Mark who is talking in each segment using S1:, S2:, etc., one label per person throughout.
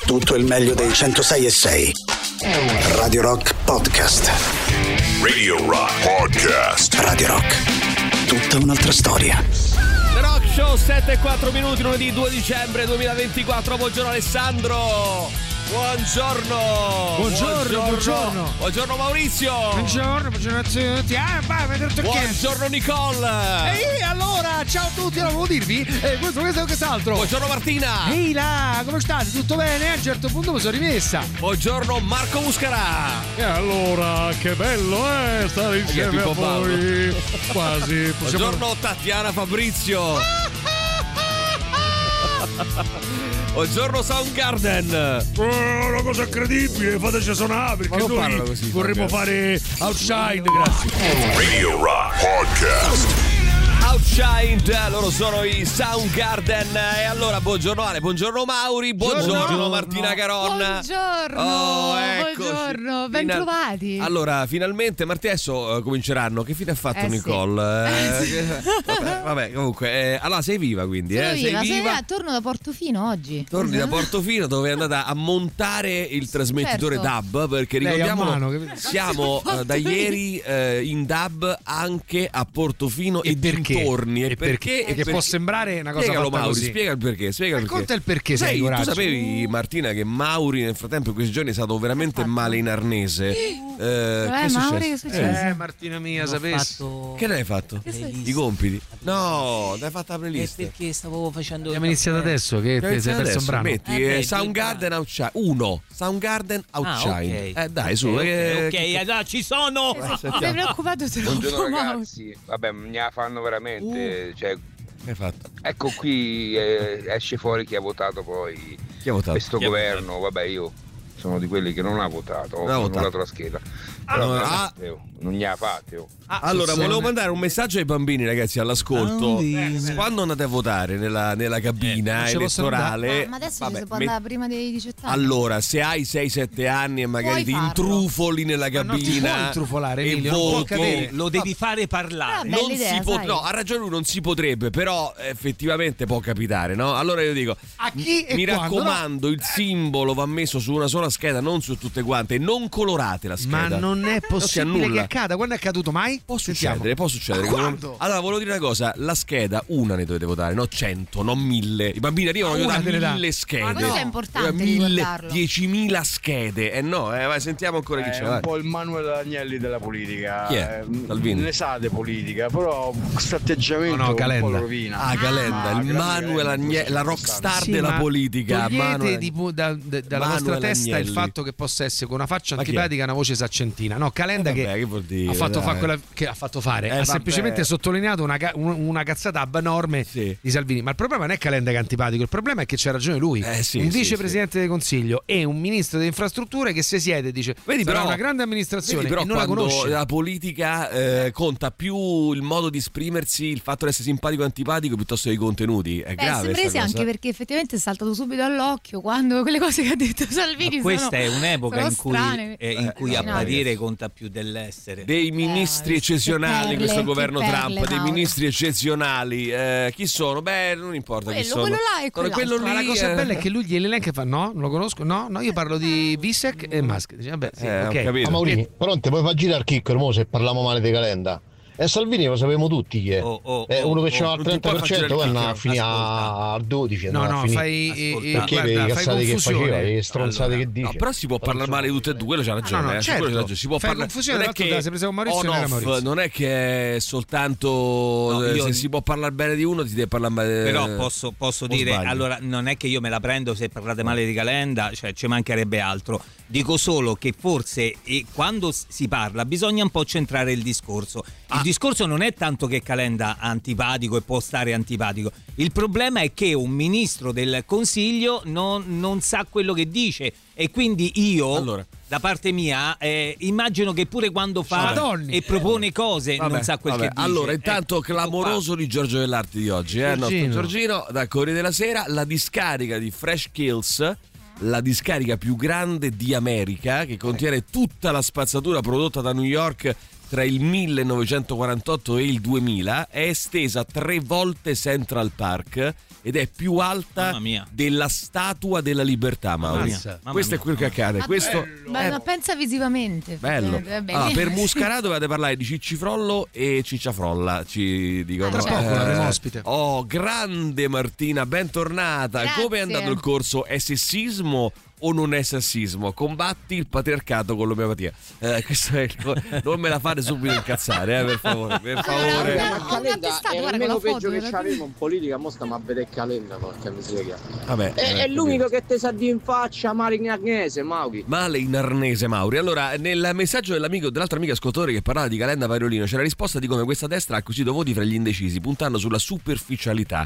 S1: Tutto il meglio dei 106.6. Radio Rock Podcast.
S2: Radio Rock Podcast.
S1: Radio Rock. Tutta un'altra storia.
S3: The Rock Show, 7:04, lunedì 2 dicembre 2024. Buongiorno Alessandro. Buongiorno. Buongiorno Maurizio.
S4: Buongiorno a tutti.
S3: Buongiorno Nicole.
S4: Ehi, allora, ciao a tutti, volevo dirvi questo e quest'altro.
S3: Buongiorno Martina.
S4: Ehi là, come state? Tutto bene? A un certo punto mi sono rimessa.
S3: Buongiorno Marco Muscarà.
S5: E allora, che bello stare insieme a voi. Quasi.
S3: Buongiorno Tatiana Fabrizio. Buongiorno Soundgarden.
S5: Una cosa incredibile, fateci suonare perché noi
S3: così,
S5: vorremmo fare Outshine, grazie.
S2: Radio Rock Podcast.
S3: Outshined, loro sono i Soundgarden. E allora buongiorno Ale, buongiorno Mauri, buongiorno Martina Caron.
S6: Buongiorno, buongiorno, ben trovati.
S3: Allora, finalmente Martina adesso cominceranno. Che fine ha fatto Nicole? Vabbè, comunque, allora sei viva quindi,
S6: Sono viva. Torno da Portofino oggi.
S3: Torni da Portofino dove è andata a montare il trasmettitore DAB, perché ricordiamolo, siamo da ieri in DAB anche a Portofino e dintorni. E perché?
S4: Che può sembrare una cosa
S3: Spiegalo,
S4: fatta
S3: Mauri,
S4: così.
S3: spiega il perché.
S4: Racconta il perché, sei
S3: Tu
S4: coraggio.
S3: sapevi, Martina, che Mauri nel frattempo in questi giorni è stato veramente male in arnese? Che è
S6: Mauri,
S3: successo?
S6: che è successo?
S4: Martina mia, sapessi.
S3: Che ne hai fatto? I compiti? No, dai fatta la playlist.
S7: Perché stavo facendo.
S4: Abbiamo iniziato adesso, che ti sei perso un brano.
S3: Metti Soundgarden Outshine 1. Soundgarden Outshine.
S7: Okay.
S3: Dai, su.
S7: Ok, allora ci sono.
S6: Sei preoccupato troppo,
S8: Buongiorno
S6: Mauri.
S8: ragazzi, vabbè, me la fanno veramente, cioè,
S3: Che hai fatto?
S8: ecco qui esce fuori chi ha votato poi
S3: Chi ha votato?
S8: questo governo, vabbè io sono di quelli che non ha votato, ho annullato la scheda, però non ne ha fatte.
S3: Allora, volevo mandare un messaggio ai bambini, ragazzi, all'ascolto. Quando andate a votare nella cabina elettorale,
S6: Ma adesso ci si può andare prima dei 18 anni.
S3: allora, se hai 6-7 anni e magari ti
S6: Puoi farlo.
S3: intrufoli nella
S4: non ti puoi
S3: cabina
S4: intrufolare,
S3: e
S4: Emilio, non può
S3: voti,
S4: cadere.
S7: Lo devi fare parlare.
S6: Bella
S3: non
S6: idea,
S3: si può,
S6: sai.
S3: no, ha ragione lui, non si potrebbe, però effettivamente può capitare, no? Allora io dico,
S4: A chi e
S3: mi
S4: quando,
S3: raccomando, il simbolo va messo su una sola scheda, non su tutte quante, e non colorate la scheda.
S4: Ma non è possibile
S3: annulla.
S4: che accada. Quando è accaduto mai?
S3: Può
S4: Sentiamo.
S3: succedere.
S4: Quando?
S3: Allora, volevo dire una cosa: la scheda, una ne dovete votare, no 100, non 1000. I bambini arrivano
S4: Una
S3: da
S4: te ne dà.
S3: 1000 schede.
S6: Ma questo è importante ricordarlo.
S3: 10.000 schede. No, vai, sentiamo ancora chi c'è.
S9: È
S3: Vai.
S9: un po' il Manuel Agnelli della politica.
S3: Chi è? Salvini?
S9: Ne sa di politica, però questo atteggiamento
S4: No,
S9: un
S4: Calenda.
S9: po' lo rovina.
S3: Calenda, il Manuel Agnelli, la rockstar
S4: Sì,
S3: della
S4: ma
S3: politica.
S4: togliete dalla
S3: Manuel
S4: vostra testa
S3: Agnelli.
S4: il fatto che possa essere con una faccia
S3: Ma chi è?
S4: antipatica e una voce saccentina. No, Calenda
S3: Vabbè, che vuol dire,
S4: ha fatto
S3: dai.
S4: fare quella che ha fatto fare. Ha
S3: vabbè.
S4: semplicemente sottolineato una cazzata abnorme
S3: Sì.
S4: di Salvini. Ma il problema non è Calenda che è antipatico, il problema è che c'ha ragione lui.
S3: Sì,
S4: un
S3: sì,
S4: vicepresidente del Consiglio e un ministro delle infrastrutture che si siede e dice:
S3: Vedi,
S4: sarà
S3: però,
S4: una grande amministrazione,
S3: però
S4: e non la
S3: quando
S4: conosce.
S3: la politica conta più il modo di esprimersi, il fatto di essere simpatico o antipatico piuttosto che i contenuti. È grave.
S6: Sembrese
S3: sta cosa.
S6: anche perché effettivamente è saltato subito all'occhio quando quelle cose che ha detto Salvini
S7: Ma questa è un'epoca
S6: sono
S7: in cui,
S6: strane.
S7: in cui
S6: no.
S7: apparire conta più dell'essere.
S3: Dei ministri
S6: che
S3: eccezionali in questo
S6: perle,
S3: governo
S6: che
S3: Trump,
S6: perle,
S3: dei
S6: Mauro.
S3: ministri eccezionali. Chi sono? Beh, non importa chi sono.
S6: Quello là e quell'altro.
S3: quello
S4: Ma la
S3: lì,
S4: cosa bella è che lui glieli elenca e fa: no, non lo conosco, no, io parlo di Visek e Musk. Dice, vabbè, sì,
S3: ho
S4: ok.
S3: capito.
S10: Ma Maurini, però non ti puoi far girare chicco mo se parliamo male di Calenda. E Salvini lo sapevamo tutti chi è. È uno che c'ha il
S3: non ti puoi far
S10: 30%,
S3: girare
S10: poi
S3: il
S10: andava a
S3: chicco.
S10: finire al 12.
S4: No,
S10: andava a finire.
S4: fai
S10: Perché
S4: guarda,
S10: le
S4: fai
S10: cazzate che
S4: confusione.
S10: faceva, le stronzate
S7: Allora,
S10: che dice.
S3: No, però si può parlare male di tutte e due, quello c'ha ragione.
S4: No, no,
S3: su
S4: certo.
S3: quello c'ha ragione. Si può
S4: Fai
S3: parlare.
S4: confusione,
S3: Non è
S4: l'altro te la sei preso con Maurizio,
S3: on
S4: non era
S3: off,
S4: Maurizio.
S3: non è che è soltanto
S7: No, io-
S3: se si può parlare bene di uno, ti deve parlare bene.
S7: Però posso dire,
S3: sbaglio?
S7: allora non è che io me la prendo se parlate male di Calenda, cioè ci mancherebbe altro. Dico solo che forse quando si parla bisogna un po' centrare il discorso. Il discorso non è tanto che Calenda è antipatico e può stare antipatico. Il problema è che un ministro del Consiglio non sa quello che dice e quindi io,
S3: Allora.
S7: da parte mia, immagino che pure quando fa
S4: Madonni.
S7: e propone cose non sa quel che dice.
S3: Allora, intanto
S7: Ecco
S3: clamoroso di Giorgio Dell'Arti di oggi, nostro Giorgino, dal Corriere della Sera, la discarica di Fresh Kills, la discarica più grande di America, che contiene tutta la spazzatura prodotta da New York tra il 1948 e il 2000, è estesa 3 volte Central Park ed è più alta della Statua della Libertà, Mauri. Questo è quello che accade. Questo
S6: ma pensa visivamente.
S3: Bello. Per Muscarato dovete parlare di Ciccifrollo e Cicciafrolla, ci dicono.
S4: Tra poco l'avremo ospite.
S3: Oh, grande Martina, bentornata.
S6: Grazie.
S3: Come è andato il corso? È sessismo o non è sessismo? Combatti il patriarcato con l'omeopatia. Questo è, non me la fate subito incazzare, per favore. Per favore.
S11: Ma Calenda è almeno peggio che c'avremo in politica. Mo stiamo a vedere Calenda, porca miseria.
S3: Vabbè,
S11: è l'unico che te sa di in faccia male in arnese, Mauri.
S3: Male in arnese, Mauri. Allora, nel messaggio dell'altro amico ascoltatore che parlava di Calenda Pariolino c'è la risposta di come questa destra ha acquisito voti fra gli indecisi, puntando sulla superficialità.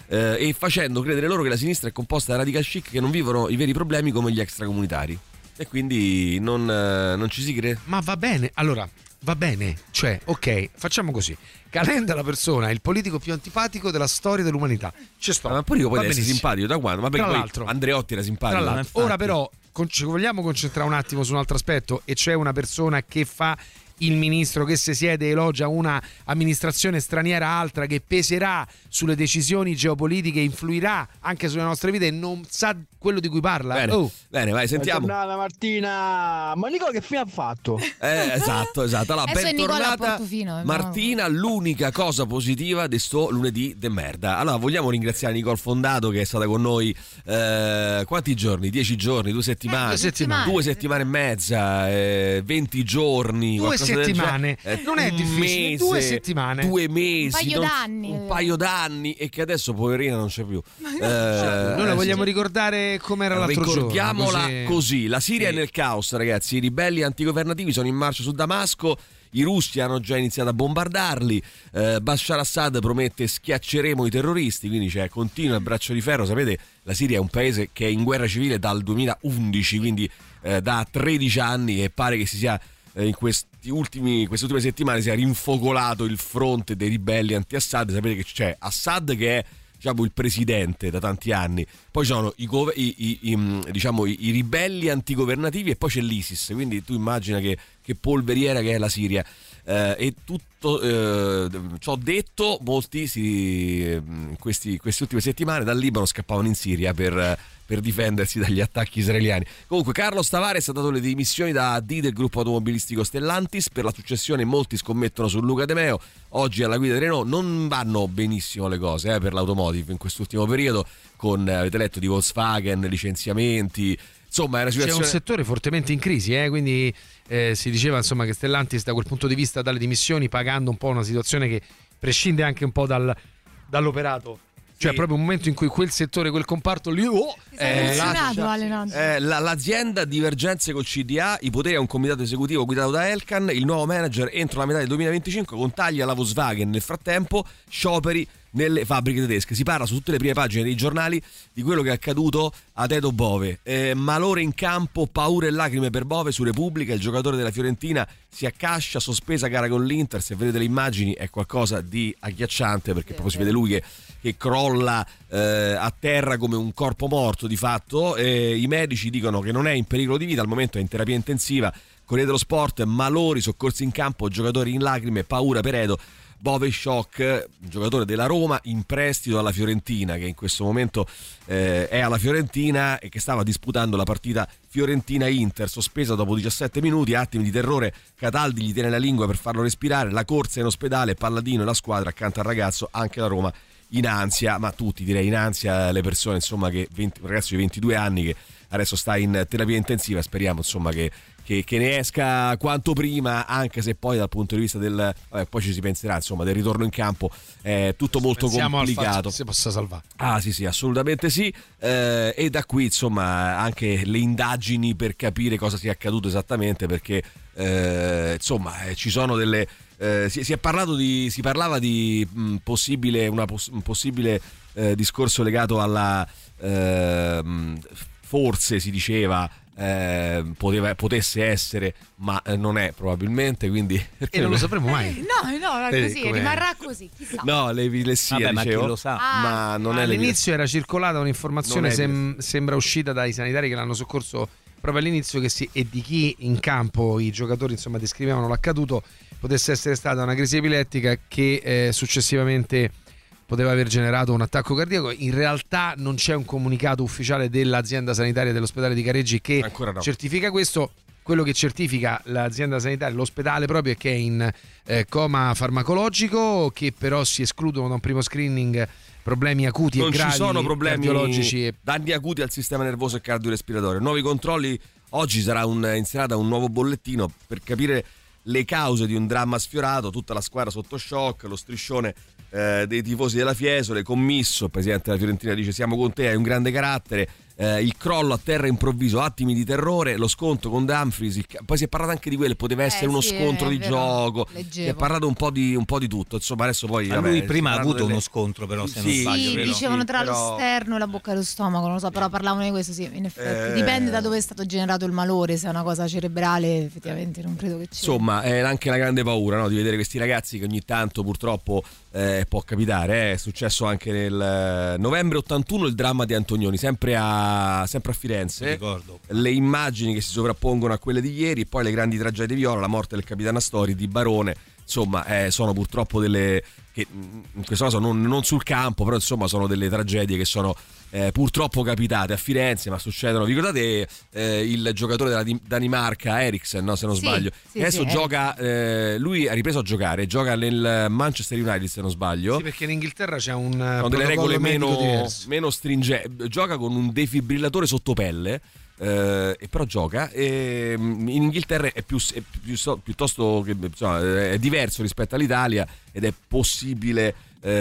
S3: E facendo credere loro che la sinistra è composta da radical chic che non vivono i veri problemi come gli extracomunitari. E quindi non ci si crede.
S4: Ma va bene, allora, va bene. Cioè, ok, facciamo così. Calenda è la persona, il politico più antipatico della storia dell'umanità. Ci sto.
S3: Ma pure io poi essere simpatico da quando? Ma perché
S4: tra
S3: poi
S4: l'altro,
S3: Andreotti era simpatico.
S4: Tra l'altro, ora però ci vogliamo concentrare un attimo su un altro aspetto, e c'è una persona che fa il ministro, che se siede e elogia una amministrazione straniera altra, che peserà sulle decisioni geopolitiche, influirà anche sulle nostre vite e non sa quello di cui parla.
S3: Bene, vai, sentiamo.
S9: Bentornata Martina. Ma Nicola che fine ha fatto?
S3: Esatto. Allora, bentornata Martina, l'unica cosa positiva di sto lunedì de merda. Allora, vogliamo ringraziare Nicole Fondato che è stata con noi quanti giorni? 10 giorni, 2 settimane? 2 settimane e mezza, 20 giorni.
S4: 2 settimane, non è difficile, 2 settimane,
S3: 2 mesi,
S6: un
S3: paio d'anni, e che adesso poverina non c'è più.
S4: Noi la vogliamo ricordare come era l'altro giorno.
S3: Ricordiamola così. La Siria è nel caos, ragazzi. I ribelli antigovernativi sono in marcia su Damasco. I russi hanno già iniziato a bombardarli. Bashar Assad promette schiacceremo i terroristi, quindi continua il braccio di ferro. Sapete, la Siria è un paese che è in guerra civile dal 2011, quindi da 13 anni, e pare che si sia in queste ultime settimane si è rinfocolato il fronte dei ribelli anti-Assad. Sapete che c'è Assad che è, diciamo, il presidente da tanti anni, poi ci sono i ribelli antigovernativi, e poi c'è l'ISIS. Quindi tu immagina che polveriera che è la Siria. E tutto ciò detto, molti queste ultime settimane dal Libano scappavano in Siria per difendersi dagli attacchi israeliani. Comunque, Carlos Tavares ha dato le dimissioni da AD del gruppo automobilistico Stellantis. Per la successione molti scommettono su Luca De Meo. Oggi alla guida di Renault. Non vanno benissimo le cose per l'automotive in quest'ultimo periodo, con, avete letto, di Volkswagen, licenziamenti. Insomma, è una situazione...
S4: C'è un settore fortemente in crisi, quindi si diceva, insomma, che Stellantis da quel punto di vista dalle dimissioni, pagando un po' una situazione che prescinde anche un po' dall'operato. Cioè, proprio un momento in cui quel settore, quel comparto lì
S3: l'azienda divergenze col CDA, i poteri a un comitato esecutivo guidato da Elkann, il nuovo manager entro la metà del 2025, con tagli alla Volkswagen. Nel frattempo scioperi nelle fabbriche tedesche. Si parla su tutte le prime pagine dei giornali di quello che è accaduto a Dedo Bove. Malore in campo, paure e lacrime per Bove. Su Repubblica, il giocatore della Fiorentina si accascia, sospesa gara con l'Inter. Se vedete le immagini è qualcosa di agghiacciante, perché proprio si vede lui che crolla a terra come un corpo morto di fatto. I medici dicono che non è in pericolo di vita, al momento è in terapia intensiva. Corriere dello Sport, malori, soccorsi in campo, giocatori in lacrime, paura per Edo. Bove shock, giocatore della Roma in prestito alla Fiorentina, che in questo momento è alla Fiorentina e che stava disputando la partita Fiorentina-Inter, sospesa dopo 17 minuti. Attimi di terrore, Cataldi gli tiene la lingua per farlo respirare. La corsa in ospedale, Palladino e la squadra accanto al ragazzo, anche la Roma in ansia, ma tutti direi in ansia, le persone, insomma, un ragazzo di 22 anni che adesso sta in terapia intensiva. Speriamo, insomma, che ne esca quanto prima, anche se poi dal punto di vista del poi ci si penserà, insomma, del ritorno in campo, è tutto molto complicato.
S4: Si possa salvare.
S3: Sì, assolutamente sì. E da qui, insomma, anche le indagini per capire cosa sia accaduto esattamente, perché insomma ci sono delle si parlava di un possibile discorso legato alla forse si diceva potesse essere, ma non è probabilmente, quindi
S4: e non lo sapremo mai.
S6: No, così rimarrà così, chissà.
S3: No, l'epilessia,
S7: ma chi lo sa?
S3: Ma non è
S4: all'inizio era circolata un'informazione, sembra uscita dai sanitari che l'hanno soccorso proprio all'inizio, e di chi in campo i giocatori, insomma, descrivevano l'accaduto, potesse essere stata una crisi epilettica che successivamente poteva aver generato un attacco cardiaco. In realtà non c'è un comunicato ufficiale dell'azienda sanitaria dell'ospedale di Careggi che certifica questo. Quello che certifica l'azienda sanitaria, l'ospedale proprio, è che è in coma farmacologico, che però si escludono da un primo screening problemi acuti e gravi.
S3: Non ci sono problemi
S4: cardiologici
S3: danni acuti al sistema nervoso e cardiorespiratorio. Nuovi controlli. Oggi sarà in serata un nuovo bollettino per capire le cause di un dramma sfiorato, tutta la squadra sotto shock, lo striscione dei tifosi della Fiesole, Commisso, il presidente della Fiorentina dice siamo con te, hai un grande carattere, il crollo a terra improvviso, attimi di terrore, lo scontro con Dumfries, poi si è parlato anche di quello, poteva essere uno scontro di gioco, si è parlato un po' di tutto, insomma adesso poi
S7: lui prima ha avuto uno scontro però se non sbaglio,
S6: sì, dicevano tra lo sterno e la bocca dello stomaco, non lo so, però parlavano di questo, sì, in effetti dipende da dove è stato generato il malore, se è una cosa cerebrale effettivamente non credo che c'è.
S3: Insomma è anche la grande paura, no, di vedere questi ragazzi che ogni tanto purtroppo può capitare, è successo anche nel novembre 81 il dramma di Antonioni, sempre a Firenze.
S7: Ricordo.
S3: Le immagini che si sovrappongono a quelle di ieri, poi le grandi tragedie di Viola, la morte del capitano Astori, di Barone, insomma sono purtroppo delle che in questo caso non sul campo, però insomma sono delle tragedie che sono purtroppo capitate a Firenze, ma succedono. Vi ricordate il giocatore della Danimarca, Eriksen, no, se non sbaglio, adesso gioca, lui ha ripreso a giocare, gioca nel Manchester United se non sbaglio,
S4: sì, perché in Inghilterra c'è
S3: delle regole meno stringenti, gioca con un defibrillatore sotto pelle, e però gioca, e in Inghilterra è piuttosto che, insomma, è diverso rispetto all'Italia ed è possibile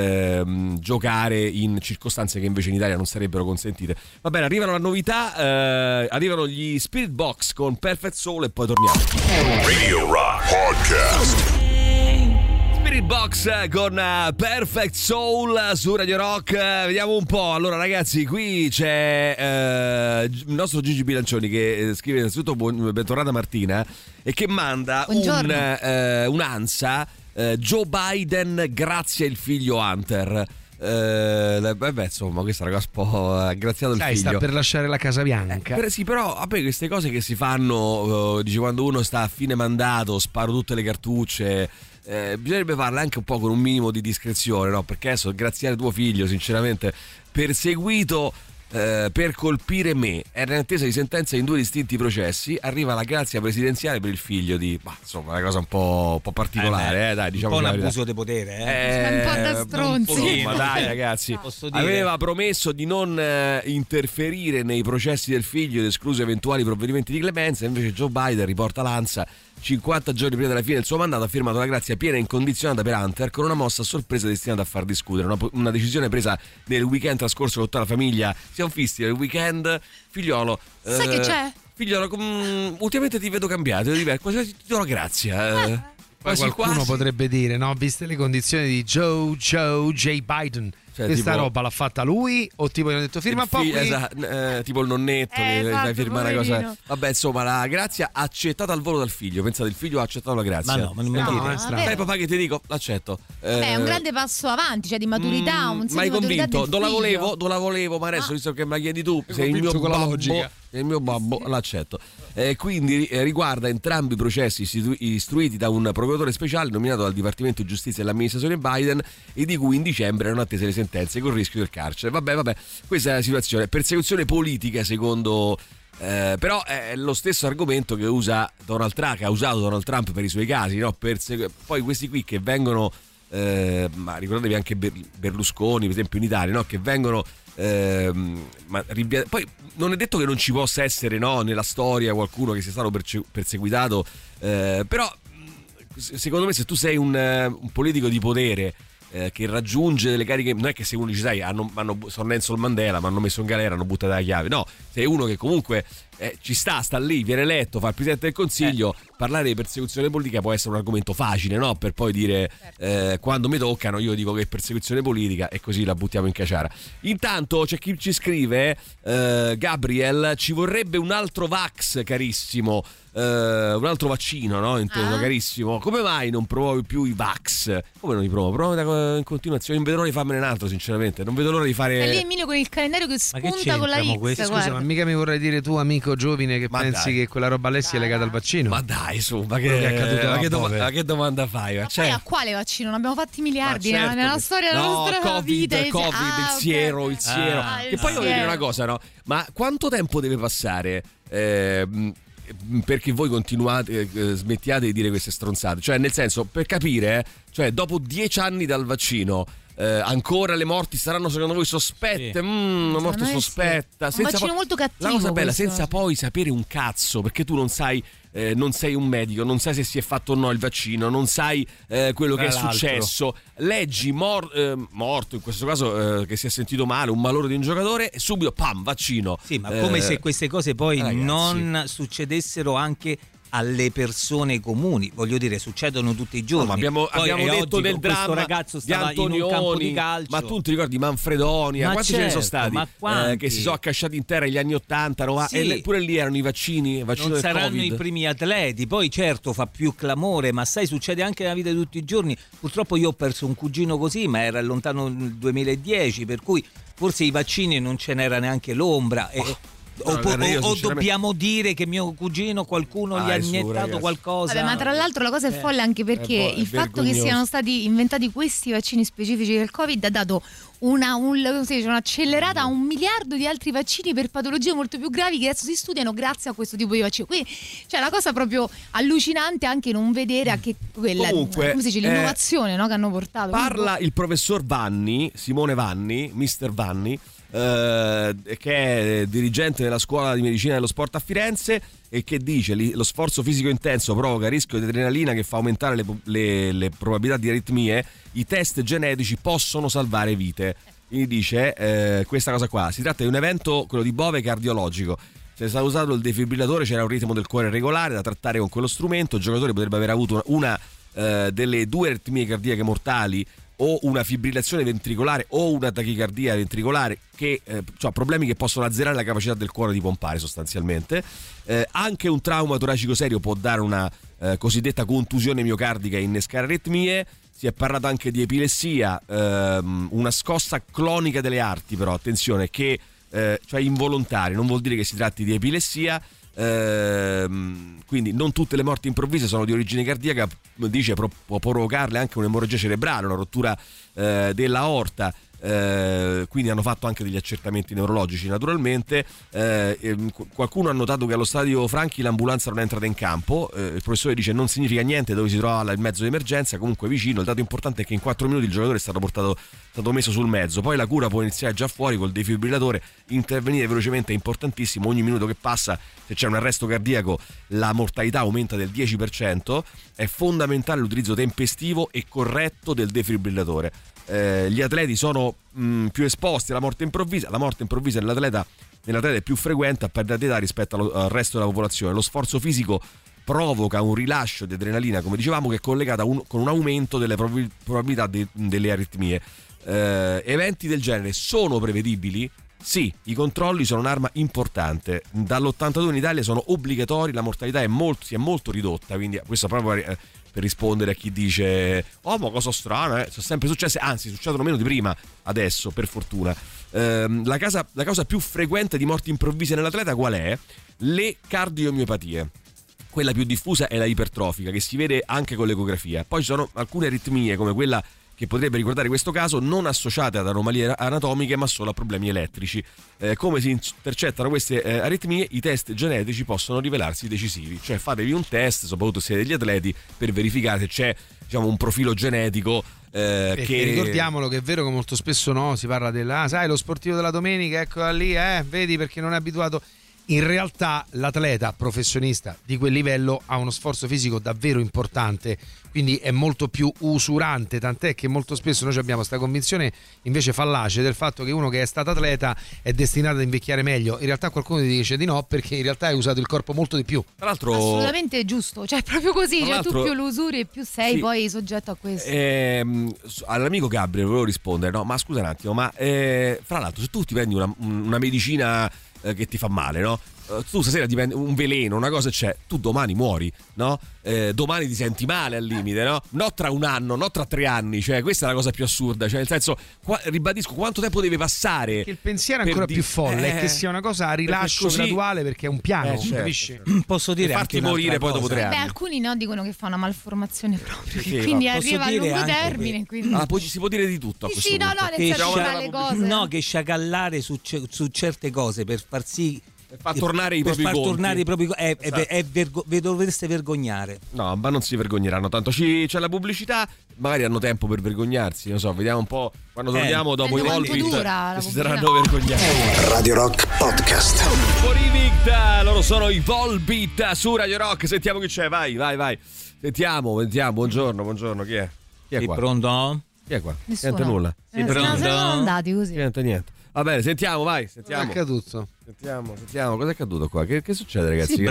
S3: giocare in circostanze che invece in Italia non sarebbero consentite. Va bene, arrivano le novità, arrivano gli Spirit Box con Perfect Soul e poi torniamo.
S2: Radio Rock Podcast.
S3: Spirit Box con Perfect Soul su Radio Rock. Vediamo un po'. Allora ragazzi, qui c'è il nostro Gigi Bilancioni che scrive innanzitutto bentornata Martina e che manda un'ansa. Joe Biden grazia il figlio Hunter. Vabbè, insomma, questa è una cosa un po' graziato il figlio.
S4: Sta per lasciare la Casa Bianca.
S3: Sì, però a me queste cose che si fanno, dice, quando uno sta a fine mandato, sparo tutte le cartucce. Bisognerebbe farle anche un po' con un minimo di discrezione, no? Perché adesso graziare tuo figlio, sinceramente, perseguito per colpire me, era in attesa di sentenza in 2 distinti processi, arriva la grazia presidenziale per il figlio di, insomma, una cosa un po' particolare, dai, diciamo
S7: un po' un abuso di potere,
S6: un po' da stronzi,
S3: ma dai ragazzi, aveva promesso di non interferire nei processi del figlio ed escluse eventuali provvedimenti di clemenza, invece Joe Biden, riporta l'ANSA, 50 giorni prima della fine del suo mandato ha firmato la grazia piena e incondizionata per Hunter con una mossa a sorpresa destinata a far discutere, una decisione presa nel weekend trascorso con tutta la famiglia. Siamo fissi nel weekend, figliolo,
S6: sai che c'è?
S3: Figliolo, ultimamente ti vedo cambiato, quasi ti do la grazia.
S4: Qualcuno potrebbe dire, no, viste le condizioni di Joe J. Biden, questa tipo, roba l'ha fatta lui o tipo gli hanno detto firma un po' qui?
S3: Tipo il nonnetto che dai firmare una cosa. Vabbè, insomma, la grazia accettata al volo dal figlio. Pensate, il figlio ha accettato la grazia.
S7: Ma no, ma non mi dire.
S3: Sai papà che ti dico? L'accetto.
S6: È un grande passo avanti, cioè di maturità, un segno di maturità del figlio.
S3: Non la volevo, ma adesso visto che me la chiedi tu, sei il mio babbo, il mio babbo, l'accetto. Quindi riguarda entrambi i processi istruiti da un procuratore speciale nominato dal Dipartimento di Giustizia dell'amministrazione Biden e di cui in dicembre erano attese le sentenze con il rischio del carcere. Vabbè, questa è la situazione. Persecuzione politica secondo... però è lo stesso argomento che usa Donald Trump, che ha usato Donald Trump per i suoi casi, no? Poi questi qui che vengono... ma ricordatevi anche Berlusconi, per esempio in Italia, no? Che vengono... poi non è detto che non ci possa essere, no, nella storia qualcuno che sia stato perseguitato, però secondo me se tu sei un politico di potere che raggiunge delle cariche, non è che se uno dice sai sono Nelson Mandela, ma hanno messo in galera, hanno buttato la chiave, no, sei uno che comunque ci sta lì, viene eletto, fa il presidente del consiglio, parlare di persecuzione politica può essere un argomento facile, no? Per poi dire quando mi toccano io dico che è persecuzione politica e così la buttiamo in caciara. Intanto c'è chi ci scrive, Gabriel, ci vorrebbe un altro vax carissimo, un altro vaccino, no? Inteso carissimo. Come mai non promuovi più i vax? Come non li promuovo? In continuazione, non vedo l'ora di farmene un altro, sinceramente. Non vedo l'ora di fare.
S6: E lì Emilio con il calendario che spunta con la X.
S4: Scusa, ma mica mi vorrei dire tu, amico amico giovine che pensi che quella roba lì sia legata al vaccino?
S3: Ma dai, su, ma che domanda fai?
S6: Ma poi a quale vaccino? Ne abbiamo fatti miliardi nella storia della nostra vita.
S3: Il siero. E poi voglio dire una cosa, no? Ma quanto tempo deve passare? Perché voi continuate, smettiate di dire queste stronzate, cioè nel senso, per capire, cioè dopo 10 anni dal vaccino ancora le morti saranno secondo voi sospette? Una morte sospetta,
S6: un vaccino molto cattivo.
S3: La cosa bella, senza poi sapere un cazzo, perché tu non sai, non sei un medico, non sai se si è fatto o no il vaccino, non sai quello che è successo. Leggi morto in questo caso, che si è sentito male, un malore di un giocatore, e subito pam, vaccino.
S7: Sì, ma come se queste cose poi non succedessero anche alle persone comuni, voglio dire, succedono tutti i giorni.
S3: Abbiamo detto del dramma,
S7: questo ragazzo stava
S3: in un campo di calcio. Ma tu ti ricordi Manfredonia? Quanti ce ne sono stati? Che si sono accasciati in terra negli anni 80, 90, e pure lì erano i vaccini
S7: non
S3: del
S7: saranno
S3: COVID.
S7: I primi atleti, poi certo fa più clamore, ma sai, succede anche nella vita di tutti i giorni. Purtroppo io ho perso un cugino così, ma era lontano nel 2010, per cui forse i vaccini non ce n'era neanche l'ombra. O dobbiamo dire che mio cugino qualcuno gli ha iniettato qualcosa?
S6: Vabbè, ma tra l'altro la cosa è folle anche perché il fatto che siano stati inventati questi vaccini specifici del Covid ha dato un'accelerata a 1 miliardo di altri vaccini per patologie molto più gravi che adesso si studiano grazie a questo tipo di vaccino. Quindi c'è una cosa proprio allucinante anche non vedere a che quella,
S3: comunque,
S6: come si dice, l'innovazione, no, che hanno portato.
S3: Parla il professor Vanni, Simone Vanni, Mr. Vanni, che è dirigente della scuola di medicina dello sport a Firenze, e che dice lo sforzo fisico intenso provoca rischio di adrenalina che fa aumentare le probabilità di aritmie, i test genetici possono salvare vite. Quindi dice questa cosa qua, si tratta di un evento, quello di Bove, cardiologico. Se è stato usato il defibrillatore, c'era un ritmo del cuore regolare da trattare con quello strumento, il giocatore potrebbe aver avuto una delle 2 aritmie cardiache mortali, o una fibrillazione ventricolare o una tachicardia ventricolare, che cioè problemi che possono azzerare la capacità del cuore di pompare sostanzialmente. Anche un trauma toracico serio può dare una cosiddetta contusione miocardica e innescare aritmie. Si è parlato anche di epilessia, una scossa clonica delle arti, però attenzione, che cioè involontaria, non vuol dire che si tratti di epilessia. Quindi non tutte le morti improvvise sono di origine cardiaca, dice può provocarle anche un'emorragia cerebrale, una rottura dell'aorta. Quindi hanno fatto anche degli accertamenti neurologici naturalmente. Qualcuno ha notato che allo stadio Franchi l'ambulanza non è entrata in campo. Il professore dice non significa niente dove si trova il mezzo di emergenza, comunque vicino. Il dato importante è che in 4 minuti il giocatore è stato messo sul mezzo. Poi la cura può iniziare già fuori col defibrillatore, intervenire velocemente è importantissimo. Ogni minuto che passa, se c'è un arresto cardiaco, la mortalità aumenta del 10%. È fondamentale l'utilizzo tempestivo e corretto del defibrillatore. Gli atleti sono più esposti alla morte improvvisa. La morte improvvisa nell'atleta è più frequente a perdita di età rispetto al resto della popolazione. Lo sforzo fisico provoca un rilascio di adrenalina, come dicevamo, che è collegata con un aumento delle probabilità delle aritmie. Eventi del genere sono prevedibili? Sì, i controlli sono un'arma importante. Dall'82 in Italia sono obbligatori, la mortalità si è molto ridotta, quindi questo proprio per rispondere a chi dice ma cosa strana, sono sempre successe, anzi succedono meno di prima adesso, per fortuna. La causa più frequente di morti improvvise nell'atleta qual è? Le cardiomiopatie. Quella più diffusa è la ipertrofica, che si vede anche con l'ecografia. Poi ci sono alcune aritmie, come quella che potrebbe ricordare questo caso, non associate ad anomalie anatomiche ma solo a problemi elettrici. Come si intercettano queste aritmie? I test genetici possono rivelarsi decisivi, cioè fatevi un test, soprattutto se siete degli atleti, per verificare se c'è, diciamo, un profilo genetico. Che
S4: ricordiamolo che è vero che molto spesso si parla sai, lo sportivo della domenica, eccola lì, vedi, perché non è abituato. In realtà l'atleta professionista di quel livello ha uno sforzo fisico davvero importante, quindi è molto più usurante, tant'è che molto spesso noi abbiamo questa convinzione invece fallace del fatto che uno che è stato atleta è destinato ad invecchiare meglio. In realtà qualcuno ti dice di no, perché in realtà hai usato il corpo molto di più.
S3: Tra l'altro
S6: assolutamente giusto, cioè proprio così, cioè tu più lo usuri e più sei poi soggetto a questo.
S3: All'amico Gabriel volevo rispondere, no, ma scusa un attimo, ma fra l'altro se tu ti prendi una medicina che ti fa male, no? tu stasera diventi un veleno, una cosa c'è, tu domani muori, no? Domani ti senti male al limite, no? No tra un anno, no tra 3 anni, cioè questa è la cosa più assurda, cioè nel senso, ribadisco, quanto tempo deve passare?
S4: Che il pensiero è ancora più folle, è che sia una cosa a rilascio graduale, perché è un piano, capisci?
S7: Posso dire
S3: farti morire poi dopo 3 anni.
S6: Alcuni dicono che fa una malformazione proprio, che quindi arriva a lungo termine. Quindi...
S3: poi si può dire di tutto a questo punto.
S6: nel senso le cose.
S7: No, che sciacallare su certe cose per far sì.
S3: Per far tornare i propri
S7: vi dovreste vergognare.
S3: No, ma non si vergogneranno tanto. C'è la pubblicità, magari hanno tempo per vergognarsi. Non so, vediamo un po' quando torniamo dopo i Volbeat si saranno vergognati.
S1: Radio Rock Podcast.
S3: Fuori Victa, loro sono i Volbeat su Radio Rock. Sentiamo chi c'è, vai. Sentiamo, buongiorno, chi è? Chi è qua?
S7: Pronto?
S3: Chi è qua?
S6: Nessuno.
S3: Niente nulla.
S6: Siamo andati così.
S3: Niente. Va bene, sentiamo, vai.
S4: Cosa è accaduto?
S3: Sentiamo, cosa è accaduto qua? Che succede, ragazzi?
S7: Sì,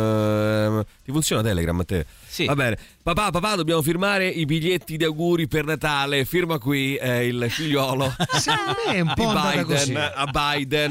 S3: ti funziona Telegram a te?
S7: Sì.
S3: Va bene. Papà, dobbiamo firmare i biglietti di auguri per Natale. Firma qui il figliolo
S4: è un po'
S3: a Biden.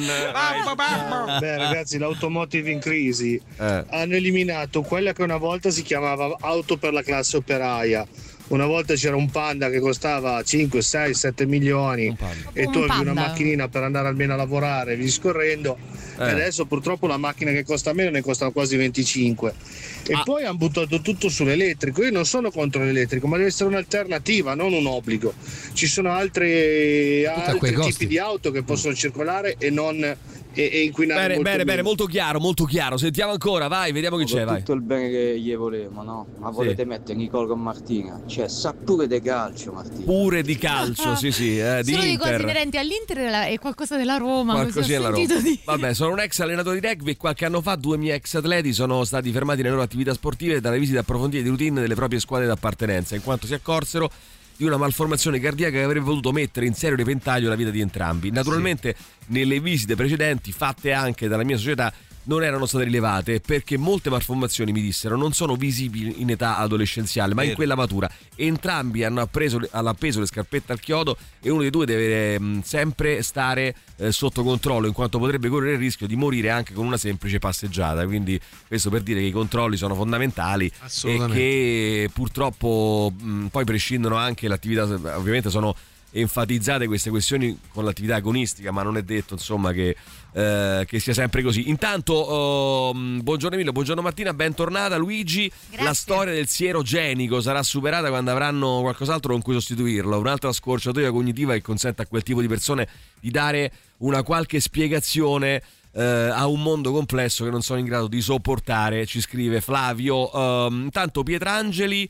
S12: Beh, ragazzi, l'automotive in crisi hanno eliminato quella che una volta si chiamava auto per la classe operaia. Una volta c'era un Panda che costava 5, 6, 7 milioni e tu avevi una macchinina per andare almeno a lavorare, via scorrendo. E adesso purtroppo la macchina che costa meno ne costano quasi 25. E poi hanno buttato tutto sull'elettrico. Io non sono contro l'elettrico, ma deve essere un'alternativa, non un obbligo. Ci sono altri tipi di auto che possono circolare e non inquinare.
S3: Bene, molto chiaro. Sentiamo ancora, vai, vediamo chi c'è. Vai.
S11: Tutto il bene che gli volevamo, no? Ma volete mettere Nicole con Martina? Cioè, sa pure di calcio, Martina.
S3: Pure di calcio, sì.
S6: Solo di cose inerenti all'Inter e qualcosa della Roma.
S3: Qualcosina della Roma. Vabbè, sono un ex allenatore di rugby e qualche anno fa 2 miei ex atleti sono stati fermati nelle loro attività sportive dalle visite approfondite di routine delle proprie squadre d'appartenenza, in quanto si accorsero di una malformazione cardiaca che avrebbe potuto mettere in serio repentaglio la vita di entrambi. Naturalmente nelle visite precedenti fatte anche dalla mia società non erano state rilevate perché molte malformazioni, mi dissero, non sono visibili in età adolescenziale ma in quella matura. Entrambi hanno appeso le scarpette al chiodo e uno dei due deve sempre stare sotto controllo, in quanto potrebbe correre il rischio di morire anche con una semplice passeggiata. Quindi questo per dire che i controlli sono fondamentali e che purtroppo poi prescindono anche l'attività, ovviamente sono enfatizzate queste questioni con l'attività agonistica, ma non è detto insomma che sia sempre così. Intanto buongiorno Emilio, buongiorno Martina, bentornata Luigi. Grazie. La storia del siero genico sarà superata quando avranno qualcos'altro con cui sostituirlo, un'altra scorciatoia cognitiva che consente a quel tipo di persone di dare una qualche spiegazione a un mondo complesso che non sono in grado di sopportare, ci scrive Flavio. Intanto Pietrangeli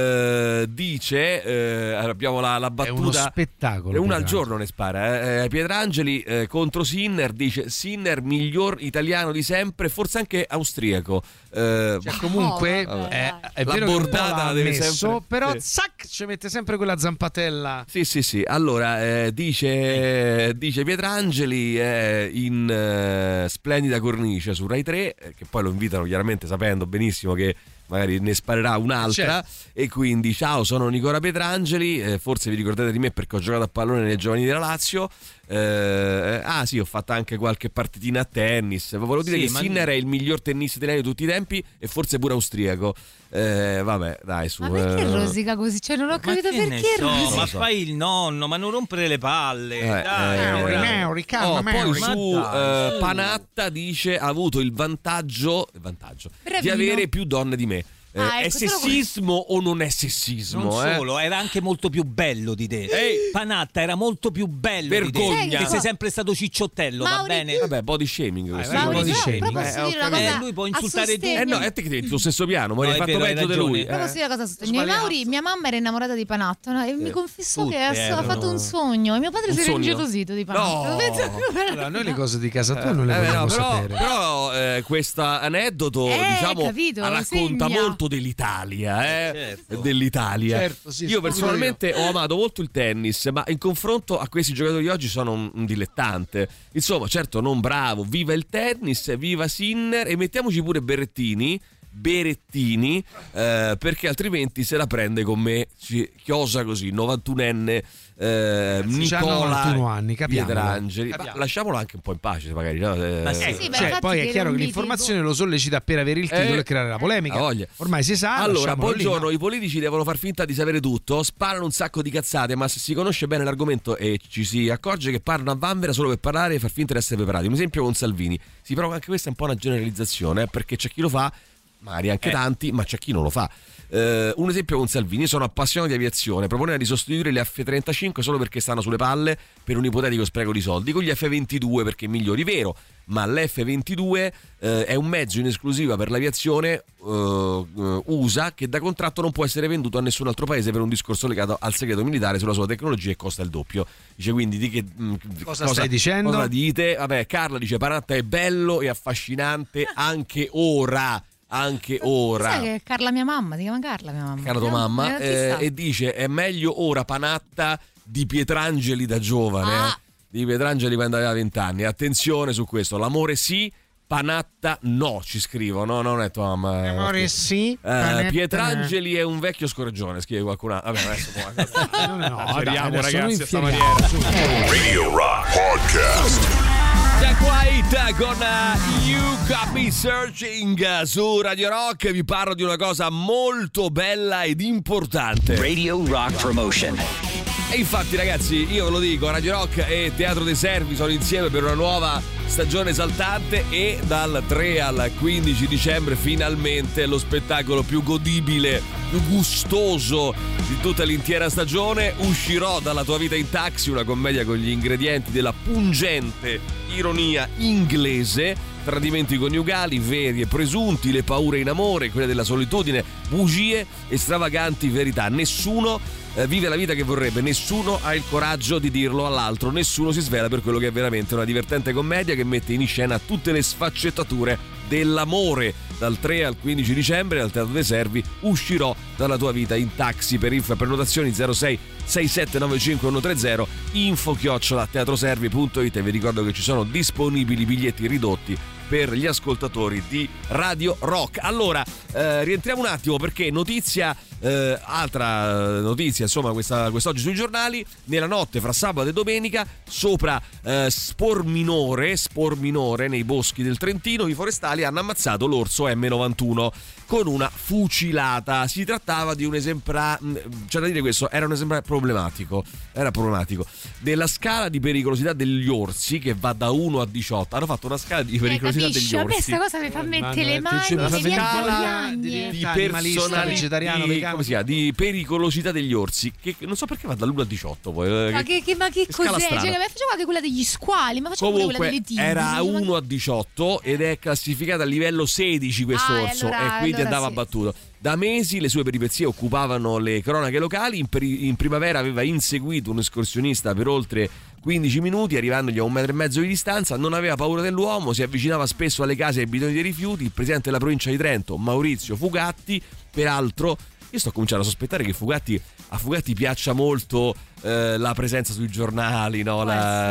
S3: dice abbiamo la battuta, è
S4: uno spettacolo,
S3: una al giorno ne spara Pietrangeli contro Sinner, dice Sinner miglior italiano di sempre, forse anche austriaco,
S4: comunque è vero che l'ha
S3: deve
S4: messo,
S3: sempre,
S4: però ci mette sempre quella zampatella.
S3: Sì. Allora dice Pietrangeli in splendida cornice su Rai 3, che poi lo invitano chiaramente sapendo benissimo che magari ne sparerà un'altra, e quindi ciao, sono Nicola Pietrangeli, forse vi ricordate di me perché ho giocato a pallone nei giovani della Lazio, sì, ho fatto anche qualche partitina a tennis. Volevo dire che Sinner è il miglior tennista italiano di tutti i tempi e forse pure austriaco. Vabbè, dai, su.
S6: Ma perché rosica così? Cioè, non ho capito perché rosica.
S7: Ma fai il nonno, ma non rompere le palle.
S3: Poi su Panatta dice ha avuto il vantaggio di avere più donne di me. È sessismo o non è sessismo?
S7: Non solo, era anche molto più bello di te. Panatta era molto più bello
S3: Vergogna.
S7: di te. Che sei sempre stato cicciottello, va bene?
S3: Vabbè, body shaming.
S7: Lui può insultare tutti.
S3: No, è te che sei sullo stesso piano, ma hai fatto peggio di lui.
S6: Però posso dire una cosa sostegno. Mauri, mia mamma era innamorata di Panatta, no? E mi confessò che ha fatto un sogno e mio padre si era ingelosito di Panatta.
S4: Allora, noi le cose di casa tua non le vogliamo sapere.
S3: Però questo aneddoto diciamo racconta molto dell'Italia, dell'Italia.
S4: Certo, sì,
S3: io personalmente ho amato molto il tennis, ma in confronto a questi giocatori di oggi sono un dilettante. Insomma, certo, non bravo. Viva il tennis, viva Sinner, e mettiamoci pure Berrettini Berettini, perché altrimenti se la prende con me, chiosa così, 91enne Nicola
S4: 91 anni,
S3: Pietrangeli. Lasciamolo anche un po' in pace magari, no?
S4: Poi è chiaro che l'informazione lo sollecita per avere il titolo e creare la polemica. Ormai si sa.
S3: Allora, buongiorno, i politici devono far finta di sapere tutto, sparano un sacco di cazzate, ma se si conosce bene l'argomento e ci si accorge che parlano a vanvera solo per parlare e far finta di essere preparati. Un esempio con Salvini. Si prova anche questa è un po' una generalizzazione, perché c'è chi lo fa, magari anche tanti, ma c'è chi non lo fa. Un esempio con Salvini: sono appassionato di aviazione, proponeva di sostituire le F-35 solo perché stanno sulle palle per un ipotetico spreco di soldi con gli F-22 perché migliori, vero, ma l'F-22 è un mezzo in esclusiva per l'aviazione USA che da contratto non può essere venduto a nessun altro paese per un discorso legato al segreto militare sulla sua tecnologia e costa il doppio. Dice, quindi di che
S4: cosa stai dicendo?
S3: Cosa dite? Vabbè, Carla dice Panatta è bello e affascinante anche ora. Anche ora.
S6: Sai che Carla mia mamma, si chiama Carla mia mamma.
S3: Carla tua mamma, e dice è meglio ora Panatta di Pietrangeli da giovane, di Pietrangeli quando aveva 20 anni. Attenzione su questo, l'amore sì, Panatta no, ci scrivono, non è tua mamma.
S4: L'amore sì,
S3: Pietrangeli è un vecchio scorreggione, scrive qualcuno. Vabbè, adesso
S5: speriamo ragazzi questa maniera.
S2: Radio Rock Podcast.
S3: Jack White con You Got Me Searching su Radio Rock. Vi parlo di una cosa molto bella ed importante.
S1: Radio Rock Promotion.
S3: E infatti ragazzi, io ve lo dico, Radio Rock e Teatro dei Servi sono insieme per una nuova stagione esaltante e dal 3 al 15 dicembre finalmente lo spettacolo più godibile, più gustoso di tutta l'intera stagione. Uscirò dalla tua vita in taxi, una commedia con gli ingredienti della pungente ironia inglese, tradimenti coniugali veri e presunti, le paure in amore, quelle della solitudine, bugie e stravaganti verità. Nessuno vive la vita che vorrebbe, nessuno ha il coraggio di dirlo all'altro, nessuno si svela per quello che è veramente una divertente commedia che mette in scena tutte le sfaccettature dell'amore. Dal 3 al 15 dicembre al Teatro dei Servi uscirò dalla tua vita in taxi. Per info e prenotazioni 06 6795 130 info@teatroservi.it. E vi ricordo che ci sono disponibili biglietti ridotti per gli ascoltatori di Radio Rock. Allora, rientriamo un attimo perché altra notizia, insomma, quest'oggi sui giornali. Nella notte fra sabato e domenica sopra Spor Minore nei boschi del Trentino i forestali hanno ammazzato l'orso M91 con una fucilata. Si trattava di un esemplare, c'è da dire questo, era un esemplare problematico. Nella scala di pericolosità degli orsi, che va da 1 a 18, hanno fatto una scala di pericolosità degli orsi.
S6: A me questa cosa mi fa mettere le mani
S3: di personalità vegetariano, vegano, come si chiama? Di pericolosità degli orsi, che non so perché va dall'1 al 18 poi.
S6: Ma che cos'è? Cioè, facevo anche quella degli squali, ma facciamo quella delle tigri.
S3: Era 1 a 18 ed è classificata a livello 16 quest'orso, e quindi andava abbattuto. Da mesi le sue peripezie occupavano le cronache locali. In primavera aveva inseguito un escursionista per oltre 15 minuti, arrivandogli a 1,5 metri di distanza. Non aveva paura dell'uomo, si avvicinava spesso alle case e ai bidoni dei rifiuti. Il presidente della provincia di Trento, Maurizio Fugatti, peraltro, io sto cominciando a sospettare che a Fugatti piaccia molto la presenza sui giornali, no?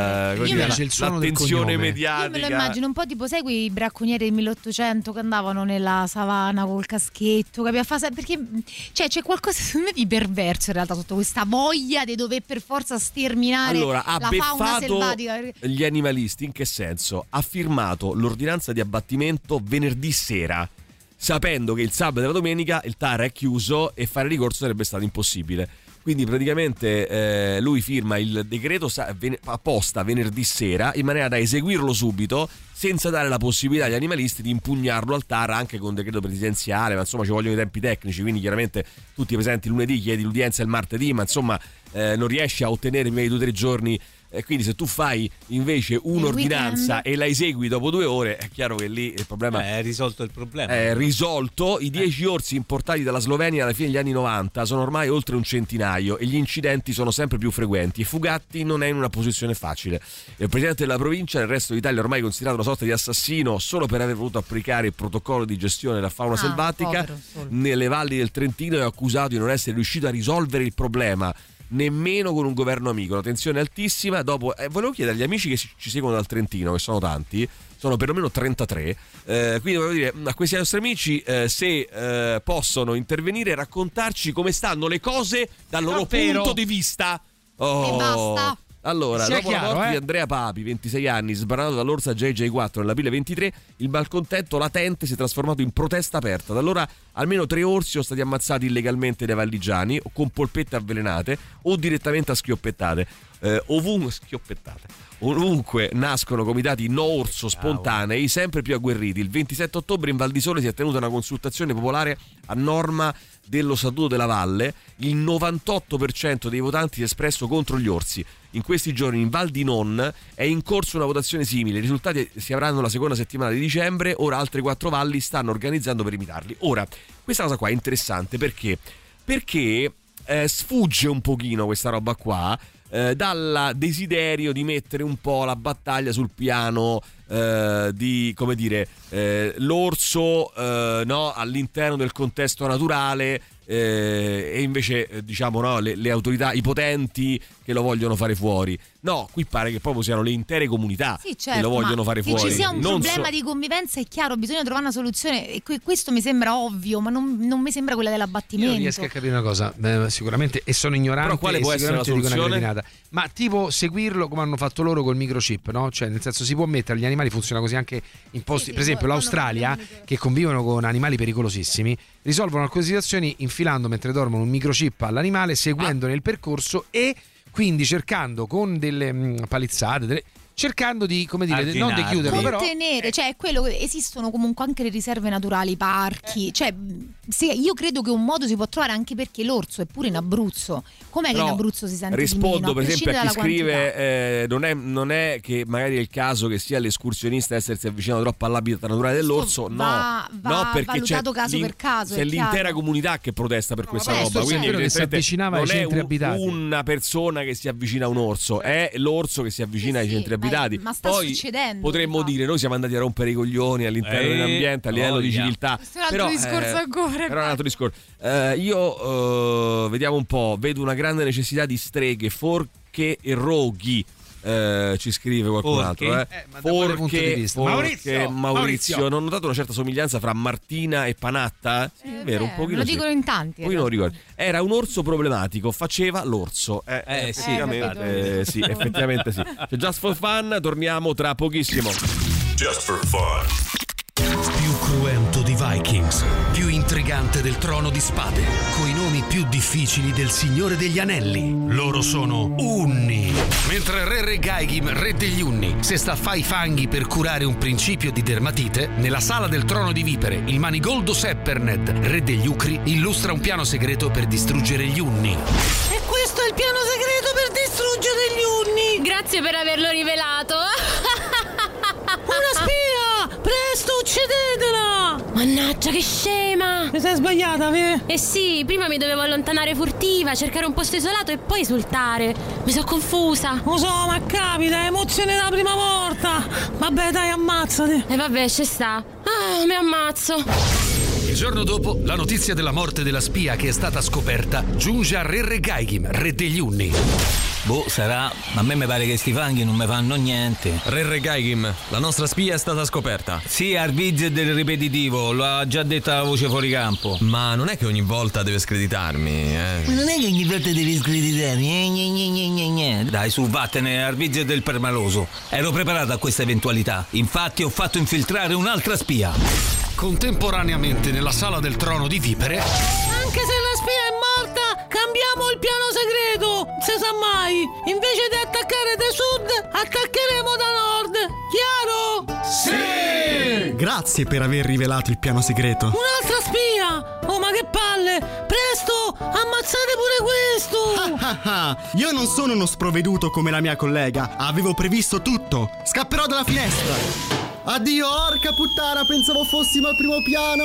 S3: L'attenzione mediatica.
S6: Io me lo immagino un po' tipo, sai, quei bracconieri del 1800 che andavano nella savana col caschetto, perché cioè, c'è qualcosa secondo me di perverso in realtà sotto questa voglia di dover per forza sterminare la fauna selvatica.
S3: Gli animalisti in che senso? Ha firmato l'ordinanza di abbattimento venerdì sera, sapendo che il sabato e la domenica il TAR è chiuso e fare ricorso sarebbe stato impossibile. Quindi praticamente lui firma il decreto apposta venerdì sera in maniera da eseguirlo subito, senza dare la possibilità agli animalisti di impugnarlo al TAR anche con decreto presidenziale. Ma insomma ci vogliono i tempi tecnici, quindi chiaramente tutti presenti lunedì, chiedi l'udienza il martedì, ma insomma non riesci a ottenere prima di 2 o 3 giorni. E quindi se tu fai invece un'ordinanza e la esegui dopo 2 ore, è chiaro che lì il problema
S7: è risolto. Il problema
S3: è risolto. I 10 orsi importati dalla Slovenia alla fine degli anni 90 sono ormai oltre un centinaio e gli incidenti sono sempre più frequenti, e Fugatti non è in una posizione facile. Il presidente della provincia, nel resto d'Italia, ormai considerato una sorta di assassino solo per aver voluto applicare il protocollo di gestione della fauna selvatica nelle valli del Trentino, è accusato di non essere riuscito a risolvere il problema. nemmeno con un governo amico. La tensione è altissima. Dopo volevo chiedere agli amici che ci seguono dal Trentino, che sono tanti, sono perlomeno 33, quindi volevo dire a questi nostri amici se possono intervenire e raccontarci come stanno le cose dal loro punto di vista.
S6: E basta.
S3: Allora, dopo la morte di Andrea Papi, 26 anni, sbranato dall'orsa JJ4 nell'aprile 23, il malcontento latente si è trasformato in protesta aperta. Da allora almeno 3 orsi sono stati ammazzati illegalmente dai valligiani, o con polpette avvelenate o direttamente a schioppettate. Ovunque nascono comitati no orso spontanei, sempre più agguerriti. Il 27 ottobre in Val di Sole si è tenuta una consultazione popolare a norma dello Statuto della Valle. Il 98% dei votanti si è espresso contro gli orsi. In questi giorni in Val di Non è in corso una votazione simile. I risultati si avranno la seconda settimana di dicembre. Ora altre 4 valli stanno organizzando per imitarli. Ora, questa cosa qua è interessante perché sfugge un pochino questa roba qua dal desiderio di mettere un po' la battaglia sul piano di, come dire, l'orso no, all'interno del contesto naturale, e invece diciamo no, le autorità, i potenti che lo vogliono fare fuori. No, qui pare che proprio siano le intere comunità che lo vogliono fare fuori.
S6: Che ci sia un problema di convivenza è chiaro, bisogna trovare una soluzione, e questo mi sembra ovvio, ma non mi sembra quella dell'abbattimento.
S4: Io riesco a capire una cosa, sicuramente, e sono ignorante.
S3: Però quale può essere la soluzione?
S4: Ma tipo seguirlo come hanno fatto loro col microchip, no? Cioè nel senso si può mettere, gli animali funziona così anche in posti, per esempio l'Australia, che convivono con animali pericolosissimi, risolvono alcune situazioni infilando mentre dormono un microchip all'animale, seguendone il percorso e quindi cercando con delle palizzate, cercando di, come dire, non di chiuderlo, però
S6: contenere, cioè quello che esistono comunque anche le riserve naturali, i parchi, cioè io credo che un modo si può trovare, anche perché l'orso è pure in Abruzzo. Com'è che in Abruzzo si sente
S3: rispondo
S6: di meno,
S3: per esempio a chi scrive non è che magari è il caso che sia l'escursionista essersi avvicinato troppo all'habitat naturale dell'orso, no, perché
S6: valutato caso per caso,
S3: c'è l'intera comunità che protesta per questa roba, quindi
S4: che si avvicinava ai centri abitati.
S3: Una persona che si avvicina a un orso, è l'orso che si avvicina ai centri abitati.
S6: Ma sta
S3: poi
S6: succedendo,
S3: potremmo dire noi siamo andati a rompere i coglioni all'interno dell'ambiente, a livello di civiltà.
S6: Questo è un altro discorso ancora.
S3: Però è un altro discorso. Io vediamo un po', vedo una grande necessità di streghe, forche e roghi. Ci scrive qualcun altro. Forche, Maurizio, non ho notato una certa somiglianza fra Martina e Panatta? Sì, è vero, un pochino.
S6: Lo dicono in tanti.
S3: Poi non lo ricordo. Era un orso problematico, faceva l'orso. Effettivamente sì. Cioè, Just for Fun, torniamo tra pochissimo.
S2: Just for Fun.
S1: Più cruento di Vikings, più intrigante del Trono di Spade, coi nomi più difficili del Signore degli Anelli. Loro sono Unni. Mentre Re Regaigim, re degli Unni, se sta a fare i fanghi per curare un principio di dermatite, nella sala del Trono di Vipere, il manigoldo Sepperned, re degli Ucri, illustra un piano segreto per distruggere gli Unni.
S13: E questo è il piano segreto per distruggere gli Unni!
S14: Grazie per averlo rivelato!
S13: Una spia! Presto, uccidetela!
S14: Mannaggia, che scema!
S13: Ti sei sbagliata, vero?
S14: Eh sì, prima mi dovevo allontanare furtiva, cercare un posto isolato e poi esultare. Mi sono confusa.
S13: Lo so, ma capita, emozione della prima volta. Vabbè, dai, ammazzati.
S14: E vabbè, ci sta. Ah, mi ammazzo.
S1: Il giorno dopo, la notizia della morte della spia che è stata scoperta giunge a Re Regaigim, re degli Unni.
S7: Sarà, ma a me mi pare che sti fanghi non mi fanno niente.
S15: Re Regaigim, la nostra spia è stata scoperta.
S7: Sì, Arviz del ripetitivo, lo ha già detta la voce fuori campo.
S15: Ma non è che ogni volta deve screditarmi,
S7: Ma non è che ogni volta devi screditarmi, Dai, su, vattene, Arviz del permaloso. Ero preparato a questa eventualità. Infatti ho fatto infiltrare un'altra spia.
S1: Contemporaneamente nella sala del Trono di Vipere.
S13: Anche se la spia è morta, cambiamo il piano segreto. Se sa mai, invece di attaccare da sud, attaccheremo da nord. Chiaro?
S16: Sì! Grazie per aver rivelato il piano segreto.
S13: Un'altra spia! Oh, ma che palle! Presto, ammazzate pure questo!
S16: Io non sono uno sprovveduto come la mia collega. Avevo previsto tutto. Scapperò dalla finestra. Addio, orca puttana, pensavo fossimo al primo piano.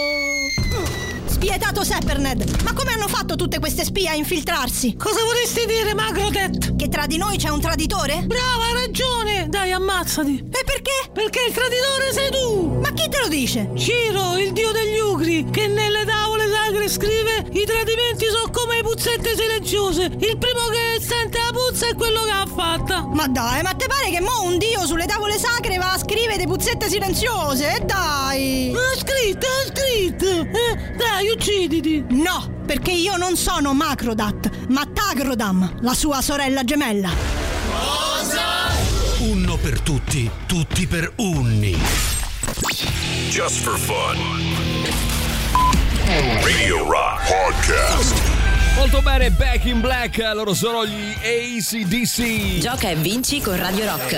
S17: Spietato Sepperned, ma come hanno fatto tutte queste spie a infiltrarsi?
S13: Cosa vorresti dire, Magrodet?
S17: Che tra di noi c'è un traditore?
S13: Brava, hai ragione! Dai, ammazzati!
S17: E perché?
S13: Perché il traditore sei tu!
S17: Ma chi te lo dice?
S13: Ciro, il dio degli Ucri, che nelle tavole sacre sacre scrive: i tradimenti sono come le puzzette silenziose, il primo che sente la puzza è quello che ha fatta.
S17: Ma dai, ma te pare che mo un dio sulle tavole sacre va a scrivere le puzzette silenziose? Dai!
S13: Ha scritto! Dai, ucciditi!
S17: No, perché io non sono Macrodat, ma Tagrodam, la sua sorella gemella.
S1: Cosa? Unno per tutti, tutti per unni.
S2: Just for fun. Radio Rock Podcast.
S3: Molto bene, Back in Black, loro sono gli AC/DC.
S18: Gioca e vinci con Radio Rock.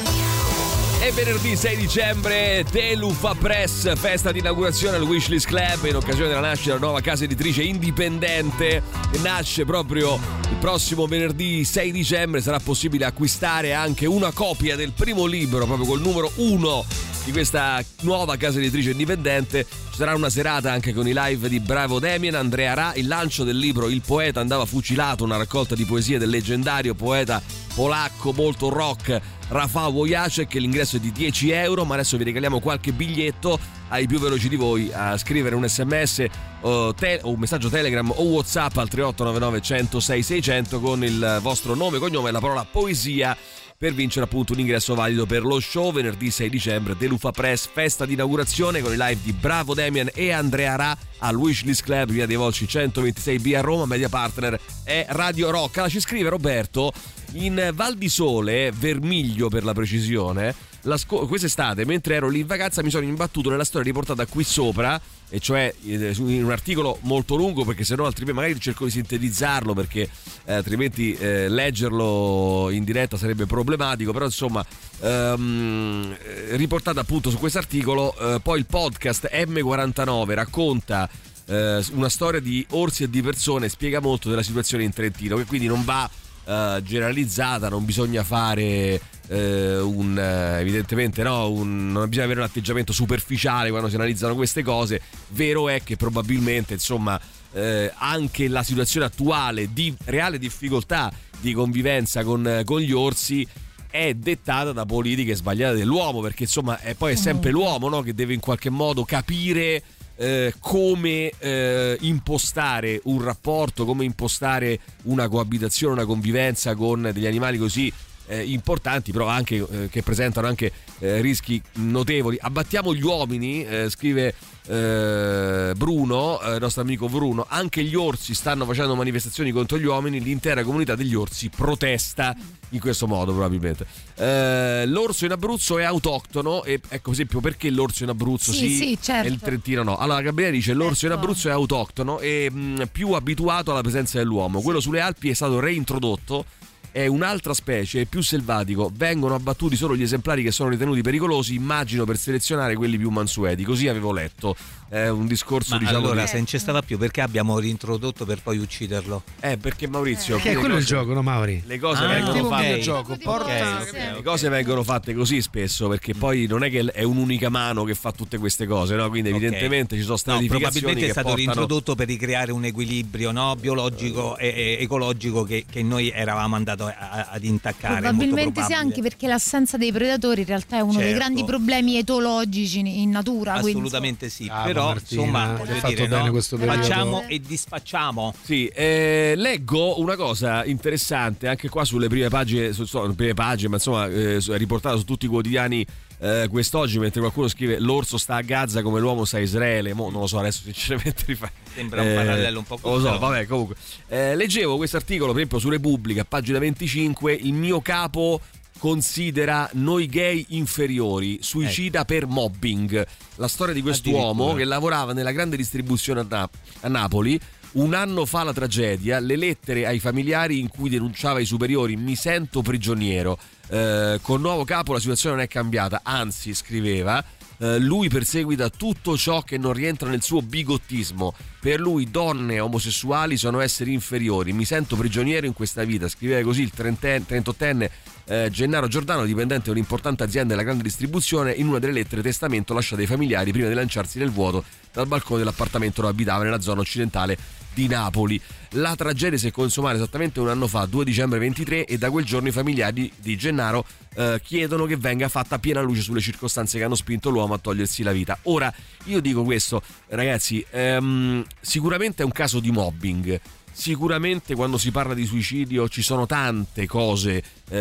S3: E venerdì 6 dicembre Telufa Press, festa di inaugurazione al Wishlist Club in occasione della nascita della nuova casa editrice indipendente che nasce proprio il prossimo venerdì 6 dicembre. Sarà possibile acquistare anche una copia del primo libro proprio col numero 1 di questa nuova casa editrice indipendente. Ci sarà una serata anche con i live di Bravo Damian, Andrea Ra, il lancio del libro Il poeta andava fucilato, una raccolta di poesie del leggendario poeta polacco molto rock Rafał Wojciech. L'ingresso è di €10, ma adesso vi regaliamo qualche biglietto ai più veloci di voi a scrivere un sms o un messaggio Telegram o WhatsApp al 3899 106 600 con il vostro nome, cognome e la parola poesia, per vincere appunto un ingresso valido per lo show venerdì 6 dicembre Telufa Press, festa di inaugurazione con i live di Bravo Damian e Andrea Ra al Wishlist Club, via dei Volsci 126B a Roma. Media partner è Radio Rock. Allora, ci scrive Roberto: in Val di Sole, Vermiglio per la precisione, quest'estate mentre ero lì in vacanza mi sono imbattuto nella storia riportata qui sopra, e cioè in un articolo molto lungo, perché sennò altrimenti magari cerco di sintetizzarlo, perché altrimenti leggerlo in diretta sarebbe problematico, però insomma riportata appunto su questo articolo. Poi il podcast M49 racconta una storia di orsi e di persone, spiega molto della situazione in Trentino, che quindi non va generalizzata, non bisogna fare evidentemente non bisogna avere un atteggiamento superficiale quando si analizzano queste cose. Vero è che probabilmente insomma anche la situazione attuale di reale difficoltà di convivenza con gli orsi è dettata da politiche sbagliate dell'uomo, perché insomma poi è sempre l'uomo, no, che deve in qualche modo capire come impostare un rapporto, come impostare una coabitazione, una convivenza con degli animali così importanti, però anche che presentano anche rischi notevoli. Abbattiamo gli uomini, scrive Bruno, il nostro amico Bruno. Anche gli orsi stanno facendo manifestazioni contro gli uomini, l'intera comunità degli orsi protesta in questo modo probabilmente. L'orso in Abruzzo è autoctono, e ecco per esempio perché l'orso in Abruzzo sì certo, e il Trentino no. Allora Gabriele dice l'orso in Abruzzo è autoctono e più abituato alla presenza dell'uomo. Quello sulle Alpi è stato reintrodotto, è un'altra specie, è più selvatico, vengono abbattuti solo gli esemplari che sono ritenuti pericolosi, immagino per selezionare quelli più mansueti, così avevo letto. È un discorso, diciamo.
S7: Allora, se non ci stava più, perché abbiamo reintrodotto per poi ucciderlo?
S3: Perché Maurizio,
S4: che è quello il gioco, no Mauri?
S3: Le cose vengono fatte gioco, le cose vengono fatte così spesso, perché poi non è che è un'unica mano che fa tutte queste cose, no? Quindi evidentemente ci sono stratificazioni.
S7: Probabilmente è stato
S3: portano...
S7: reintrodotto per ricreare un equilibrio, no? Biologico e ecologico che noi eravamo andati ad intaccare.
S6: Probabilmente sì, anche perché l'assenza dei predatori in realtà è uno dei grandi problemi etologici in natura.
S7: Assolutamente
S6: quindi.
S7: Sì, però Martina, insomma dire, bene questo facciamo e disfacciamo.
S3: Sì, leggo una cosa interessante anche qua sulle prime pagine, ma insomma è riportata su tutti i quotidiani quest'oggi, mentre qualcuno scrive l'orso sta a Gaza come l'uomo sta a Israele. Non lo so, adesso sinceramente
S7: sembra un parallelo un po'
S3: lo so, vabbè, comunque leggevo questo articolo per esempio su Repubblica, pagina 25, il mio capo considera noi gay inferiori, suicida per mobbing. La storia di quest'uomo che lavorava nella grande distribuzione a Napoli. Un anno fa la tragedia, le lettere ai familiari in cui denunciava i superiori: mi sento prigioniero. Con nuovo capo la situazione non è cambiata, anzi, scriveva, lui perseguita tutto ciò che non rientra nel suo bigottismo. Per lui donne omosessuali sono esseri inferiori. Mi sento prigioniero in questa vita, scriveva così il 38enne Gennaro Giordano, dipendente di un'importante azienda della grande distribuzione, in una delle lettere testamento lasciate ai familiari prima di lanciarsi nel vuoto dal balcone dell'appartamento dove abitava nella zona occidentale di Napoli. La tragedia si è consumata esattamente un anno fa, 2 dicembre 23, e da quel giorno i familiari di Gennaro chiedono che venga fatta piena luce sulle circostanze che hanno spinto l'uomo a togliersi la vita. Ora, io dico questo, ragazzi, sicuramente è un caso di mobbing. Sicuramente quando si parla di suicidio ci sono tante cose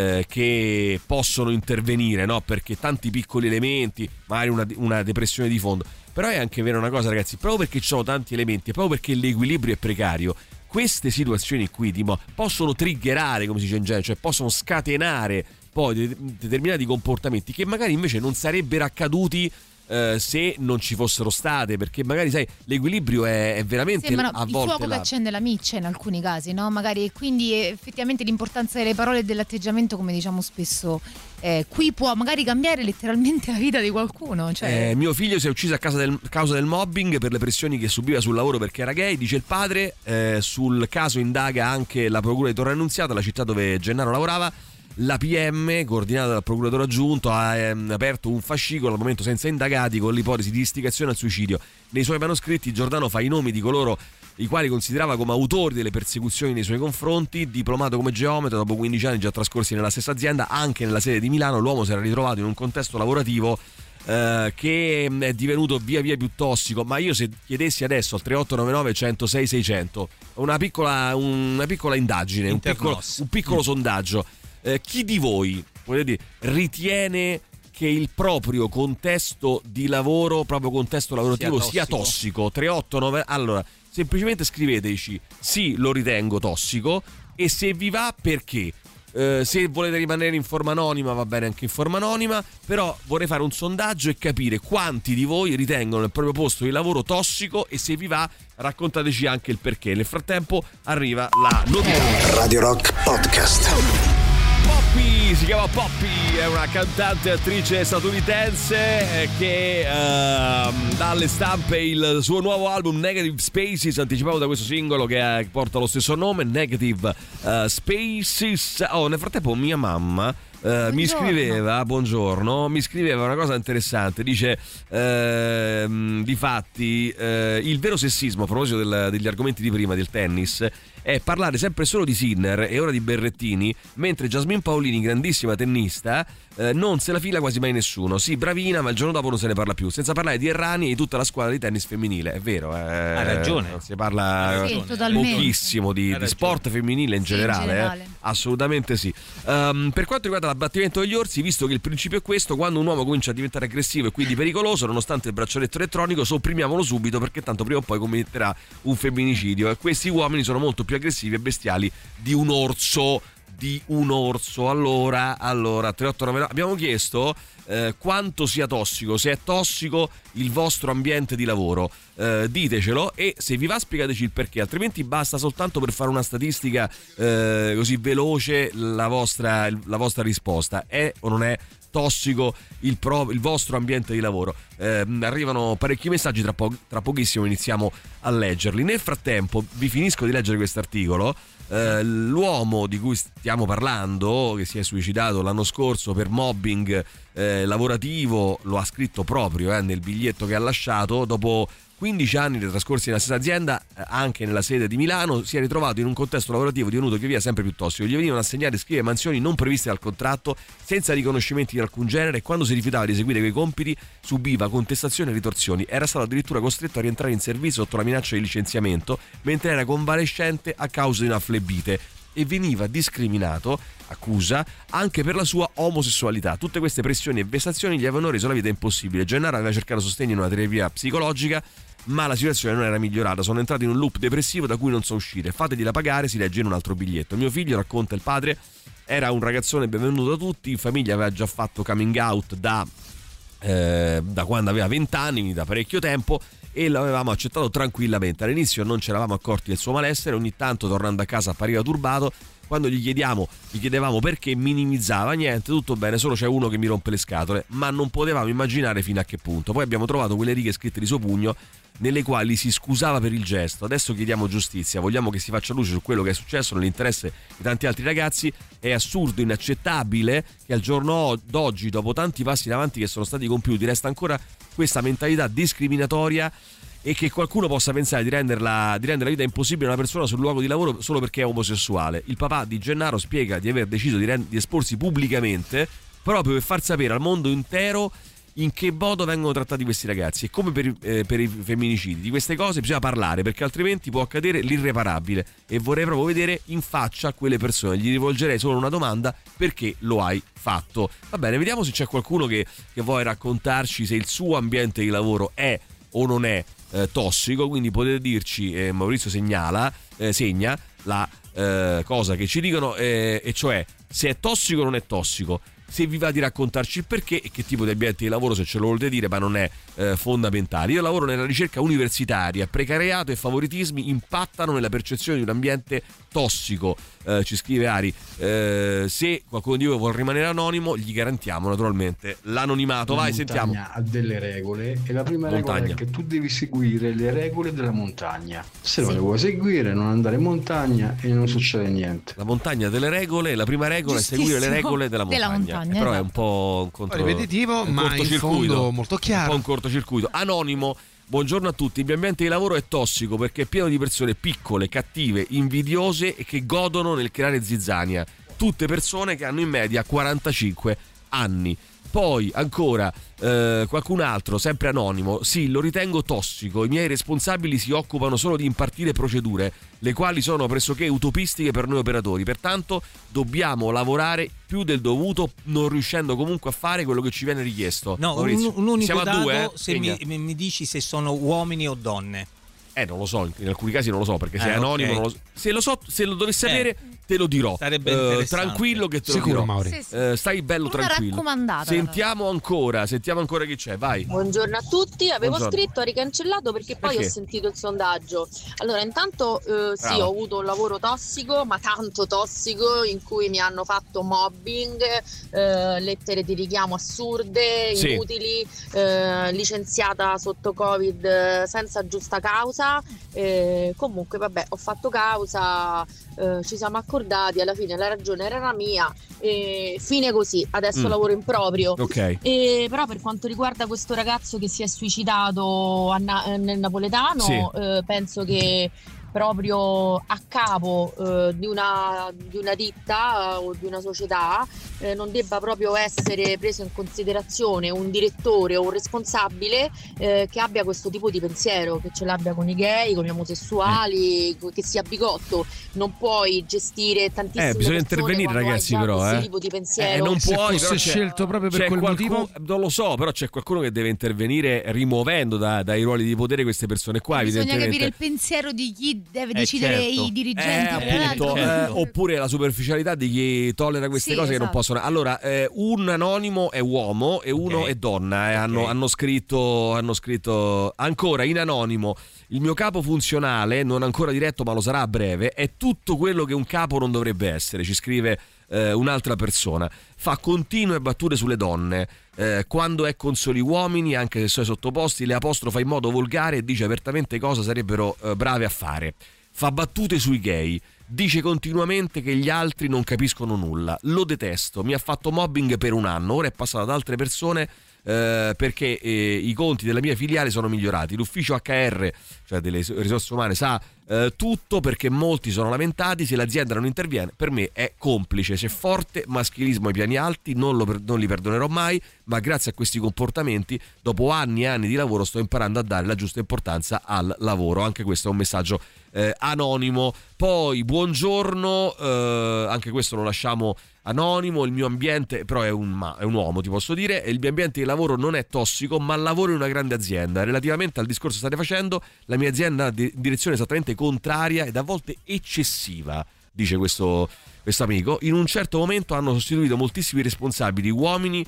S3: che possono intervenire, no? Perché tanti piccoli elementi, magari una depressione di fondo. Però è anche vero una cosa, ragazzi, proprio perché ci sono tanti elementi, proprio perché l'equilibrio è precario, queste situazioni qui possono triggerare, come si dice in genere, cioè possono scatenare poi determinati comportamenti che magari invece non sarebbero accaduti se non ci fossero state, perché magari sai l'equilibrio è veramente a volte
S6: il fuoco che accende la miccia in alcuni casi, no? Magari, e quindi effettivamente l'importanza delle parole e dell'atteggiamento, come diciamo spesso, qui può magari cambiare letteralmente la vita di qualcuno, cioè...
S3: Mio figlio si è ucciso a causa del mobbing per le pressioni che subiva sul lavoro perché era gay, dice il padre. Sul caso indaga anche la procura di Torre Annunziata, la città dove Gennaro lavorava. La PM, coordinata dal procuratore aggiunto, ha aperto un fascicolo al momento senza indagati con l'ipotesi di istigazione al suicidio. Nei suoi manoscritti Giordano fa i nomi di coloro i quali considerava come autori delle persecuzioni nei suoi confronti. Diplomato come geometra, dopo 15 anni già trascorsi nella stessa azienda, anche nella sede di Milano, l'uomo si era ritrovato in un contesto lavorativo che è divenuto via via più tossico. Ma io, se chiedessi adesso al 3899 106 600 una piccola indagine, un piccolo sondaggio, chi di voi ritiene che il proprio contesto di lavoro, proprio contesto lavorativo sia tossico? 389. Allora, semplicemente scriveteci sì, lo ritengo tossico, e se vi va perché. Se volete rimanere in forma anonima va bene anche in forma anonima, però vorrei fare un sondaggio e capire quanti di voi ritengono il proprio posto di lavoro tossico, e se vi va raccontateci anche il perché. Nel frattempo arriva la notizia.
S19: Radio Rock Podcast.
S3: Poppy, si chiama Poppy, è una cantante e attrice statunitense che dà alle stampe il suo nuovo album Negative Spaces, anticipato da questo singolo che porta lo stesso nome, Negative Spaces. Nel frattempo mia mamma mi scriveva, buongiorno, mi scriveva una cosa interessante, dice difatti il vero sessismo, a proposito degli argomenti di prima del tennis, è parlare sempre solo di Sinner e ora di Berrettini, mentre Jasmine Paolini, grandissima tennista, non se la fila quasi mai nessuno. Sì, bravina, ma il giorno dopo non se ne parla più, senza parlare di Errani e di tutta la squadra di tennis femminile. È vero,
S7: ha ragione,
S3: non si parla pochissimo di sport femminile in generale. Assolutamente sì. Per quanto riguarda l'abbattimento degli orsi, visto che il principio è questo, quando un uomo comincia a diventare aggressivo e quindi pericoloso, nonostante il braccialetto elettronico, sopprimiamolo subito, perché tanto prima o poi commetterà un femminicidio, e questi uomini sono molto più aggressivi e bestiali di un orso. Allora 389, abbiamo chiesto quanto sia tossico, se è tossico il vostro ambiente di lavoro, ditecelo, e se vi va spiegateci il perché, altrimenti basta soltanto per fare una statistica così veloce la vostra risposta. È o non è tossico il vostro ambiente di lavoro? Arrivano parecchi messaggi, tra pochissimo iniziamo a leggerli. Nel frattempo vi finisco di leggere quest'articolo. L'uomo di cui stiamo parlando, che si è suicidato l'anno scorso per mobbing lavorativo, lo ha scritto proprio nel biglietto che ha lasciato. Dopo 15 anni trascorsi nella stessa azienda, anche nella sede di Milano, si è ritrovato in un contesto lavorativo divenuto che via sempre più tossico. Gli venivano assegnate, scrive, mansioni non previste dal contratto, senza riconoscimenti di alcun genere, e quando si rifiutava di eseguire quei compiti subiva contestazioni e ritorsioni. Era stato addirittura costretto a rientrare in servizio sotto la minaccia di licenziamento mentre era convalescente a causa di una flebite, e veniva discriminato, accusa, anche per la sua omosessualità. Tutte queste pressioni e vessazioni gli avevano reso la vita impossibile. Gennaro aveva cercato sostegno in una terapia psicologica, ma la situazione non era migliorata. Sono entrato in un loop depressivo da cui non so uscire. Fategliela pagare, si legge in un altro biglietto. Mio figlio, racconta il padre, era un ragazzone benvenuto da tutti, in famiglia aveva già fatto coming out da quando aveva 20 anni, da parecchio tempo, e l'avevamo accettato tranquillamente. All'inizio non ci eravamo accorti del suo malessere, ogni tanto tornando a casa appariva turbato. quando gli chiedevamo perché, minimizzava: niente, tutto bene, solo c'è uno che mi rompe le scatole. Ma non potevamo immaginare fino a che punto. Poi abbiamo trovato quelle righe scritte di suo pugno nelle quali si scusava per il gesto. Adesso chiediamo giustizia, vogliamo che si faccia luce su quello che è successo nell'interesse di tanti altri ragazzi. È assurdo, inaccettabile che al giorno d'oggi, dopo tanti passi in avanti che sono stati compiuti, resta ancora questa mentalità discriminatoria e che qualcuno possa pensare di rendere la vita impossibile a una persona sul luogo di lavoro solo perché è omosessuale. Il papà di Gennaro spiega di aver deciso di esporsi pubblicamente proprio per far sapere al mondo intero in che modo vengono trattati questi ragazzi. E come per i femminicidi, di queste cose bisogna parlare, perché altrimenti può accadere l'irreparabile. E vorrei proprio vedere in faccia a quelle persone. Gli rivolgerei solo una domanda: perché lo hai fatto? Va bene, vediamo se c'è qualcuno che vuole raccontarci se il suo ambiente di lavoro è o non è tossico. Quindi potete dirci, Maurizio segna la cosa che ci dicono, e cioè se è tossico o non è tossico, se vi va di raccontarci il perché e che tipo di ambiente di lavoro, se ce lo volete dire, ma non è fondamentale. Io lavoro nella ricerca universitaria, precariato e favoritismi impattano nella percezione di un ambiente tossico, ci scrive Ari. Se qualcuno di voi vuole rimanere anonimo, gli garantiamo naturalmente l'anonimato. Vai, sentiamo.
S19: La montagna ha delle regole e la prima regola è che tu devi seguire le regole della montagna. Se non le vuoi seguire, non andare in montagna e non succede niente.
S3: La montagna ha delle regole, la prima regola è seguire le regole della montagna. Però è un po'
S4: ripetitivo, ma in fondo molto chiaro.
S3: Un po' un cortocircuito. Anonimo: buongiorno a tutti, il mio ambiente di lavoro è tossico perché è pieno di persone piccole, cattive, invidiose e che godono nel creare zizzania. Tutte persone che hanno in media 45 anni. Poi ancora qualcun altro, sempre anonimo: sì, lo ritengo tossico, i miei responsabili si occupano solo di impartire procedure, le quali sono pressoché utopistiche per noi operatori, pertanto dobbiamo lavorare più del dovuto, non riuscendo comunque a fare quello che ci viene richiesto.
S7: No, un unico dato, se mi dici se sono uomini o donne.
S3: Non lo so, in alcuni casi non lo so, perché se è anonimo non lo so. Se lo dovessi sapere te lo dirò.
S7: Sarebbe
S3: tranquillo che te
S4: sicuro,
S3: lo dirò.
S4: Mauri.
S3: Stai bello
S6: una
S3: tranquillo.
S6: Raccomandata.
S3: Sentiamo ancora chi c'è, vai.
S20: Buongiorno a tutti, avevo scritto a ricancellato perché poi ho sentito il sondaggio. Allora, intanto sì, ho avuto un lavoro tossico, ma tanto tossico, in cui mi hanno fatto mobbing, lettere di richiamo assurde, inutili, licenziata sotto Covid senza giusta causa. Comunque vabbè, ho fatto causa, ci siamo accordati, alla fine la ragione era la mia, fine così. Adesso lavoro in proprio. Però per quanto riguarda questo ragazzo che si è suicidato nel napoletano, penso che proprio a capo di una ditta o di una società non debba proprio essere preso in considerazione un direttore o un responsabile che abbia questo tipo di pensiero, che ce l'abbia con i gay, con gli omosessuali, che sia bigotto. Non puoi gestire tantissime
S3: bisogna intervenire, ragazzi, però
S20: questo tipo di pensiero.
S3: Non puoi,
S4: se scelto proprio per quel motivo,
S3: non lo so, però c'è qualcuno che deve intervenire rimuovendo dai ruoli di potere queste persone qua.
S6: Bisogna capire il pensiero di chi deve decidere, i dirigenti,
S3: oppure la superficialità di chi tollera queste cose, che non possono. Allora, un anonimo è uomo e uno è donna. Hanno scritto ancora in anonimo: il mio capo funzionale, non ancora diretto ma lo sarà a breve, è tutto quello che un capo non dovrebbe essere, ci scrive un'altra persona. Fa continue battute sulle donne, quando è con soli uomini, anche se sono sottoposti, le apostrofa in modo volgare e dice apertamente cosa sarebbero brave a fare. Fa battute sui gay, dice continuamente che gli altri non capiscono nulla. Lo detesto, mi ha fatto mobbing per un anno, ora è passato ad altre persone perché i conti della mia filiale sono migliorati. L'ufficio HR, cioè delle risorse umane, sa tutto, perché molti sono lamentati. Se l'azienda non interviene, per me è complice. C'è forte maschilismo ai piani alti, non li perdonerò mai, ma grazie a questi comportamenti, dopo anni e anni di lavoro, sto imparando a dare la giusta importanza al lavoro. Anche questo è un messaggio anonimo. Poi buongiorno, anche questo lo lasciamo anonimo. Il mio ambiente, però è un uomo, ti posso dire, il mio ambiente di lavoro non è tossico, ma lavoro in una grande azienda. Relativamente al discorso che state facendo, la mia azienda ha direzione esattamente contraria ed a volte eccessiva, dice questo amico. In un certo momento hanno sostituito moltissimi responsabili uomini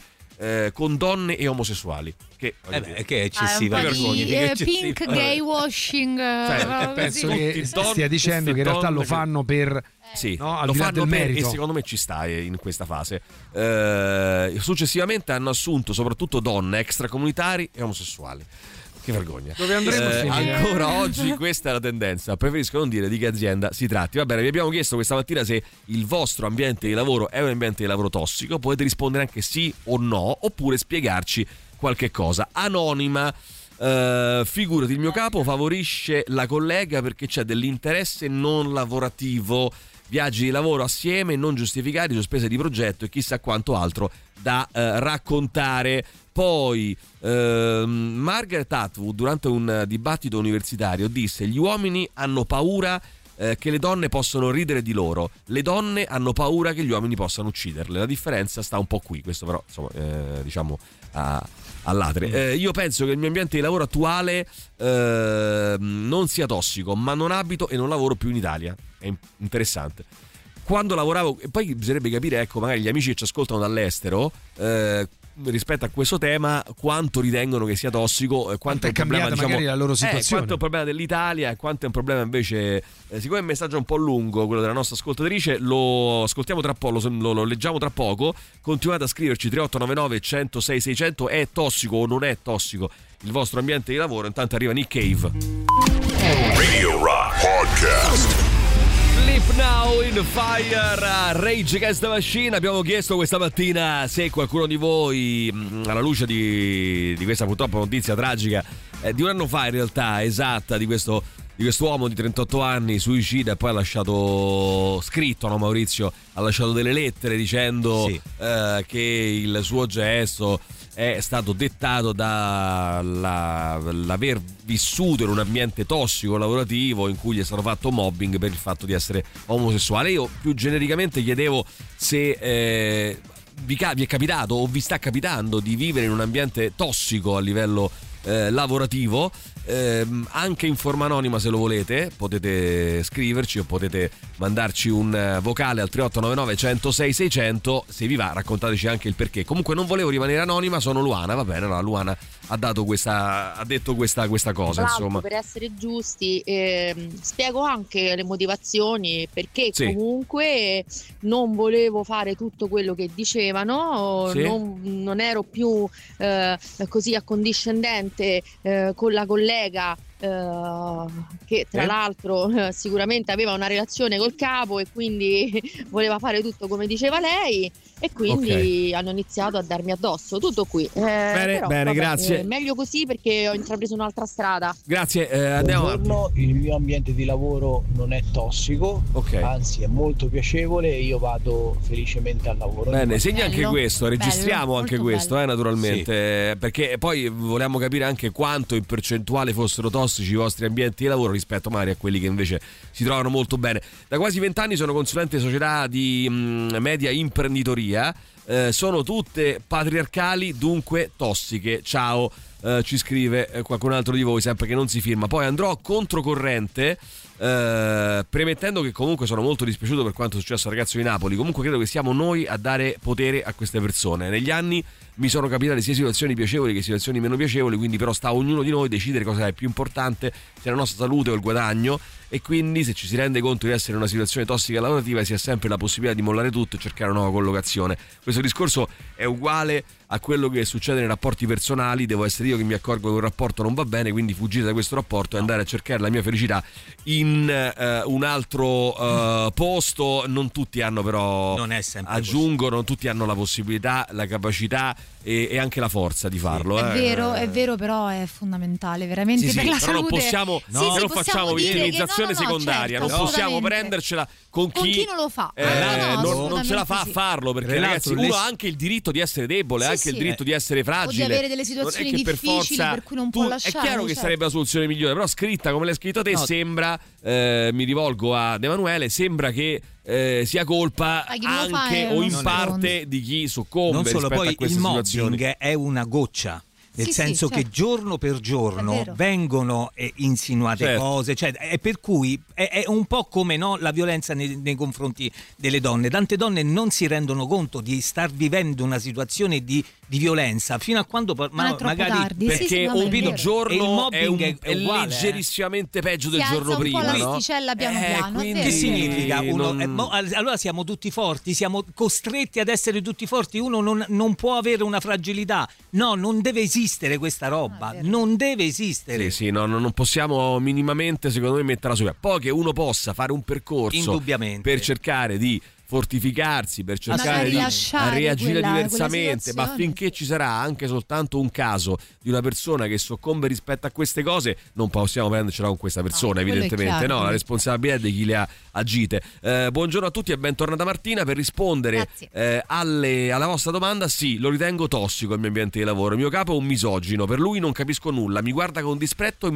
S3: con donne e omosessuali. Che
S7: è eccessiva.
S6: Pink gay washing.
S4: Penso che stia dicendo che in realtà lo fanno per...
S3: Sì,
S4: no,
S3: lo fanno per, e secondo me ci sta in questa fase. Successivamente hanno assunto soprattutto donne extracomunitari e omosessuali. Che vergogna.
S4: Dove andremo
S3: ancora oggi questa è la tendenza. Preferisco non dire di che azienda si tratti. Va bene, vi abbiamo chiesto questa mattina se il vostro ambiente di lavoro è un ambiente di lavoro tossico. Potete rispondere anche sì o no, oppure spiegarci qualche cosa. Anonima, figurati, il mio capo favorisce la collega perché c'è dell'interesse non lavorativo, viaggi di lavoro assieme non giustificati, sospese di progetto e chissà quanto altro da raccontare. Poi Margaret Atwood durante un dibattito universitario disse: gli uomini hanno paura che le donne possano ridere di loro, le donne hanno paura che gli uomini possano ucciderle. La differenza sta un po' qui, questo però insomma diciamo all'atre. Io penso che il mio ambiente di lavoro attuale non sia tossico, ma non abito e non lavoro più in Italia. È interessante. Quando lavoravo, e poi bisognerebbe capire, ecco, magari gli amici che ci ascoltano dall'estero, rispetto a questo tema, quanto ritengono che sia tossico, quanto è un problema, diciamo,
S4: magari la loro situazione,
S3: quanto è un problema dell'Italia e quanto è un problema invece. Siccome il messaggio è un po' lungo, quello della nostra ascoltatrice, lo ascoltiamo tra poco, lo leggiamo tra poco. Continuate a scriverci 3899 106 600. È tossico o non è tossico il vostro ambiente di lavoro? Intanto arriva Nick Cave.
S2: Radio Rock Podcast.
S3: Sleep Now in Fire, Rage Against the Machine. Abbiamo chiesto questa mattina se qualcuno di voi, alla luce di questa purtroppo notizia tragica di un anno fa in realtà esatta, di quest'uomo di 38 anni suicida, e poi ha lasciato scritto, no, Maurizio ha lasciato delle lettere dicendo che il suo gesto è stato dettato dall'aver vissuto in un ambiente tossico lavorativo in cui gli è stato fatto mobbing per il fatto di essere omosessuale. Io più genericamente chiedevo se vi è capitato o vi sta capitando di vivere in un ambiente tossico a livello lavorativo. Anche in forma anonima, se lo volete, potete scriverci o potete mandarci un vocale al 3899 106 600. Se vi va, raccontateci anche il perché. Comunque non volevo rimanere anonima, sono Luana, va bene, allora Luana ha detto questa cosa. Insomma,
S20: per essere giusti, spiego anche le motivazioni, perché comunque non volevo fare tutto quello che dicevano, non ero più così accondiscendente con la collega che tra l'altro sicuramente aveva una relazione col capo e quindi voleva fare tutto come diceva lei, e quindi hanno iniziato a darmi addosso. Tutto qui.
S3: Bene, grazie.
S20: Meglio così, perché ho intrapreso un'altra strada.
S3: Grazie. Andiamo avanti.
S9: Il mio ambiente di lavoro non è tossico, anzi è molto piacevole e io vado felicemente al lavoro.
S3: Bene, segna anche questo, registriamo anche questo, naturalmente, perché poi volevamo capire anche quanto in percentuale fossero tossici i vostri ambienti di lavoro rispetto magari a quelli che invece si trovano molto bene. Da quasi 20 anni sono consulente società di media imprenditoria. Sono tutte patriarcali, dunque tossiche. Ciao, ci scrive qualcun altro di voi, sempre che non si firma. Poi andrò controcorrente, premettendo che comunque sono molto dispiaciuto per quanto è successo al ragazzo di Napoli. Comunque credo che siamo noi a dare potere a queste persone. Negli anni mi sono capitate sia situazioni piacevoli che situazioni meno piacevoli, quindi però sta a ognuno di noi decidere cosa è più importante, se la nostra salute o il guadagno, e quindi se ci si rende conto di essere in una situazione tossica lavorativa si ha sempre la possibilità di mollare tutto e cercare una nuova collocazione. Questo discorso è uguale a quello che succede nei rapporti personali. Devo essere io che mi accorgo che un rapporto non va bene, quindi fuggire da questo rapporto e andare a cercare la mia felicità in un altro posto. Non tutti hanno però,
S7: non è sempre
S3: aggiungo, non tutti hanno la possibilità, la capacità e anche la forza di farlo.
S6: È vero, però è fondamentale veramente per la salute.
S3: Non possiamo, non facciamo vittimizzazione secondaria,
S6: certo,
S3: non possiamo prendercela con chi
S6: non lo fa.
S3: Non ce la fa a farlo, perché ragazzi, uno ha anche il diritto di essere debole, anche il diritto di essere fragile,
S6: o di avere delle situazioni difficili per cui non può lasciare.
S3: È chiaro che sarebbe la soluzione migliore, però scritta come l'hai scritto te sembra, mi rivolgo ad Emanuele, sembra che sia colpa anche o in parte di chi soccombe.
S7: Non solo,
S3: rispetto
S7: poi
S3: a queste
S7: il
S3: situazioni.
S7: mobbing è una goccia nel senso che giorno per giorno vengono insinuate cose, cioè, per cui è un po' come la violenza nei confronti delle donne. Tante donne non si rendono conto di star vivendo una situazione di violenza fino a quando magari
S6: tardi.
S3: Perché il giorno è leggerissimamente peggio del giorno prima,
S6: un po' l'asticella piano piano.
S7: Che significa? Allora siamo tutti forti, siamo costretti ad essere tutti forti. Uno non può avere una fragilità. No, non deve esistere questa roba, non deve esistere.
S3: Sì, no, non possiamo minimamente, secondo me, metterla su. Poi che uno possa fare un percorso
S7: indubbiamente
S3: per cercare di fortificarsi, per cercare di reagire diversamente, ma finché ci sarà anche soltanto un caso di una persona che soccombe rispetto a queste cose, non possiamo prendercela con questa persona, evidentemente. No, la responsabilità è di chi le ha agite. Buongiorno a tutti e bentornata Martina. Per rispondere alla vostra domanda, sì, lo ritengo tossico il mio ambiente di lavoro. Il mio capo è un misogino, per lui non capisco nulla, mi guarda con disprezzo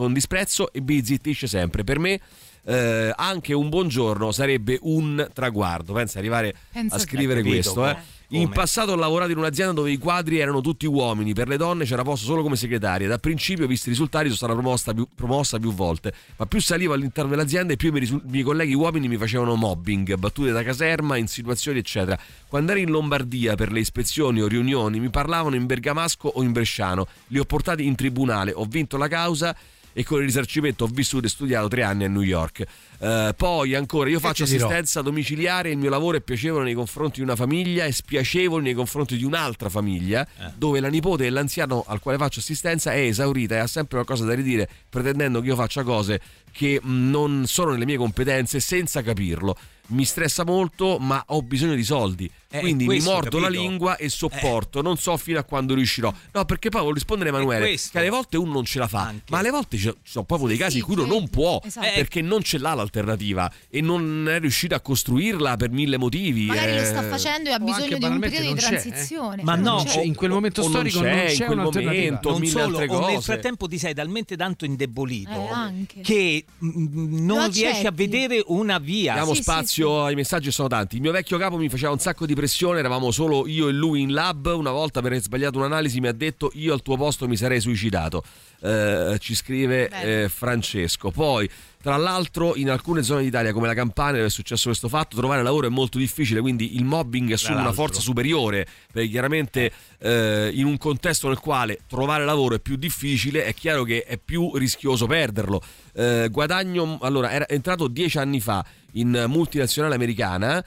S3: e mi zittisce sempre. Per me anche un buongiorno sarebbe un traguardo. Pensa arrivare a scrivere questo. In passato ho lavorato in un'azienda dove i quadri erano tutti uomini, per le donne c'era posto solo come segretaria. Da principio, visti i risultati, sono stata promossa più volte, ma più salivo all'interno dell'azienda e più i miei colleghi uomini mi facevano mobbing, battute da caserma, insinuazioni eccetera. Quando ero in Lombardia per le ispezioni o riunioni mi parlavano in bergamasco o in bresciano, li ho portati in tribunale, ho vinto la causa e con il risarcimento ho vissuto e studiato 3 anni a New York. Poi ancora, io faccio assistenza domiciliare, il mio lavoro è piacevole nei confronti di una famiglia e spiacevole nei confronti di un'altra famiglia, dove la nipote dell'anziano al quale faccio assistenza è esaurita e ha sempre qualcosa da ridire, pretendendo che io faccia cose che non sono nelle mie competenze senza capirlo. Mi stressa molto, ma ho bisogno di soldi, quindi mi mordo la lingua e sopporto, non so fino a quando riuscirò. No, perché poi voglio rispondere a Emanuele che alle volte uno non ce la fa, ma alle volte ci sono proprio dei casi in cui uno non può, perché non ce l'ha l'alternativa e non è riuscito a costruirla per 1000 motivi.
S6: Magari lo sta facendo e ha bisogno di un periodo di transizione.
S4: Ma no, in quel momento storico non c'è un'alternativa.
S3: Non solo, o
S7: nel frattempo ti sei talmente tanto indebolito che non riesci a vedere una via.
S3: Diamo spazio ai messaggi, sono tanti. Il mio vecchio capo mi faceva un sacco di pressione, eravamo solo io e lui in lab. Una volta per aver sbagliato un'analisi mi ha detto: io al tuo posto mi sarei suicidato. Ci scrive Francesco. Poi tra l'altro in alcune zone d'Italia come la Campania, dove è successo questo fatto, trovare lavoro è molto difficile, quindi il mobbing assume una forza superiore, perché chiaramente in un contesto nel quale trovare lavoro è più difficile è chiaro che è più rischioso perderlo. Guadagno, allora, era entrato 10 anni fa in multinazionale americana.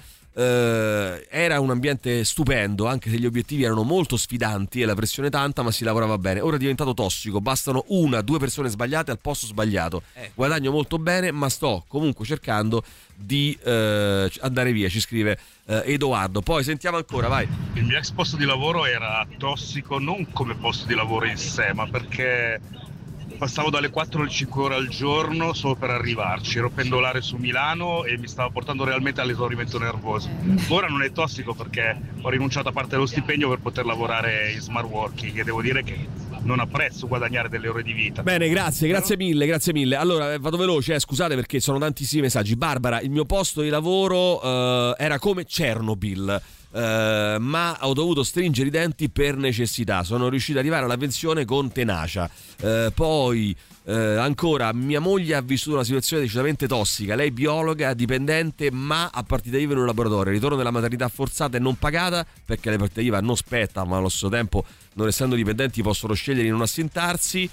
S3: Era un ambiente stupendo, anche se gli obiettivi erano molto sfidanti e la pressione tanta, ma si lavorava bene. Ora è diventato tossico, bastano 1-2 persone sbagliate al posto sbagliato. Guadagno molto bene, ma sto comunque cercando di andare via, ci scrive Edoardo. Poi sentiamo ancora, vai.
S21: Il mio ex posto di lavoro era tossico non come posto di lavoro in sé, ma perché passavo dalle 4 alle 5 ore al giorno solo per arrivarci. Ero pendolare su Milano e mi stava portando realmente all'esaurimento nervoso. Ora non è tossico perché ho rinunciato a parte dello stipendio per poter lavorare in smart working e devo dire che non apprezzo guadagnare delle ore di vita.
S3: Bene, grazie mille. Allora vado veloce, scusate perché sono tantissimi messaggi. Barbara, il mio posto di lavoro era come Chernobyl. Ma ho dovuto stringere i denti per necessità. Sono riuscito ad arrivare alla pensione con tenacia. Poi ancora, mia moglie ha vissuto una situazione decisamente tossica. Lei biologa, dipendente, ma a partita IVA in un laboratorio. Ritorno della maternità forzata e non pagata, perché le partite IVA non spettano, ma allo stesso tempo, non essendo dipendenti, possono scegliere di non assentarsi.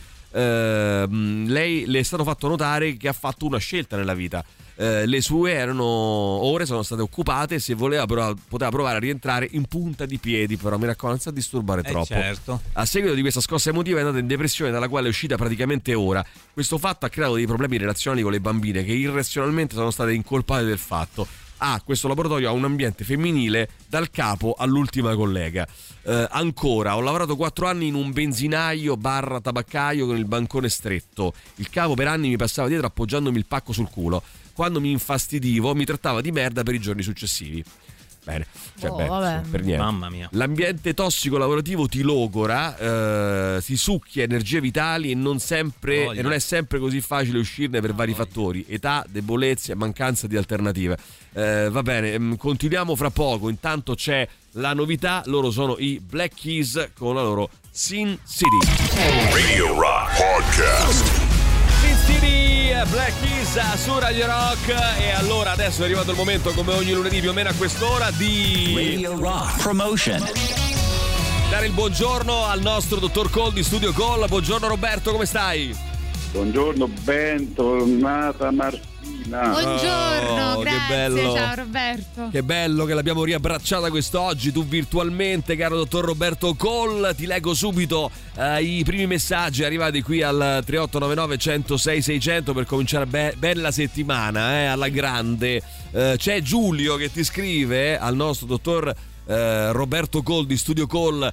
S3: Lei le è stato fatto notare che ha fatto una scelta nella vita. Le sue ore sono state occupate, se voleva però poteva provare a rientrare in punta di piedi, però mi raccomando non sta a disturbare troppo.
S7: Certo.
S3: A seguito di questa scossa emotiva è andata in depressione, dalla quale è uscita praticamente ora. Questo fatto ha creato dei problemi relazionali con le bambine che irrazionalmente sono state incolpate del fatto. Questo laboratorio ha un ambiente femminile dal capo all'ultima collega. Ancora, ho lavorato 4 anni in un benzinaio / tabaccaio con il bancone stretto. Il capo per anni mi passava dietro appoggiandomi il pacco sul culo. Quando mi infastidivo mi trattava di merda per i giorni successivi. Bene, per niente.
S7: Mamma mia.
S3: L'ambiente tossico lavorativo ti logora, ti succhia energie vitali e non è sempre così facile uscirne per vari fattori: età, debolezze, mancanza di alternative. Va bene, continuiamo fra poco. Intanto c'è la novità, loro sono i Black Keys con la loro Sin City.
S2: Radio Rock Podcast.
S3: Sin City, Black Keys su Radio Rock. E allora adesso è arrivato il momento, come ogni lunedì più o meno a quest'ora, di
S8: Radio Rock Promotion.
S3: Dare il buongiorno al nostro dottor Cole di Studio Cole. Buongiorno Roberto, come stai?
S22: Buongiorno, bentornata Martina.
S6: Buongiorno, grazie,
S3: che bello.
S6: Ciao Roberto.
S3: Che bello che l'abbiamo riabbracciata quest'oggi, tu virtualmente, caro dottor Roberto Cole. Ti leggo subito i primi messaggi arrivati qui al 3899 106 600 per cominciare bella settimana, alla grande. C'è Giulio che ti scrive al nostro dottor Roberto Cole di Studio Cole,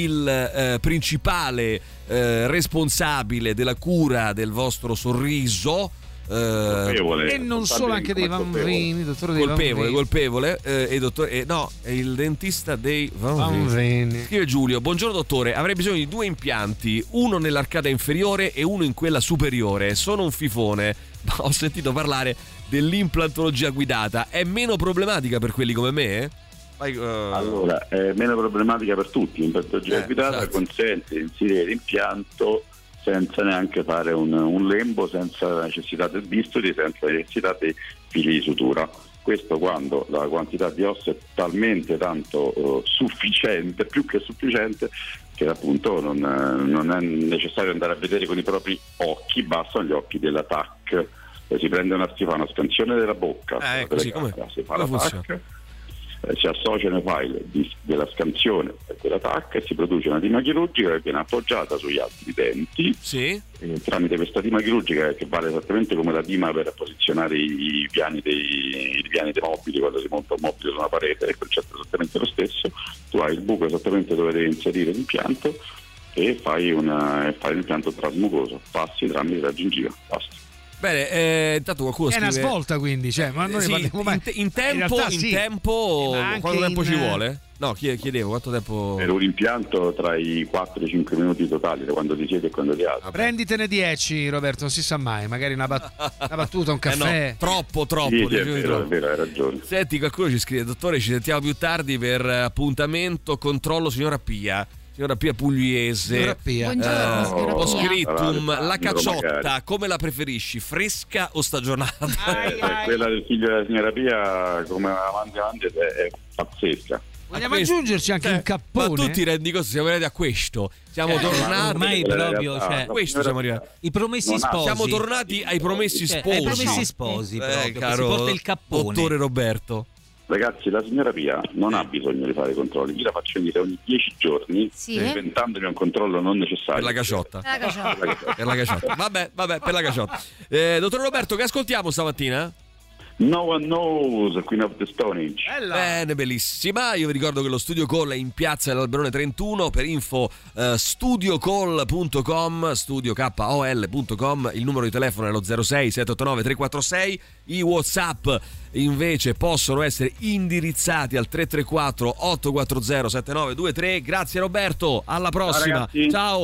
S3: il principale responsabile della cura del vostro sorriso,
S22: colpevole,
S4: e non solo, anche dei bambini, dottore dei
S3: colpevole, no, è il dentista dei bambini. Scrive Giulio: buongiorno dottore, avrei bisogno di 2 impianti, uno nell'arcata inferiore e uno in quella superiore. Sono un fifone, ma ho sentito parlare dell'implantologia guidata. È meno problematica per quelli come me?
S22: Allora, è meno problematica per tutti. L'implantologia guidata, esatto, consente di inserire l'impianto senza neanche fare un lembo, senza la necessità del bisturi, senza la necessità dei fili di sutura. Questo quando la quantità di ossa è talmente tanto sufficiente, più che sufficiente, che appunto non è necessario andare a vedere con i propri occhi, bastano gli occhi della TAC. Si fa una scansione della bocca, si fa la TAC, si associano i file della scansione e della TAC e si produce una dima chirurgica che viene appoggiata sugli altri denti.
S3: Sì.
S22: Tramite questa dima chirurgica, che vale esattamente come la dima per posizionare i piani dei mobili quando si monta un mobile su una parete, il concetto è esattamente lo stesso. Tu hai il buco esattamente dove devi inserire l'impianto e fai l'impianto trasmucoso, passi tramite la gengiva, basta.
S3: Bene, intanto qualcuno scrive...
S4: È una svolta, quindi, ma noi ne parliamo mai.
S3: In tempo, quanto tempo ci vuole? No, chiedevo quanto tempo...
S22: Per un impianto tra i 4 e i 5 minuti totali, da quando ti siedi e quando ti alzi.
S4: Prenditene 10, Roberto, non si sa mai, magari una battuta, un caffè.
S3: No, troppo.
S22: Sì, è vero, hai ragione.
S3: Senti, qualcuno ci scrive: dottore, ci sentiamo più tardi per appuntamento controllo signora Pia. Signora Pia Pugliese.
S6: Signora Pia. Buongiorno, signora
S3: Pia. Ho scritto la caciotta, come la preferisci, fresca o stagionata?
S22: Quella del figlio della signora Pia, come avanti è pazzesca.
S4: Vogliamo aggiungerci anche un cappone?
S3: Ma tu ti rendi conto, siamo arrivati a questo. Siamo tornati
S7: ormai proprio,
S3: questo siamo arrivati.
S7: I promessi sposi.
S3: Siamo tornati ai promessi sposi.
S7: Ai promessi sposi,
S3: caro
S7: si porta il cappone.
S3: Dottore Roberto.
S22: Ragazzi, la signora Pia non ha bisogno di fare controlli, io la faccio venire ogni 10 giorni, inventandomi un controllo non necessario.
S3: Per la caciotta. Per la caciotta. Vabbè, per la caciotta. Dottor Roberto, che ascoltiamo stamattina?
S22: No One Knows, Queen of the Stone Age.
S3: Bene, bellissima. Io vi ricordo che lo Studio Call è in piazza dell'Alberone 31. Per info studiocall.com, studiocall.com. Il numero di telefono è lo 06 789 346. I WhatsApp invece possono essere indirizzati al 334 840 7923. Grazie Roberto, alla prossima. Ciao.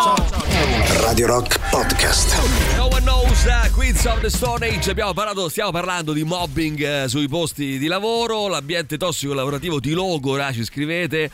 S8: Radio Rock Podcast.
S3: No One Knows, Queens of the Stone Age. Stiamo parlando di mobbing sui posti di lavoro. L'ambiente tossico lavorativo ti logora, ci scrivete,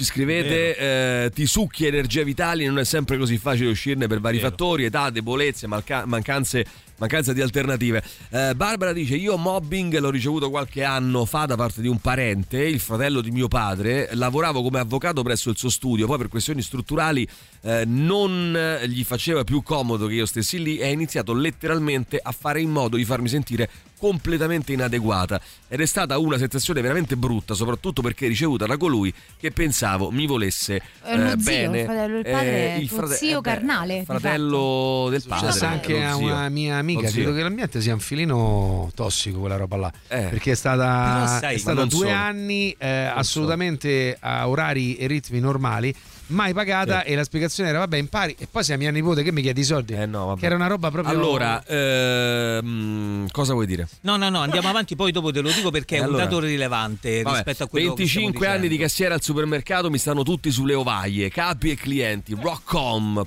S3: ti succhia energia vitali, non è sempre così facile uscirne per vari fattori, età, debolezze, mancanza di alternative. Barbara dice: io mobbing l'ho ricevuto qualche anno fa da parte di un parente, il fratello di mio padre. Lavoravo come avvocato presso il suo studio, poi per questioni strutturali non gli faceva più comodo che io stessi lì e ha iniziato letteralmente a fare in modo di farmi sentire completamente inadeguata, ed è stata una sensazione veramente brutta, soprattutto perché ricevuta da colui che pensavo mi volesse bene.
S6: Il fratello del padre, il zio carnale,
S3: fratello del padre.
S4: C'è anche a una mia amica, credo che l'ambiente sia un filino tossico, quella roba là, perché è stata 2 anni assolutamente a orari e ritmi normali, mai pagata, e la spiegazione era vabbè impari, e poi sei mia nipote che mi chiedi i soldi, che era una roba proprio.
S3: Allora cosa vuoi dire?
S7: No, andiamo avanti, poi dopo te lo dico perché è un dato rilevante rispetto a quello
S3: 25 anni di cassiera al supermercato, mi stanno tutti sulle ovaie, capi e clienti. Rock on,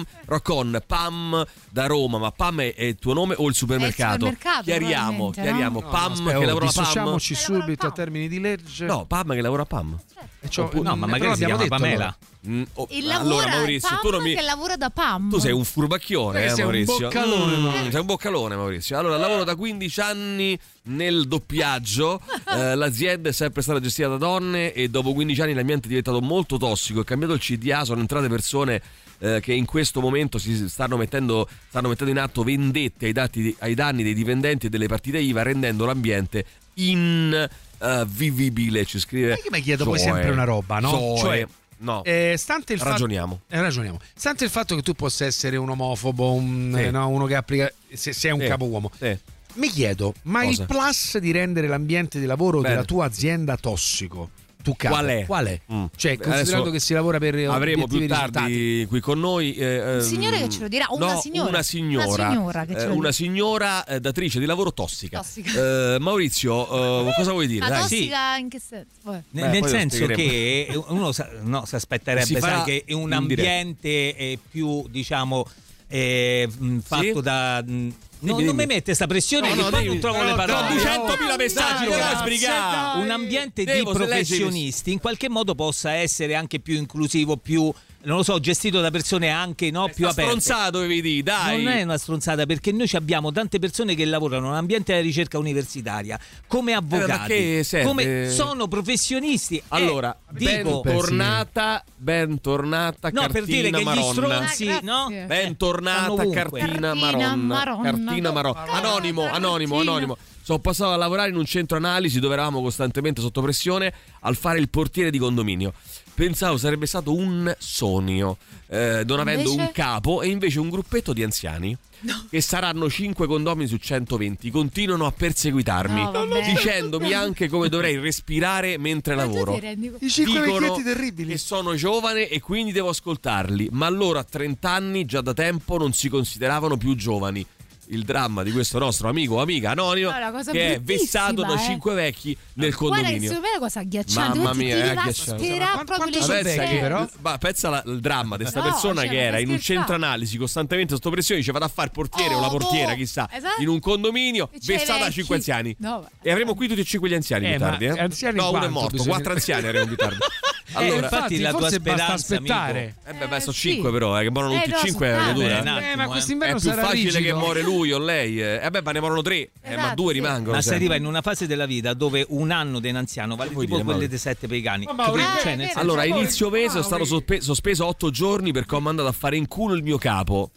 S3: Pam da Roma, ma Pam è il tuo nome o il supermercato? Chiariamo,
S4: no?
S3: Pam
S4: che
S3: lavora a Pam.
S4: Dissociamoci subito a termini di legge.
S3: No, Pam che lavora a Pam.
S7: No, ma magari si chiama Pamela.
S6: Allora Maurizio, tu che lavora da PAM.
S3: Tu sei un furbacchione,
S4: sei
S3: Maurizio.
S4: Sei
S3: un boccalone, Maurizio. Allora, lavoro da 15 anni nel doppiaggio. L'azienda è sempre stata gestita da donne e dopo 15 anni l'ambiente è diventato molto tossico. È cambiato il CDA, sono entrate persone che in questo momento si stanno mettendo in atto vendette ai danni dei dipendenti e delle partite IVA, rendendo l'ambiente invivibile. Ci scrive.
S4: Io mi chiedo poi sempre una roba, no?
S3: No,
S4: stante il
S3: ragioniamo.
S4: Stante il fatto che tu possa essere un omofobo, uno che applica, se sei un capo uomo. Mi chiedo, ma
S3: cosa?
S4: Il plus di rendere l'ambiente di lavoro della tua azienda tossico, tu capo, qual è? Cioè, considerando che si lavora per
S3: avremo più tardi risultati qui con noi
S6: un signore che ce lo dirà, una
S3: signora datrice di lavoro tossica. Maurizio, cosa vuoi dire?
S6: Tossica in che senso?
S7: Nel senso che uno si aspetterebbe che è un ambiente più, diciamo, fatto da... non mi mette questa pressione che poi non trovo le parole.
S3: 200.000 messaggi,
S7: un ambiente di professionisti in qualche modo possa essere anche più inclusivo, più, non lo so, gestito da persone anche più aperte.
S3: Stronzata dovevi dire, dai.
S7: Non è una stronzata, perché noi abbiamo tante persone che lavorano in un ambiente della ricerca universitaria come avvocati, come sono professionisti.
S3: Allora, bentornata
S7: no, per dire che
S3: Maronna.
S7: gli stronzi, no?
S3: Bentornata Cartina Maronna. Anonimo. Sono passato a lavorare in un centro analisi dove eravamo costantemente sotto pressione al fare il portiere di condominio. Pensavo sarebbe stato un sogno, non avendo un capo, e invece un gruppetto di anziani che saranno 5 condomini su 120 continuano a perseguitarmi, dicendomi anche come dovrei respirare mentre lavoro. Dicono che sono giovane e quindi devo ascoltarli, ma loro a 30 anni già da tempo non si consideravano più giovani. Il dramma di questo nostro amico o amica anonimo che è vessato da 5 vecchi nel condominio.
S6: Guarda, è una cosa agghiacciante.
S3: Mamma mia, è agghiacciante. Pensa il dramma di questa persona che era in un centro analisi costantemente sotto pressione, dice vado a fare il portiere o la portiera, chissà, in un condominio, vessata da 5 anziani. E avremo qui tutti e 5 gli anziani più tardi. No, uno è morto, 4 anziani avremo più tardi.
S7: Allora, infatti la tua speranza,
S4: aspettare.
S3: Sono 5 però, che morono tutti e 5
S4: ma quest'inverno
S3: è più
S4: sarà
S3: facile
S4: rigido.
S3: che muore lui o lei. Ma ne morono 3, ma 2 rimangono.
S7: Ma si arriva in una fase della vita dove un anno di anziano vale tipo quelle di 7 per i cani.
S3: Allora, a inizio mese è stato sospeso 8 giorni perché ho mandato a fare in culo il mio capo.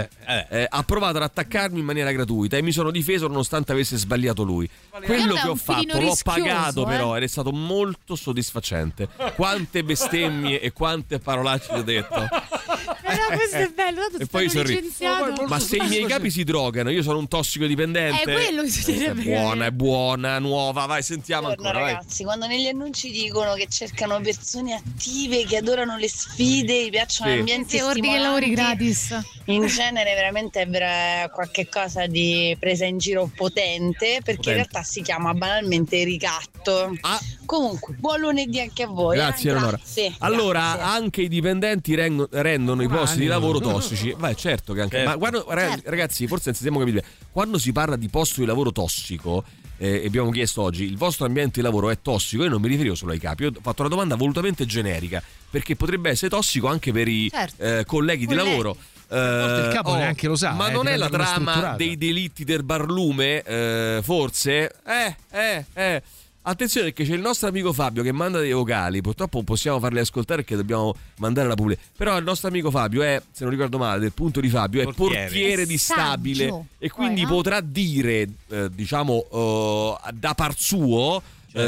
S3: Ha provato ad attaccarmi in maniera gratuita e mi sono difeso nonostante avesse sbagliato lui. Quello che ho fatto l'ho pagato, però ed è stato molto soddisfacente. Quante bestemmie e quante parolacce ho detto.
S6: Però questo è bello,
S3: e poi licenziato. Ma se i miei capi si drogano, io sono un tossicodipendente.
S6: Quello che si
S3: è buona, nuova. Vai, sentiamo ancora.
S10: Ragazzi, quando negli annunci dicono che cercano persone attive che adorano le sfide, gli piacciono ambienti stimolanti,
S6: lavori gratis.
S10: In genere veramente è qualche cosa di presa in giro potente, perché in realtà si chiama banalmente ricatto. Comunque, buon lunedì anche a voi.
S3: Grazie, Eleonora. Allora, anche i dipendenti rendono i posti di lavoro tossici. Certo che anche. Ma guarda, ragazzi, forse non stiamo capendo. Quando si parla di posto di lavoro tossico, abbiamo chiesto oggi, il vostro ambiente di lavoro è tossico? Io non mi riferivo solo ai capi, ho fatto una domanda volutamente generica, perché potrebbe essere tossico anche per i colleghi di lavoro.
S4: Il capo neanche lo sa.
S3: Ma non è la trama dei delitti del barlume? Forse? Attenzione, perché c'è il nostro amico Fabio che manda dei vocali. Purtroppo non possiamo farli ascoltare perché dobbiamo mandare alla pubblica. Però il nostro amico Fabio è, se non ricordo male, del punto di Fabio, è portiere di stabile. E quindi potrà dire, diciamo, da par suo,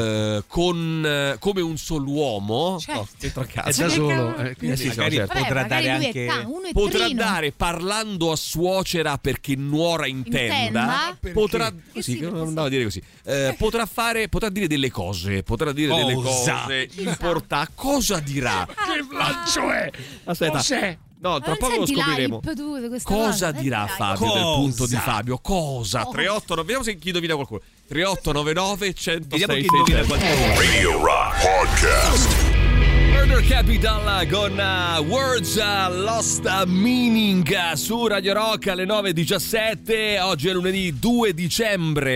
S3: come un solo uomo, dentro a casa,
S4: è da solo,
S3: potrà dare anche dare parlando a suocera perché nuora in tenda, potrà non a dire così, potrà dire delle cose, importanti. Cosa dirà?
S4: Che lancio è?
S3: Aspetta. No, tra poco lo scopriremo. Cosa dirà Fabio del punto di Fabio? Cosa? 38, vediamo se chi indovina qualcuno. 3899 106
S2: Radio Rock Podcast.
S3: Murder Capital con Words Lost Meaning su Radio Rock alle 9:17. Oggi è lunedì 2 dicembre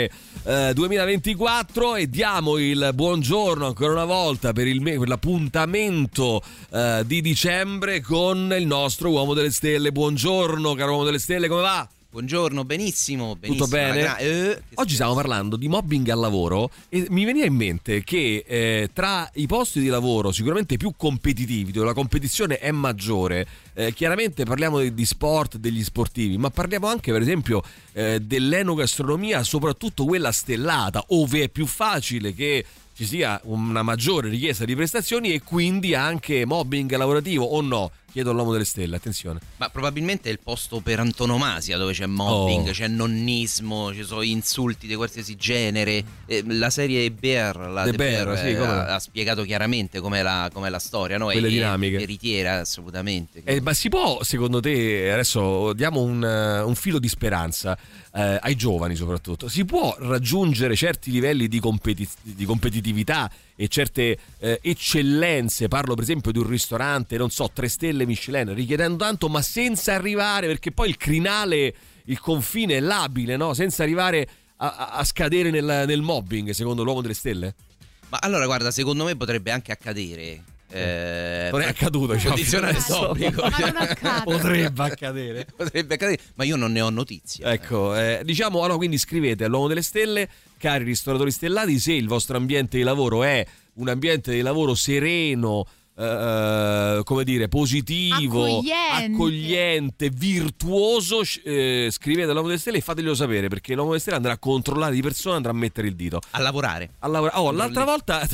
S3: 2024 e diamo il buongiorno ancora una volta per l'appuntamento di dicembre con il nostro Uomo delle Stelle. Buongiorno caro Uomo delle Stelle, come va?
S11: Buongiorno, benissimo.
S3: Tutto bene? Oggi stiamo parlando di mobbing al lavoro e mi veniva in mente che tra i posti di lavoro sicuramente più competitivi, dove la competizione è maggiore, chiaramente parliamo di sport, degli sportivi, ma parliamo anche per esempio dell'enogastronomia, soprattutto quella stellata, ove è più facile che ci sia una maggiore richiesta di prestazioni e quindi anche mobbing lavorativo, o no? Chiedo all'Uomo delle Stelle, attenzione.
S11: Ma probabilmente è il posto per antonomasia dove c'è mobbing, c'è nonnismo, ci sono insulti di qualsiasi genere. La serie Bear, ha spiegato chiaramente com'è la storia, no?
S3: Quelle dinamiche.
S11: Veritiera, assolutamente.
S3: Ma si può, secondo te, adesso diamo un filo di speranza ai giovani soprattutto, si può raggiungere certi livelli di competitività e certe eccellenze, parlo per esempio di un ristorante, non so, 3 stelle Michelin, richiedendo tanto ma senza arrivare, perché poi il crinale, il confine è labile, no? Senza arrivare a scadere nel mobbing, secondo l'Uomo delle Stelle?
S11: Ma allora guarda, secondo me potrebbe anche accadere.
S3: Non è accaduto,
S11: condizionale storico.
S3: Potrebbe accadere,
S11: ma io non ne ho notizia.
S3: Ecco, diciamo allora, quindi scrivete all'Uomo delle Stelle, cari ristoratori stellati, se il vostro ambiente di lavoro è un ambiente di lavoro sereno, come dire, positivo, accogliente, virtuoso, scrivete all'Uomo delle Stelle e fateglielo sapere, perché l'Uomo delle Stelle andrà a controllare di persona, andrà a mettere il dito
S11: a lavorare.
S3: L'altra volta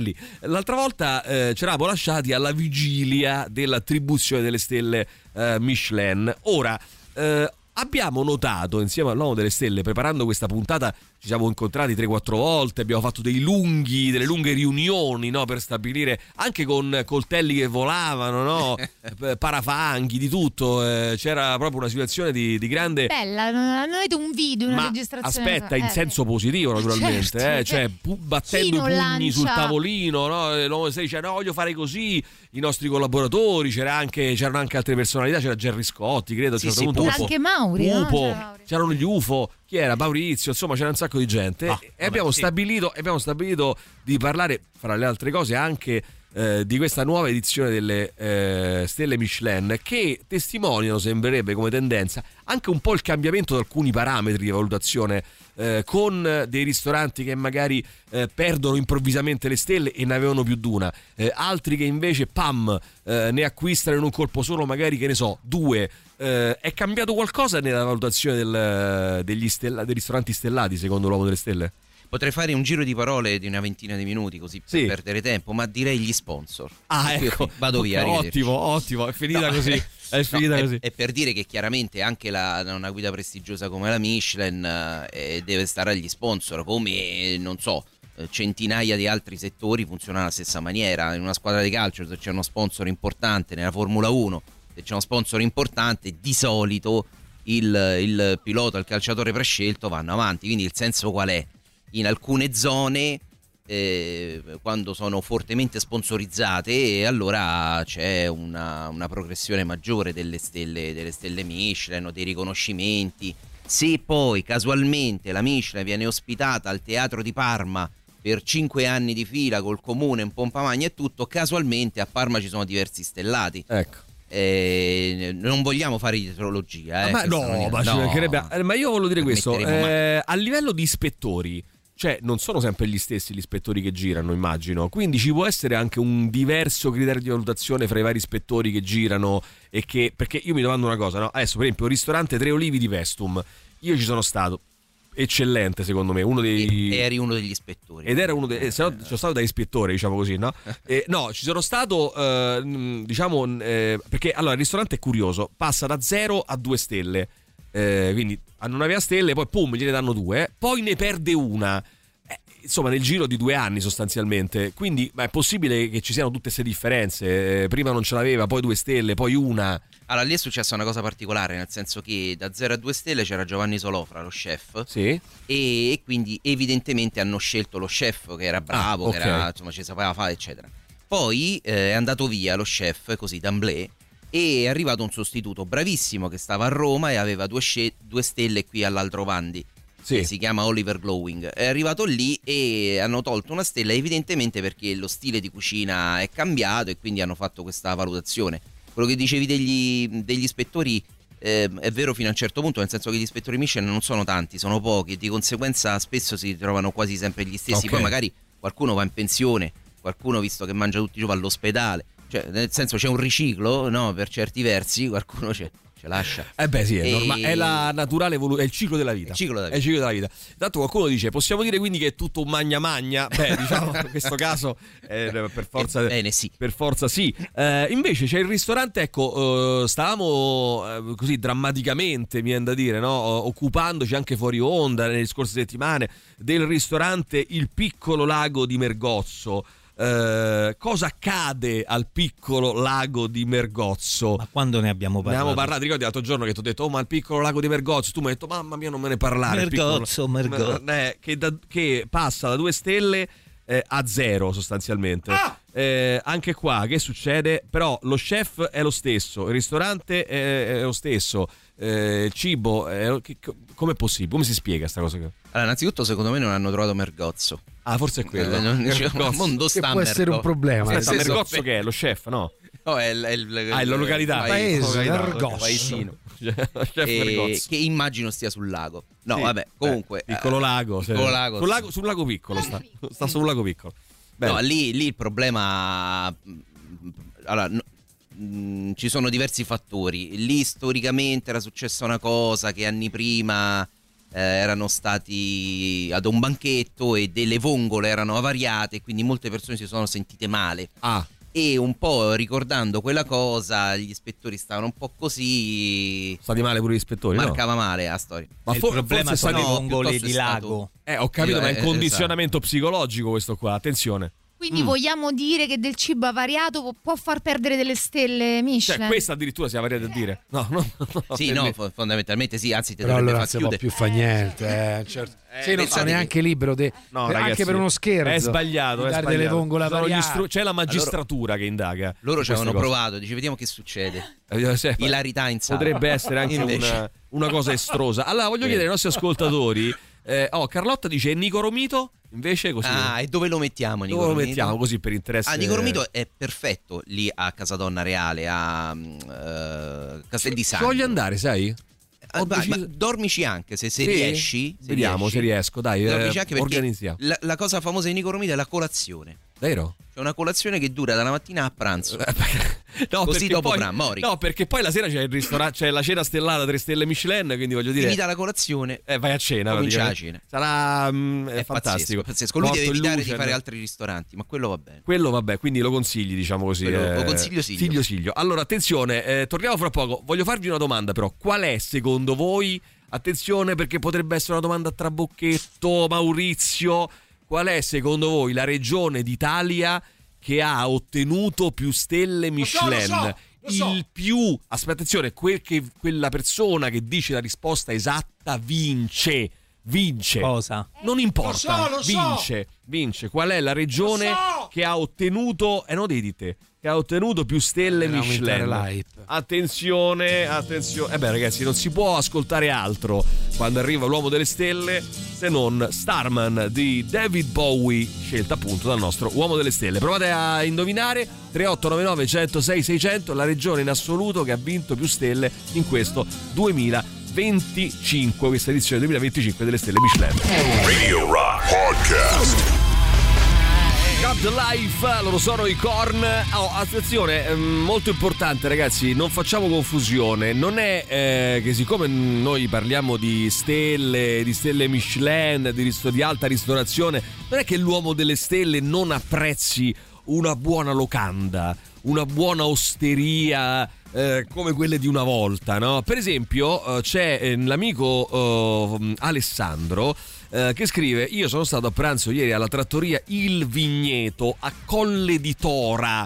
S3: ci eravamo lasciati alla vigilia dell'attribuzione delle stelle Michelin. Ora abbiamo notato insieme all'Uomo delle Stelle, preparando questa puntata, ci siamo incontrati 3-4 volte, abbiamo fatto delle lunghe riunioni, no, per stabilire, anche con coltelli che volavano, no? Parafanghi, di tutto, c'era proprio una situazione di grande...
S6: Bella, non avete un video, una registrazione...
S3: Aspetta, in senso positivo naturalmente,
S6: certo,
S3: cioè battendo i pugni sul tavolino, no? L'Uomo delle Stelle dice no, voglio fare così, i nostri collaboratori, c'erano anche altre personalità, c'era Gerry Scotti, credo,
S6: sì, anche Mauri,
S3: Upo, no? C'erano gli UFO, chi era? Maurizio, insomma c'era un sacco di gente e abbiamo stabilito di parlare, fra le altre cose, anche di questa nuova edizione delle stelle Michelin, che testimoniano, sembrerebbe come tendenza, anche un po' il cambiamento di alcuni parametri di valutazione, con dei ristoranti che magari perdono improvvisamente le stelle e ne avevano più di una, altri che invece ne acquistano in un colpo solo, magari, che ne so, 2. È cambiato qualcosa nella valutazione dei ristoranti stellati, secondo l'Uomo delle Stelle?
S11: Potrei fare un giro di parole di una ventina di minuti, così per perdere tempo, ma direi gli sponsor.
S3: Ecco,
S11: vado via.
S3: Ottimo, è finita così. È finita così.
S11: È per dire che chiaramente anche una guida prestigiosa come la Michelin deve stare agli sponsor, come, non so, centinaia di altri settori funzionano alla stessa maniera. In una squadra di calcio, se c'è uno sponsor importante, nella Formula 1, se c'è uno sponsor importante, di solito il pilota, il calciatore prescelto vanno avanti. Quindi il senso qual è? In alcune zone, quando sono fortemente sponsorizzate, allora c'è una progressione maggiore delle stelle Michelin o dei riconoscimenti. Se poi casualmente la Michelin viene ospitata al Teatro di Parma per 5 anni di fila col comune in pompa magna e tutto, casualmente a Parma ci sono diversi stellati.
S3: Ecco.
S11: Non vogliamo fare dietrologia,
S3: ma ci mancherebbe. Ma io voglio dire questo, a livello di ispettori, cioè non sono sempre gli stessi gli ispettori che girano, immagino, quindi ci può essere anche un diverso criterio di valutazione fra i vari ispettori che girano, perché io mi domando una cosa, no? Adesso per esempio il ristorante Tre Olivi di Vestum, io ci sono stato, eccellente secondo me,
S11: eri uno degli ispettori,
S3: ed era uno se no, sono stato da ispettore, diciamo così, no? No, ci sono stato perché allora il ristorante è curioso, passa da 0 a 2 stelle, quindi non aveva stelle, poi pum, gliene danno 2, poi ne perde una, insomma nel giro di 2 anni sostanzialmente. Quindi è possibile che ci siano tutte queste differenze, prima non ce l'aveva, poi 2 stelle, poi una.
S11: Allora lì è successa una cosa particolare, nel senso che da 0 a 2 stelle c'era Giovanni Solofra, lo chef,
S3: sì,
S11: e quindi evidentemente hanno scelto lo chef che era bravo, che era, insomma, ci sapeva fare, eccetera. Poi è andato via lo chef, così d'amblè, e è arrivato un sostituto bravissimo che stava a Roma e aveva 2 stelle qui all'Aldrovandi. che si chiama Oliver Glowing. È arrivato lì e hanno tolto una stella, evidentemente perché lo stile di cucina è cambiato, e quindi hanno fatto questa valutazione. Quello che dicevi degli ispettori è vero fino a un certo punto, nel senso che gli ispettori Michelin non sono tanti, sono pochi, e di conseguenza spesso si trovano quasi sempre gli stessi. Poi magari qualcuno va in pensione, qualcuno, visto che mangia tutti i giorni, va all'ospedale, cioè nel senso c'è un riciclo, no? Per certi versi qualcuno ce lascia.
S3: Sì, è la naturale è il ciclo della vita. È il ciclo della vita. Tanto qualcuno dice, possiamo dire quindi che è tutto un magna? Beh, diciamo in questo caso per forza
S11: sì.
S3: Per forza sì. Invece c'è il ristorante, ecco, stavamo così drammaticamente, mi viene da dire, no? Occupandoci anche fuori onda nelle scorse settimane del ristorante Il Piccolo Lago di Mergozzo. Cosa accade al Piccolo Lago di Mergozzo?
S7: Ma quando ne abbiamo parlato? Ne
S3: abbiamo parlato, ricordi l'altro giorno che ti ho detto, ma il Piccolo Lago di Mergozzo, tu mi hai detto, mamma mia, non me ne parlare.
S7: Mergozzo.
S3: Che passa da 2 stelle a 0 sostanzialmente. Anche qua che succede? Però lo chef è lo stesso, il ristorante è lo stesso, il cibo com'è possibile? Come si spiega sta cosa?
S11: Allora, innanzitutto secondo me non hanno trovato Mergozzo.
S3: Forse è quello.
S11: Il mondo sta
S4: che può essere un problema.
S3: Mergozzo che è? Lo chef, no?
S11: No, è
S3: la località.
S11: Paesino. Che immagino stia sul lago. No,
S3: sì,
S11: vabbè, comunque
S3: piccolo lago. Sul lago piccolo sta sul lago piccolo. Bene.
S11: No, lì il problema. Allora, ci sono diversi fattori. Lì storicamente era successa una cosa che anni prima erano stati ad un banchetto e delle vongole erano avariate, quindi molte persone si sono sentite male. E un po' ricordando quella cosa, gli ispettori stavano un po' così.
S3: Stati male pure gli ispettori?
S11: Marcava male la storia.
S7: Ma il problema sono le vongole di lago.
S3: Ho capito, ma è un condizionamento psicologico questo qua, attenzione.
S6: Quindi vogliamo dire che del cibo avariato può far perdere delle stelle Michelin?
S3: Cioè, questa addirittura si avariata a dire. No.
S11: Sì, fondamentalmente sì, anzi te
S4: però
S11: dovrebbe
S4: allora
S11: far chiudere.
S4: Più fa niente, certo. Non sono neanche libero
S3: ragazzi,
S4: anche per uno scherzo.
S3: È sbagliato,
S4: dare delle vongole avariate.
S3: C'è la magistratura che indaga.
S11: Loro ci avevano provato, dice vediamo che succede. Ilarità in sala.
S3: Potrebbe essere anche una cosa estrosa. Allora voglio chiedere ai nostri ascoltatori. Carlotta dice Nico Romito, invece così.
S11: E dove lo mettiamo?
S3: Dove lo mettiamo così per interesse?
S11: Nico Romito è perfetto lì a Casadonna Reale, a Castel di Sangro.
S3: Voglio andare, sai?
S11: Ma dormici anche se riesci.
S3: Vediamo se riesco, dai. Organizziamo.
S11: La cosa famosa di Nico Romito è la colazione.
S3: Vero?
S11: C'è una colazione che dura dalla mattina a pranzo.
S3: No,
S11: così dopo pranzo.
S3: No, perché poi la sera c'è il ristorante, c'è la cena stellata 3 stelle Michelin, quindi voglio dire.
S11: Finita la colazione,
S3: vai a cena.
S11: Comincia la cena.
S3: Sarà fantastico.
S11: Pazzesco. Lui deve evitare di fare altri ristoranti, ma quello va bene.
S3: Quello va bene, quindi lo consigli, diciamo così.
S11: Lo consiglio Siglio.
S3: Allora, attenzione, torniamo fra poco. Voglio farvi una domanda, però. Qual è secondo voi? Attenzione, perché potrebbe essere una domanda a trabocchetto, Maurizio. Qual è secondo voi la regione d'Italia che ha ottenuto più stelle Michelin?
S4: Lo so.
S3: Il più, aspetta, attenzione, quella persona che dice la risposta esatta vince.
S7: Cosa?
S3: Non importa,
S4: lo so.
S3: Vince. Qual è la regione che ha ottenuto che ha ottenuto più stelle Michelin? Attenzione. Ragazzi, non si può ascoltare altro quando arriva l'uomo delle stelle se non Starman di David Bowie, scelta appunto dal nostro uomo delle stelle. Provate a indovinare. 3899 106 600, la regione in assoluto che ha vinto più stelle in questo 2025, questa edizione 2025 delle stelle Michelin.
S2: Radio Rock Podcast.
S3: Got the Life, loro sono i Korn. Attenzione, molto importante ragazzi, non facciamo confusione. Non è che siccome noi parliamo di stelle Michelin, di alta ristorazione, non è che l'uomo delle stelle non apprezzi una buona locanda, una buona osteria come quelle di una volta, no? Per esempio c'è l'amico Alessandro che scrive: io sono stato a pranzo ieri alla trattoria Il Vigneto a Colle di Tora,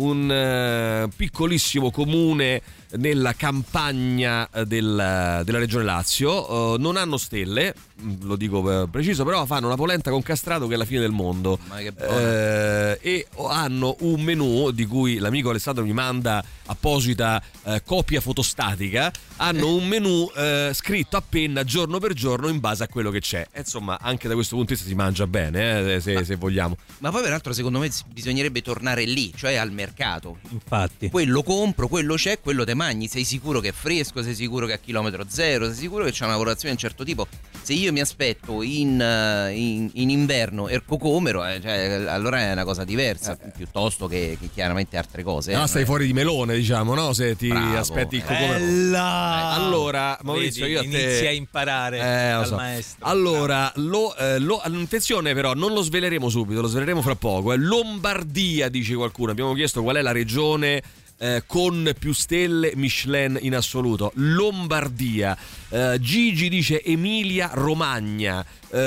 S3: un piccolissimo comune nella campagna della regione Lazio. Non hanno stelle, lo dico preciso, però fanno una polenta con castrato che è la fine del mondo.
S11: Ma che buono.
S3: E hanno un menù di cui l'amico Alessandro mi manda apposita copia fotostatica, hanno un menù scritto a penna giorno per giorno in base a quello che c'è. Insomma, anche da questo punto di vista si mangia bene, se vogliamo.
S11: Ma poi peraltro secondo me bisognerebbe tornare lì, cioè al mercato.
S7: Infatti.
S11: Quello compro, quello c'è, quello te mangi. Sei sicuro che è fresco, sei sicuro che è a chilometro zero, sei sicuro che c'è una lavorazione di un certo tipo. Se io mi aspetto in inverno il cocomero, cioè, allora è una cosa diversa, piuttosto che chiaramente altre cose.
S3: No, stai fuori di melone, diciamo, no? Se ti aspetti il cocomero.
S7: Allora,
S3: Maurizio,
S7: vedi,
S3: io a te
S7: inizi a imparare dal maestro.
S3: Allora, attenzione però, non lo sveleremo subito, lo sveleremo fra poco. Lombardia, dice qualcuno. Abbiamo chiesto qual è la regione con più stelle Michelin in assoluto. Lombardia. Gigi dice Emilia Romagna.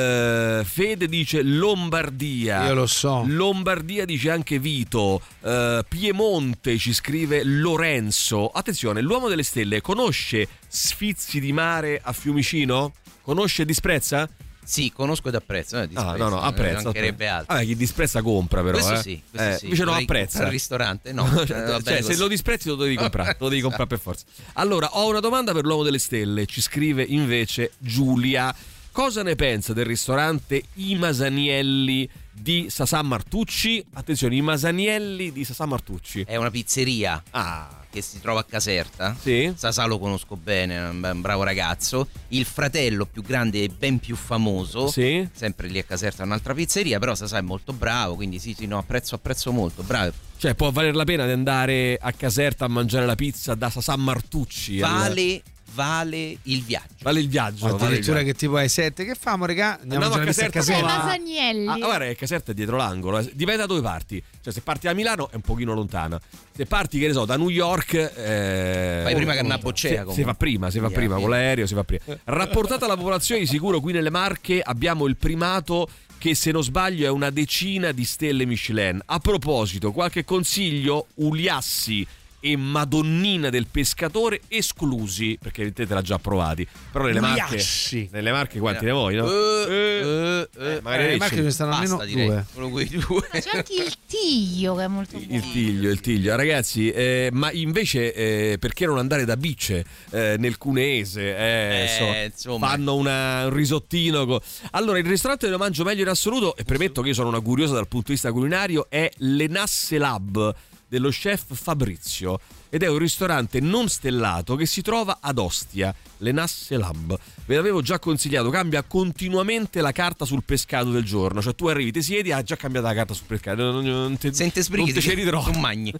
S3: Fede dice Lombardia.
S4: Io lo so.
S3: Lombardia dice anche Vito. Piemonte ci scrive Lorenzo. Attenzione, l'uomo delle stelle conosce Sfizi di mare a Fiumicino? Conosce e disprezza?
S11: Sì, conosco ed apprezzo.
S3: No, apprezzo.
S11: Mancherebbe altro.
S3: Chi disprezza compra, però.
S11: Questo sì.
S3: Invece no, apprezza.
S11: Al ristorante, no.
S3: Cioè, se lo disprezzi lo devi comprare, lo devi comprare per forza. Allora, ho una domanda per l'uomo delle stelle. Ci scrive invece Giulia. Cosa ne pensa del ristorante I Masanielli di Sasà Martucci? Attenzione, I Masanielli di Sasà Martucci.
S11: È una pizzeria. Che si trova a Caserta.
S3: Sì.
S11: Sasà lo conosco bene, è un bravo ragazzo. Il fratello più grande e ben più famoso,
S3: sì,
S11: sempre lì a Caserta, è un'altra pizzeria, però Sasà è molto bravo, quindi sì, no, apprezzo molto, bravo.
S3: Cioè, può valer la pena di andare a Caserta a mangiare la pizza da Sasà Martucci?
S11: Vale il viaggio.
S3: Vale il viaggio.
S4: Addirittura che tipo ai 7. Che famo, regà? Andiamo a
S6: Caserta. Masanielli.
S3: Guarda che Caserta è dietro l'angolo. Dipende da dove parti. Cioè, se parti da Milano è un pochino lontana. Se parti, che ne so, da New York,
S11: fai prima che una boccea.
S3: Si fa prima con l'aereo, si fa prima. Rapportata alla popolazione, di sicuro qui nelle Marche abbiamo il primato che, se non sbaglio, è una decina di stelle Michelin. A proposito, qualche consiglio? Uliassi e Madonnina del Pescatore esclusi, perché te l'ha già provati, però nelle Marche quanti ne vuoi, no?
S4: Magari nelle Marche ce ne stanno almeno due.
S6: C'è anche il Tiglio che è molto buono.
S3: Il Tiglio, ragazzi, ma invece perché non andare da Bice nel Cuneese? Fanno un risottino allora, il ristorante dove mangio meglio in assoluto, e premetto che io sono una curiosa dal punto di vista culinario, è l'Enasse Lab dello chef Fabrizio, ed è un ristorante non stellato che si trova ad Ostia, l'Enasse Lab. Ve l'avevo già consigliato, cambia continuamente la carta sul pescato del giorno, cioè tu arrivi, ti siedi, ha già cambiato la carta sul pescato, non te ci ritrovi,
S11: non magni.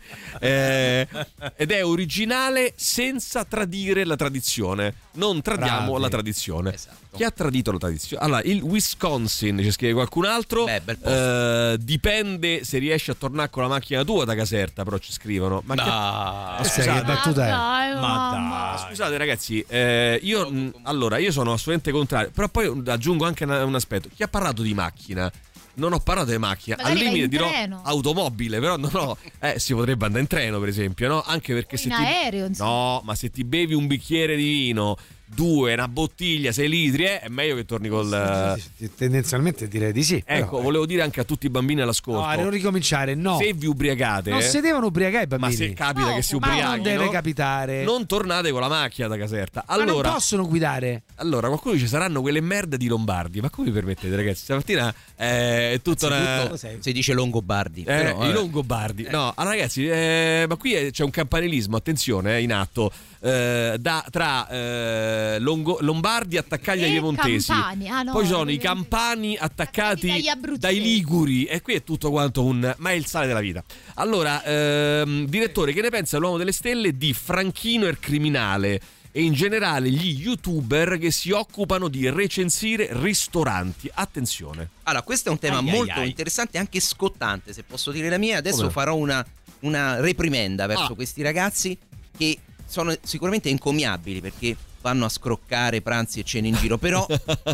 S3: Ed è originale senza tradire la tradizione. Non tradiamo la tradizione.
S11: Esatto.
S3: Chi ha tradito la tradizione? Allora, il Wisconsin, ci scrive qualcun altro.
S11: Bel posto.
S3: Dipende se riesci a tornare con la macchina tua da Caserta, però ci scrivono.
S4: Scusate, battuta è?
S3: Scusate ragazzi, io sono assolutamente contrario, però poi aggiungo anche un aspetto. Chi ha parlato di macchina? Non ho parlato di macchina,
S6: magari
S3: al limite dirò automobile, però si potrebbe andare in treno, per esempio, no? Anche perché
S6: aereo, insomma.
S3: No, ma se ti bevi un bicchiere di vino, 2, una bottiglia, 6 litri, è meglio che torni
S4: tendenzialmente direi di sì.
S3: Ecco, volevo dire anche a tutti i bambini all'ascolto.
S4: No, non ricominciare, no.
S3: Se vi ubriacate,
S4: non si devono ubriacare i bambini.
S3: Ma se capita che si ubriachino,
S4: non deve capitare.
S3: Non tornate con la macchina da Caserta.
S4: Allora, ma non possono guidare.
S3: Allora, qualcuno dice saranno quelle merde di Lombardi. Ma come vi permettete, ragazzi? Stamattina è tutta una...
S11: Si dice Longobardi.
S3: I Longobardi. No, allora, ragazzi, ma qui c'è un campanilismo, attenzione, in atto. Tra Lombardi attaccati agli Piemontesi, poi sono i campani attaccati dai Liguri, e qui è tutto quanto ma è il sale della vita. Allora, direttore, che ne pensa l'uomo delle stelle di Franchino il criminale e in generale gli youtuber che si occupano di recensire ristoranti? Attenzione.
S11: Allora, questo è un tema molto interessante e anche scottante, se posso dire la mia. Adesso farò una reprimenda verso questi ragazzi che sono sicuramente encomiabili, perché vanno a scroccare pranzi e cene in giro, però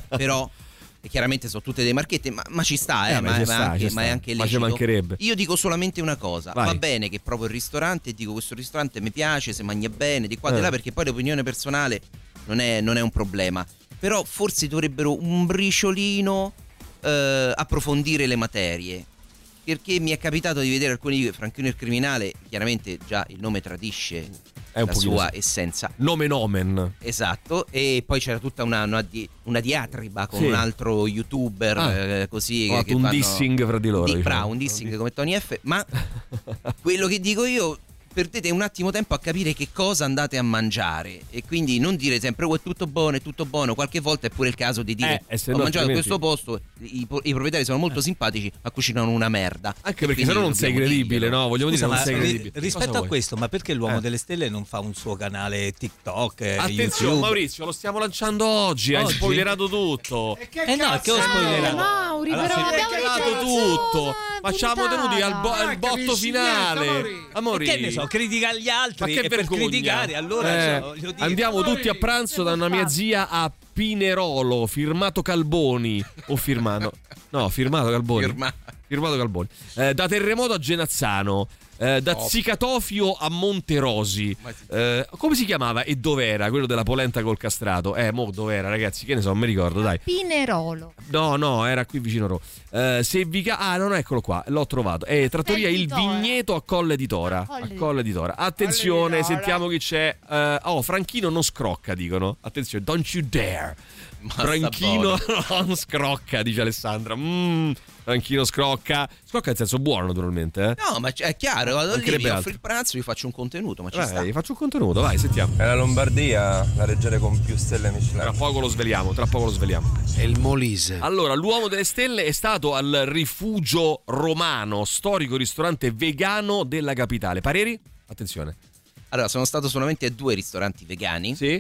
S11: e chiaramente sono tutte dei marchette, ma ci sta, ma è anche lecito.
S3: Ma ci mancherebbe.
S11: Io dico solamente una cosa: va bene che proprio il ristorante, dico questo ristorante mi piace, se mangia bene, di qua di là, perché poi l'opinione personale non è un problema, però forse dovrebbero un briciolino approfondire le materie. perché mi è capitato di vedere alcuni video. Franchino il criminale, chiaramente già il nome tradisce la sua essenza.
S3: Nomen.
S11: Esatto, e poi c'era tutta una diatriba con un altro youtuber così che
S3: un
S11: fanno
S3: dissing fra di loro,
S11: bravo, un dissing come Tony F. Ma quello che dico io, perdete un attimo tempo a capire che cosa andate a mangiare, e quindi non dire sempre è tutto buono. Qualche volta è pure il caso di dire ho mangiato a questo posto, i proprietari sono molto simpatici ma cucinano una merda,
S3: anche perché sennò non sei credibile, no? Vogliamo dire, non sei credibile.
S7: Rispetto a questo, ma perché l'Uomo delle Stelle non fa un suo canale TikTok,
S3: attenzione
S7: YouTube?
S3: Maurizio, lo stiamo lanciando oggi. Hai spoilerato tutto.
S7: Che ho spoilerato?
S6: Mauri, però
S3: abbiamo spoilerato tutto. Ma ci siamo tenuti al botto finale. Amore,
S7: che ne so, critica gli altri,
S3: ma che
S7: per criticare, allora
S3: andiamo tutti a pranzo da una mia zia a Pinerolo, firmato Calboni firmato Calboni. Da Terremoto a Genazzano, da Zicatofio a Monterosi. Come si chiamava e dov'era quello della polenta col castrato? Mo dov'era, ragazzi? Che ne so, non mi ricordo, dai.
S6: Pinerolo.
S3: No, era qui vicino non eccolo qua, l'ho trovato. Trattoria Il Vigneto a Colle di Tora. Attenzione, sentiamo chi c'è. Franchino non scrocca, dicono. Attenzione, don't you dare. Franchino non scrocca, dice Alessandra. Franchino scrocca nel senso buono, naturalmente.
S11: No, ma è chiaro, vado lì, mi offro il pranzo, vi faccio un contenuto, ma ci sta.
S3: Faccio un contenuto, vai, sentiamo.
S5: È la Lombardia, la regione con più stelle Michelin.
S3: Tra poco lo sveliamo.
S4: È il Molise.
S3: Allora, l'Uomo delle Stelle è stato al Rifugio Romano, storico ristorante vegano della capitale. Pareri? Attenzione.
S11: Allora, sono stato solamente a 2 ristoranti vegani.
S3: Sì.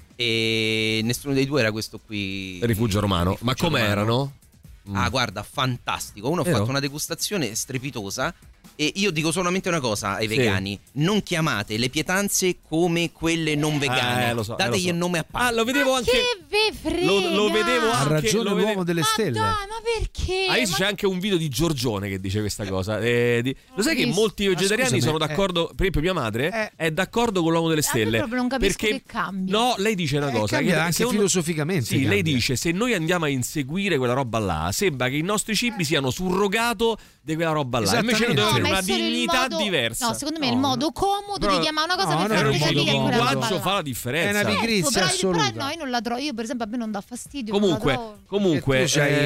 S11: E nessuno dei 2 era questo qui.
S3: Rifugio Romano. Ma com'erano?
S11: Guarda, fantastico. Uno ha fatto una degustazione strepitosa. E io dico solamente una cosa ai vegani: non chiamate le pietanze come quelle non vegane. Dategli il nome a parte.
S3: Lo vedevo anche.
S6: Che ve frega.
S3: Lo vedevo anche.
S4: Ha ragione l'Uomo delle Stelle.
S6: Ma perché?
S3: C'è anche un video di Giorgione che dice questa cosa. Lo sai che molti vegetariani sono d'accordo? Per esempio, mia madre è d'accordo con l'Uomo delle Stelle.
S6: Proprio non capisco che cambia.
S3: No, lei dice una cosa.
S4: Cambia anche filosoficamente.
S3: Sì, lei dice: se noi andiamo a inseguire quella roba là, sembra che i nostri cibi siano surrogato di quella roba là. Invece noi dobbiamo avere una dignità diversa.
S6: No, secondo me è il modo comodo di chiamare una cosa per far capire che
S3: il linguaggio fa la differenza.
S4: È una pigrizia assoluta.
S6: Però io non la trovo. Io, per esempio, a me non dà fastidio.
S3: Comunque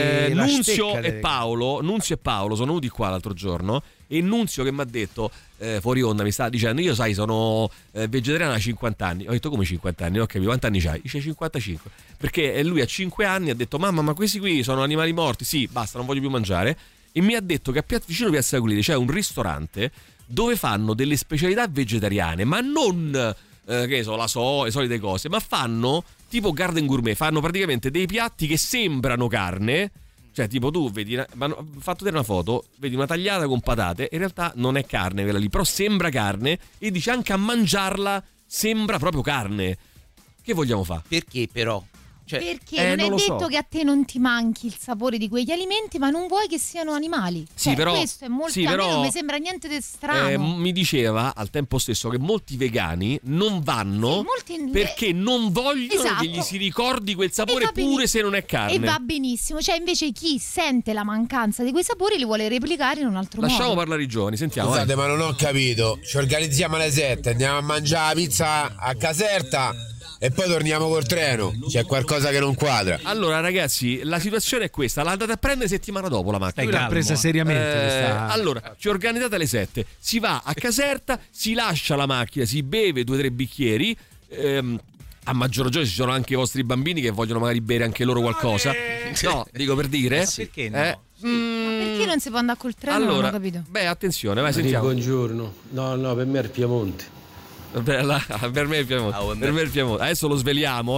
S3: Nunzio e Paolo sono venuti qua l'altro giorno. E Nunzio che mi ha detto fuori onda, mi stava dicendo: io sai sono vegetariano da 50 anni. Ho detto: come 50 anni? Non ho capito, quanti anni c'hai? Dice 55. Perché lui a 5 anni ha detto: mamma, ma questi qui sono animali morti. Sì, basta, non voglio più mangiare. E mi ha detto che vicino a Piazza Aculiti c'è un ristorante dove fanno delle specialità vegetariane, ma non che ne so, le solite cose, ma fanno tipo Garden Gourmet, fanno praticamente dei piatti che sembrano carne. Cioè, tipo, tu vedi, ho fatto vedere una foto, vedi una tagliata con patate, in realtà non è carne quella lì, però sembra carne, e dice anche a mangiarla sembra proprio carne. Che vogliamo fare?
S11: Perché però?
S6: Perché non è detto che a te non ti manchi il sapore di quegli alimenti, ma non vuoi che siano animali.
S3: Sì, però
S6: questo è molto. A me non mi sembra niente di strano.
S3: Mi diceva al tempo stesso che molti vegani non vanno perché non vogliono che gli si ricordi quel sapore pure se non è carne.
S6: E va benissimo. Cioè, invece, chi sente la mancanza di quei sapori li vuole replicare in un altro modo.
S3: Lasciamo parlare i giovani, sentiamo.
S12: Scusate, ma non ho capito. Ci organizziamo alle 7, andiamo a mangiare la pizza a Caserta e poi torniamo col treno. C'è qualcosa che non quadra.
S3: Allora, ragazzi, la situazione è questa: l'andate a prendere settimana dopo la macchina.
S4: L'ha presa seriamente
S3: allora, ci organizzate alle 7, si va a Caserta, si lascia la macchina, si beve 2 o 3 bicchieri. A maggior ragione ci sono anche i vostri bambini che vogliono magari bere anche loro qualcosa. No, dico per dire.
S7: Perché no?
S6: Perché non si può andare col treno?
S3: Allora,
S6: non ho capito.
S3: Attenzione, vai, sentiamo.
S23: Buongiorno. No, per me è il Piemonte.
S3: Per me è il Piemonte. Adesso lo sveliamo.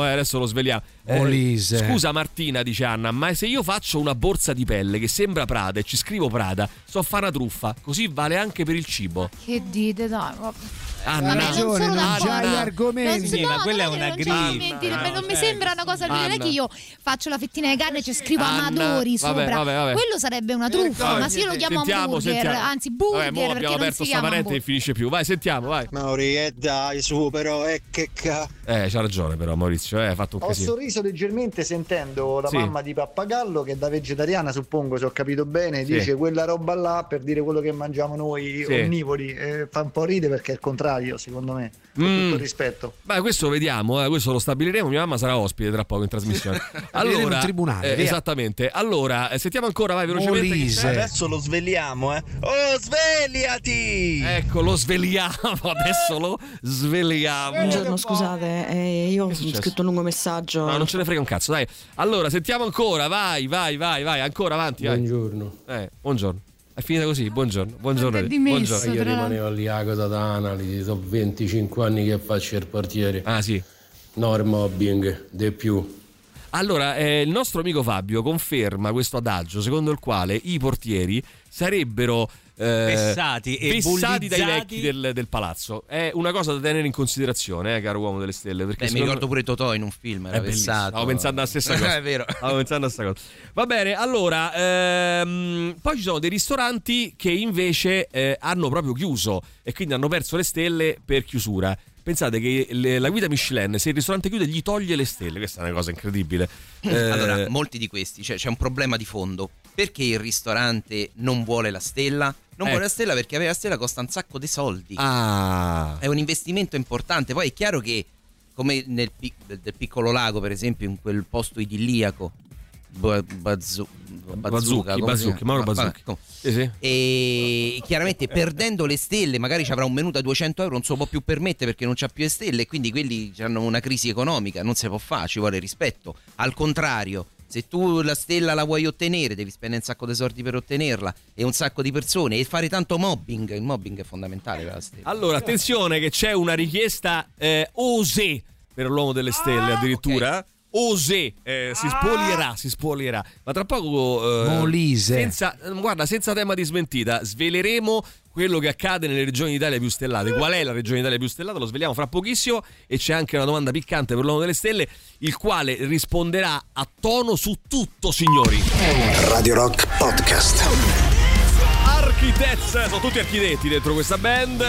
S3: Scusa Martina, dice Anna, ma se io faccio una borsa di pelle che sembra Prada e ci scrivo Prada, so fare una truffa, così vale anche per il cibo.
S6: Che dite, dai?
S4: Anna, ragione, non c'hai argomenti.
S7: Ma quella è una griffa.
S6: Non mi sembra una cosa. Non è che io faccio la fettina di carne e ci scrivo Amadori sopra. Quello sarebbe una truffa. Ma se io lo chiamo hamburger, anzi burger,
S3: perché
S6: abbiamo
S3: aperto sta parete e finisce più. Vai, sentiamo, vai.
S24: Mauri, è
S14: dai, su, però, che
S3: c'ha ragione però Maurizio, hai fatto un casino.
S14: Ho sorriso leggermente sentendo la mamma di Pappagallo, che da vegetariana, suppongo, se ho capito bene, dice quella roba là per dire quello che mangiamo noi onnivori. Fa un po' ride perché è il contrario, secondo me. Con tutto il rispetto.
S3: Beh, questo vediamo, questo lo stabiliremo. Mia mamma sarà ospite tra poco in trasmissione. Allora,
S4: tribunale,
S3: esattamente. Allora, sentiamo ancora, vai velocemente.
S14: Adesso lo sveliamo, Oh, svegliati!
S3: Ecco, lo sveliamo. Adesso lo sveliamo.
S15: Buongiorno, scusate, io ho scritto un lungo messaggio.
S3: No, non ce ne frega un cazzo, dai. Allora, sentiamo ancora, vai, ancora avanti.
S23: Buongiorno.
S3: Buongiorno. È finita così, buongiorno. Buongiorno.
S23: Io rimanevo lì a Cosa d'Anali, sono 25 anni che faccio il portiere.
S3: Ah sì.
S23: No, il mobbing, di più.
S3: Allora, il nostro amico Fabio conferma questo adagio secondo il quale i portieri sarebbero
S7: vessati
S3: dai vecchi del palazzo. È una cosa da tenere in considerazione, caro uomo delle stelle, perché
S11: mi ricordo pure Totò in un film, era vessato.
S3: Stavo pensando alla stessa cosa.
S11: È vero.
S3: Stavo pensando a sta cosa. Va bene, allora poi ci sono dei ristoranti che invece hanno proprio chiuso e quindi hanno perso le stelle per chiusura. Pensate che la guida Michelin, se il ristorante chiude, gli toglie le stelle. Questa è una cosa incredibile.
S11: Allora, molti di questi, cioè c'è un problema di fondo. Perché il ristorante non vuole la stella? Non vuole la stella perché avere la stella costa un sacco di soldi. È un investimento importante. Poi è chiaro che, come del Piccolo Lago, per esempio, in quel posto idilliaco, Bazooka,
S3: Mauro Bazooka. Sì.
S11: E chiaramente perdendo le stelle magari ci avrà un menù da 200 euro, non se lo può più permettere perché non c'ha più le stelle, e quindi quelli hanno una crisi economica, non si può fare, ci vuole rispetto. Al contrario, se tu la stella la vuoi ottenere devi spendere un sacco di soldi per ottenerla e un sacco di persone e fare tanto mobbing. Il mobbing è fondamentale per la stella.
S3: Allora attenzione che c'è una richiesta osè per l'uomo delle stelle addirittura. Okay. Osè, si spolierà. Ma tra poco
S4: Molise.
S3: senza tema di smentita, sveleremo quello che accade nelle regioni d'Italia più stellate. Qual è la regione d'Italia più stellata? Lo sveliamo fra pochissimo. E c'è anche una domanda piccante per l'uomo delle stelle, il quale risponderà a tono su tutto, signori.
S8: Radio Rock Podcast.
S3: Architects, sono tutti architetti dentro questa band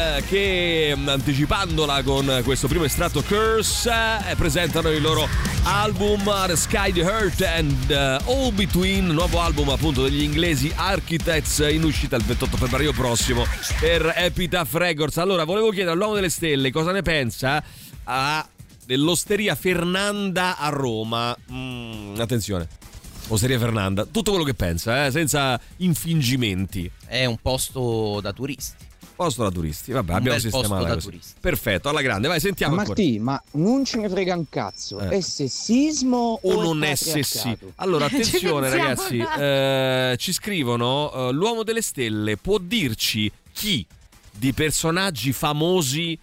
S3: che, anticipandola con questo primo estratto Curse, presentano il loro album The Sky, The Earth and All Between, nuovo album appunto degli inglesi Architects, in uscita il 28 febbraio prossimo per Epitaph Records. Allora, volevo chiedere all'uomo delle stelle cosa ne pensa dell'Osteria Fernanda a Roma. Attenzione, Osteria Fernanda, tutto quello che pensa, senza infingimenti.
S11: È un posto da turisti.
S3: Vabbè, abbiamo sistemato così. Perfetto, alla grande, vai, sentiamo
S16: Martì, ma non ce ne frega un cazzo. È sessismo
S3: o non è sessismo? Allora, attenzione ragazzi, ci scrivono, l'uomo delle stelle può dirci chi di personaggi famosi,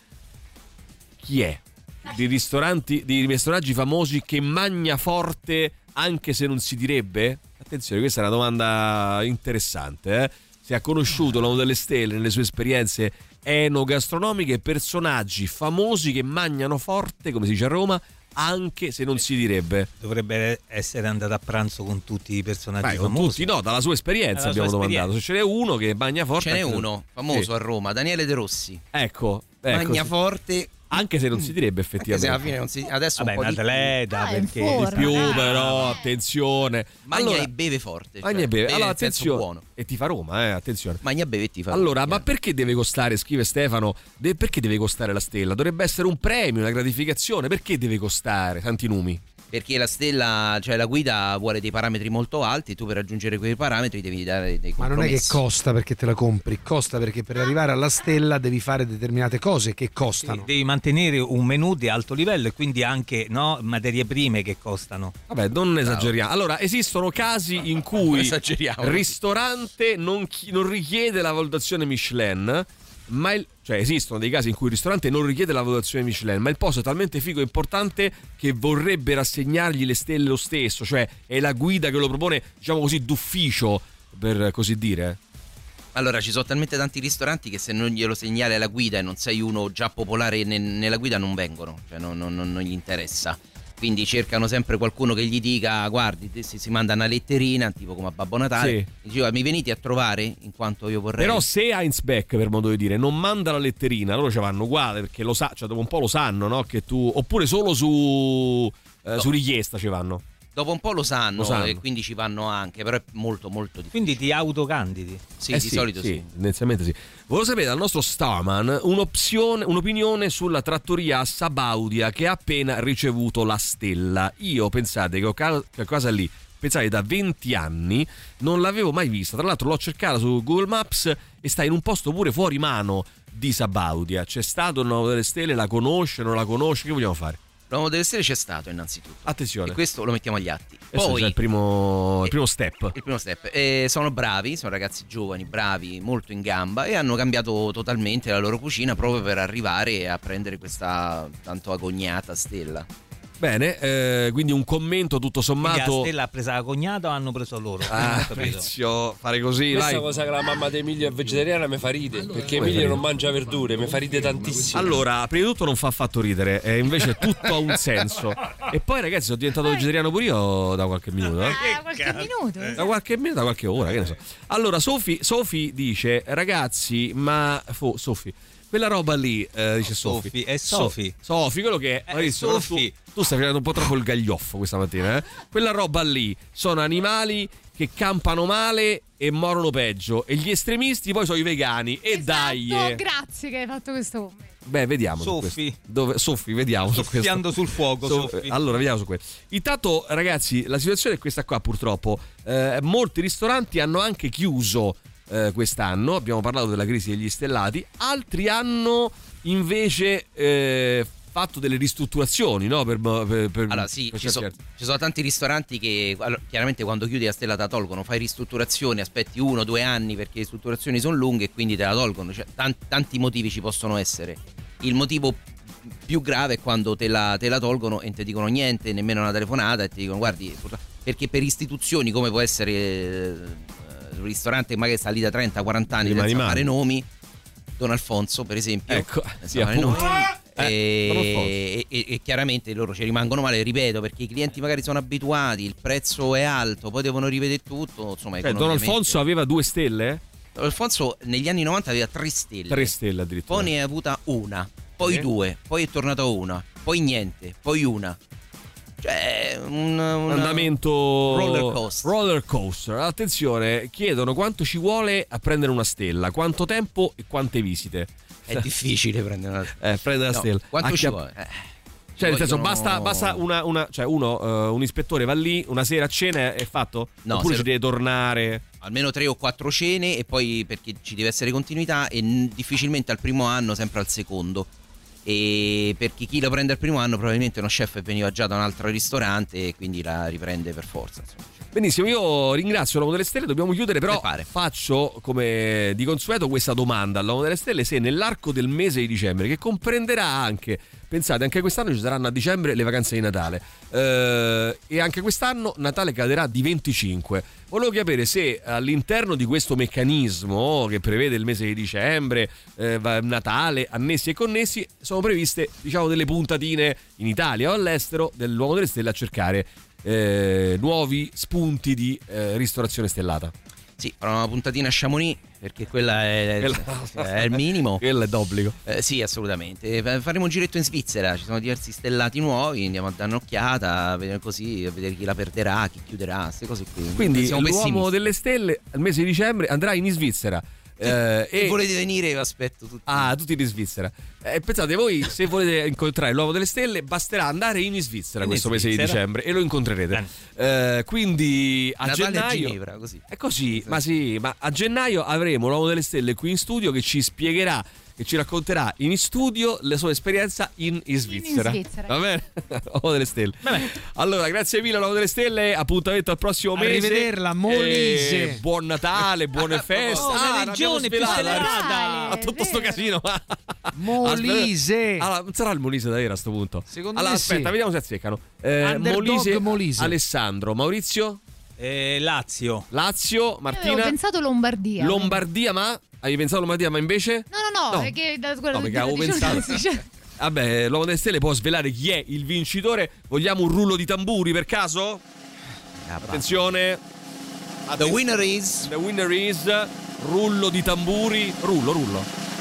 S3: chi è? Di personaggi famosi che magna forte anche se non si direbbe? Attenzione, questa è una domanda interessante. Se ha conosciuto l'uomo delle stelle nelle sue esperienze enogastronomiche personaggi famosi che magnano forte, come si dice a Roma, anche se non si direbbe.
S7: Dovrebbe essere andato a pranzo con tutti i personaggi famosi. Con tutti
S3: no, dalla sua esperienza abbiamo domandato. Se ce n'è uno che magna forte.
S11: Ce n'è uno famoso a Roma, Daniele De Rossi.
S3: Ecco.
S11: Magna forte.
S3: Anche se non si direbbe effettivamente.
S11: Alla fine non si, adesso un po'
S7: un atleta perché
S3: di più, però attenzione.
S11: Magna e beve forte.
S3: Magna e beve. Allora attenzione. Buono. E ti fa Roma, attenzione.
S11: Magna, beve e ti fa Roma.
S3: Allora, ma perché deve costare, scrive Stefano, perché deve costare la stella? Dovrebbe essere un premio, una gratificazione. Perché deve costare tanti numi?
S11: Perché la stella, cioè la guida vuole dei parametri molto alti, tu per raggiungere quei parametri devi dare dei compromessi.
S4: Ma non è che costa perché te la compri, costa perché per arrivare alla stella devi fare determinate cose che costano.
S7: Devi mantenere un menù di alto livello e quindi anche materie prime che costano.
S3: Vabbè, non esageriamo. Allora, esistono casi in cui il ristorante non richiede la valutazione Michelin, cioè esistono dei casi in cui il ristorante non richiede la valutazione Michelin, ma il posto è talmente figo e importante che vorrebbe rassegnargli le stelle lo stesso, cioè è la guida che lo propone, diciamo così, d'ufficio, per così dire.
S11: Allora, ci sono talmente tanti ristoranti che se non glielo segnali alla guida e non sei uno già popolare nella guida non vengono, cioè non gli interessa. quindi cercano sempre qualcuno che gli dica guardi, si manda una letterina tipo come a Babbo Natale,
S3: sì.
S11: E diceva mi venite a trovare in quanto io vorrei.
S3: Però se Heinz Beck, per modo di dire, non manda la letterina, loro ci vanno uguale perché lo sa, cioè dopo un po' lo sanno, no? Che tu, oppure solo su richiesta ci vanno.
S11: Dopo un po' lo sanno e quindi ci vanno anche, però è molto molto difficile.
S7: Quindi ti autocandidi?
S11: Sì, di solito sì.
S3: Tendenzialmente sì. Volevo sapere dal nostro Starman un'opinione sulla trattoria a Sabaudia che ha appena ricevuto la stella. Io pensate che quella cosa lì, pensate da 20 anni, non l'avevo mai vista. Tra l'altro l'ho cercata su Google Maps e sta in un posto pure fuori mano di Sabaudia. C'è stato un uomo delle stelle, la conosce, non la conosce, che vogliamo fare?
S11: L'uomo delle stelle c'è stato innanzitutto.
S3: Attenzione.
S11: E questo lo mettiamo agli atti.
S3: Poi è il primo step.
S11: Il primo step. Sono bravi, sono ragazzi giovani, bravi, molto in gamba e hanno cambiato totalmente la loro cucina proprio per arrivare a prendere questa tanto agognata stella.
S3: Bene, quindi un commento tutto sommato.
S7: Quindi la stella ha presa la cognata o hanno preso loro?
S3: Prezio, fare così.
S23: Questa cosa che la mamma di Emilio è vegetariana mi fa ridere, perché Emilio non mangia verdure, mi fa ridere tantissimo.
S3: Allora, prima di tutto non fa affatto ridere, invece tutto ha un senso. E poi ragazzi, sono diventato vegetariano pure io da qualche minuto. Da qualche ora, che ne so. Allora, Sofi dice, ragazzi, ma Sofi, quella roba lì, dice Sofi.
S7: È Sofi.
S3: Sofi, quello che è
S7: Sofi.
S3: Tu stai facendo un po' troppo il gaglioffo questa mattina, eh? Quella roba lì sono animali che campano male e morono peggio. E gli estremisti poi sono i vegani. E dai!
S6: Grazie che hai fatto questo commento.
S3: Beh, vediamo. Sofi, vediamo su questo.
S7: Soffiando sul fuoco, Sofi.
S3: Allora, vediamo su questo. Intanto, ragazzi, la situazione è questa qua, purtroppo. Molti ristoranti hanno anche chiuso quest'anno. Abbiamo parlato della crisi degli stellati. Altri hanno invece fatto delle ristrutturazioni, no?
S11: Allora sì, ci sono tanti ristoranti che chiaramente quando chiudi la stella te la tolgono, fai ristrutturazioni, aspetti 1 o 2 anni perché le ristrutturazioni sono lunghe e quindi te la tolgono, cioè, tanti motivi ci possono essere. Il motivo più grave è quando te la tolgono e non ti dicono niente, nemmeno una telefonata, e ti dicono guardi, perché per istituzioni come può essere un ristorante che magari sta lì da 30-40 anni senza fare nomi, Don Alfonso per esempio,
S3: ecco, sì, appunto.
S11: E chiaramente loro ci rimangono male, ripeto, perché i clienti magari sono abituati, il prezzo è alto, poi devono rivedere tutto, insomma.
S3: Don Alfonso aveva 2 stelle?
S11: Don Alfonso negli anni 90 aveva 3 stelle.
S3: 3 stelle addirittura.
S11: Poi ne ha avuta una, poi 2, poi è tornato a una, poi niente, poi una. Cioè un
S3: andamento roller coaster. Attenzione, chiedono quanto ci vuole a prendere una stella, quanto tempo e quante visite.
S11: È difficile prendere
S3: una stella.
S11: Quanto ci vuole?
S3: Cioè, nel senso, basta un ispettore va lì una sera a cena e è fatto?
S11: No,
S3: oppure ci deve tornare?
S11: Almeno 3 o 4 cene e poi perché ci deve essere continuità e difficilmente al primo anno, sempre al secondo. E perché chi lo prende al primo anno probabilmente uno chef veniva già da un altro ristorante e quindi la riprende per forza, insomma.
S3: Benissimo, io ringrazio l'Uomo delle Stelle, dobbiamo chiudere, però faccio come di consueto questa domanda all'Uomo delle Stelle: se nell'arco del mese di dicembre, che comprenderà anche, pensate, anche quest'anno ci saranno a dicembre le vacanze di Natale, e anche quest'anno Natale caderà di 25. Volevo capire se all'interno di questo meccanismo che prevede il mese di dicembre, Natale, annessi e connessi, sono previste, diciamo, delle puntatine in Italia o all'estero dell'Uomo delle Stelle a cercare nuovi spunti di ristorazione stellata.
S11: Sì, farò una puntatina a Chamonix perché quella è il minimo.
S3: Quella è d'obbligo.
S11: Sì, assolutamente. Faremo un giretto in Svizzera, ci sono diversi stellati nuovi, andiamo a dare un'occhiata, a vedere così, a vedere chi la perderà, chi chiuderà, queste cose qui.
S3: Quindi l'Uomo delle Stelle al mese di dicembre andrà in Svizzera.
S11: Se volete venire vi aspetto tutti.
S3: Tutti in Svizzera. Pensate voi, se volete incontrare l'Uomo delle Stelle basterà andare in Svizzera questo mese di dicembre e lo incontrerete. Quindi a
S11: Natale
S3: gennaio
S11: a Ginevra, così.
S3: È così, ma a gennaio avremo l'Uomo delle Stelle qui in studio che ci spiegherà e ci racconterà in studio la sua esperienza in Svizzera. Va bene? Uomo delle Stelle. Vabbè. Allora, grazie mille all'Uomo delle Stelle, appuntamento al prossimo mese.
S4: Arrivederla, Molise.
S3: Buon Natale, buone feste.
S7: La regione più celebrata.
S3: A tutto sto casino.
S4: Molise.
S3: Allora, non sarà il Molise davvero a sto punto?
S4: Secondo
S3: me
S4: aspetta,
S3: vediamo se azzeccano.
S4: Molise.
S3: Alessandro, Maurizio?
S7: Lazio,
S3: Martina.
S6: Io avevo pensato Lombardia.
S3: Ma avevi pensato Lombardia, ma invece?
S6: No, perché
S3: perché avevo pensato. Vabbè, l'uomo delle stelle può svelare chi è il vincitore. Vogliamo un rullo di tamburi per caso? Attenzione.
S11: The winner is
S3: rullo di tamburi. Rullo.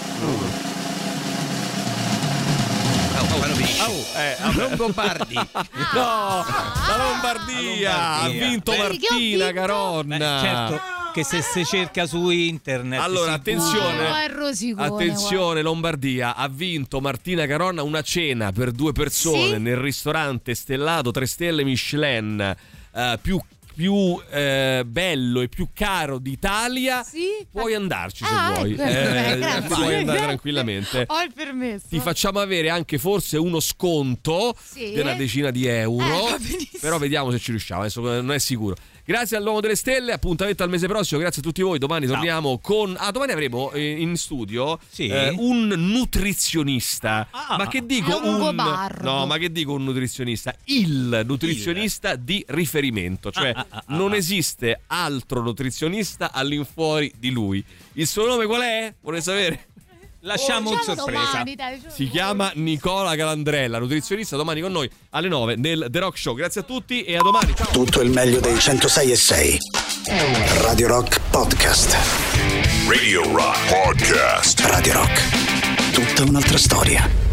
S11: Longobardi.
S3: No, la Lombardia ha vinto Martina Caronna.
S7: Certo che se si cerca su internet.
S3: Allora attenzione, Lombardia ha vinto Martina Caronna una cena per 2 persone nel ristorante stellato 3 stelle Michelin più bello e più caro d'Italia. Puoi andarci se vuoi. Puoi andare tranquillamente.
S6: Ho il permesso.
S3: Ti facciamo avere anche forse uno sconto di una decina di euro. Però vediamo se ci riusciamo. Adesso non è sicuro. Grazie all'uomo delle stelle, appuntamento al mese prossimo, grazie a tutti voi. Domani torniamo con domani avremo in studio un nutrizionista. Ma che dico ma che dico un nutrizionista? Il nutrizionista di riferimento, cioè non esiste altro nutrizionista all'infuori di lui. Il suo nome qual è? Volete sapere?
S7: Lasciamo in sorpresa.
S3: Si chiama Nicola Calandrella, nutrizionista, domani con noi alle 9 nel The Rock Show. Grazie a tutti e a domani. Ciao.
S8: Tutto il meglio dei 106.6 Radio Rock Podcast.
S2: Radio Rock Podcast.
S8: Radio Rock, tutta un'altra storia.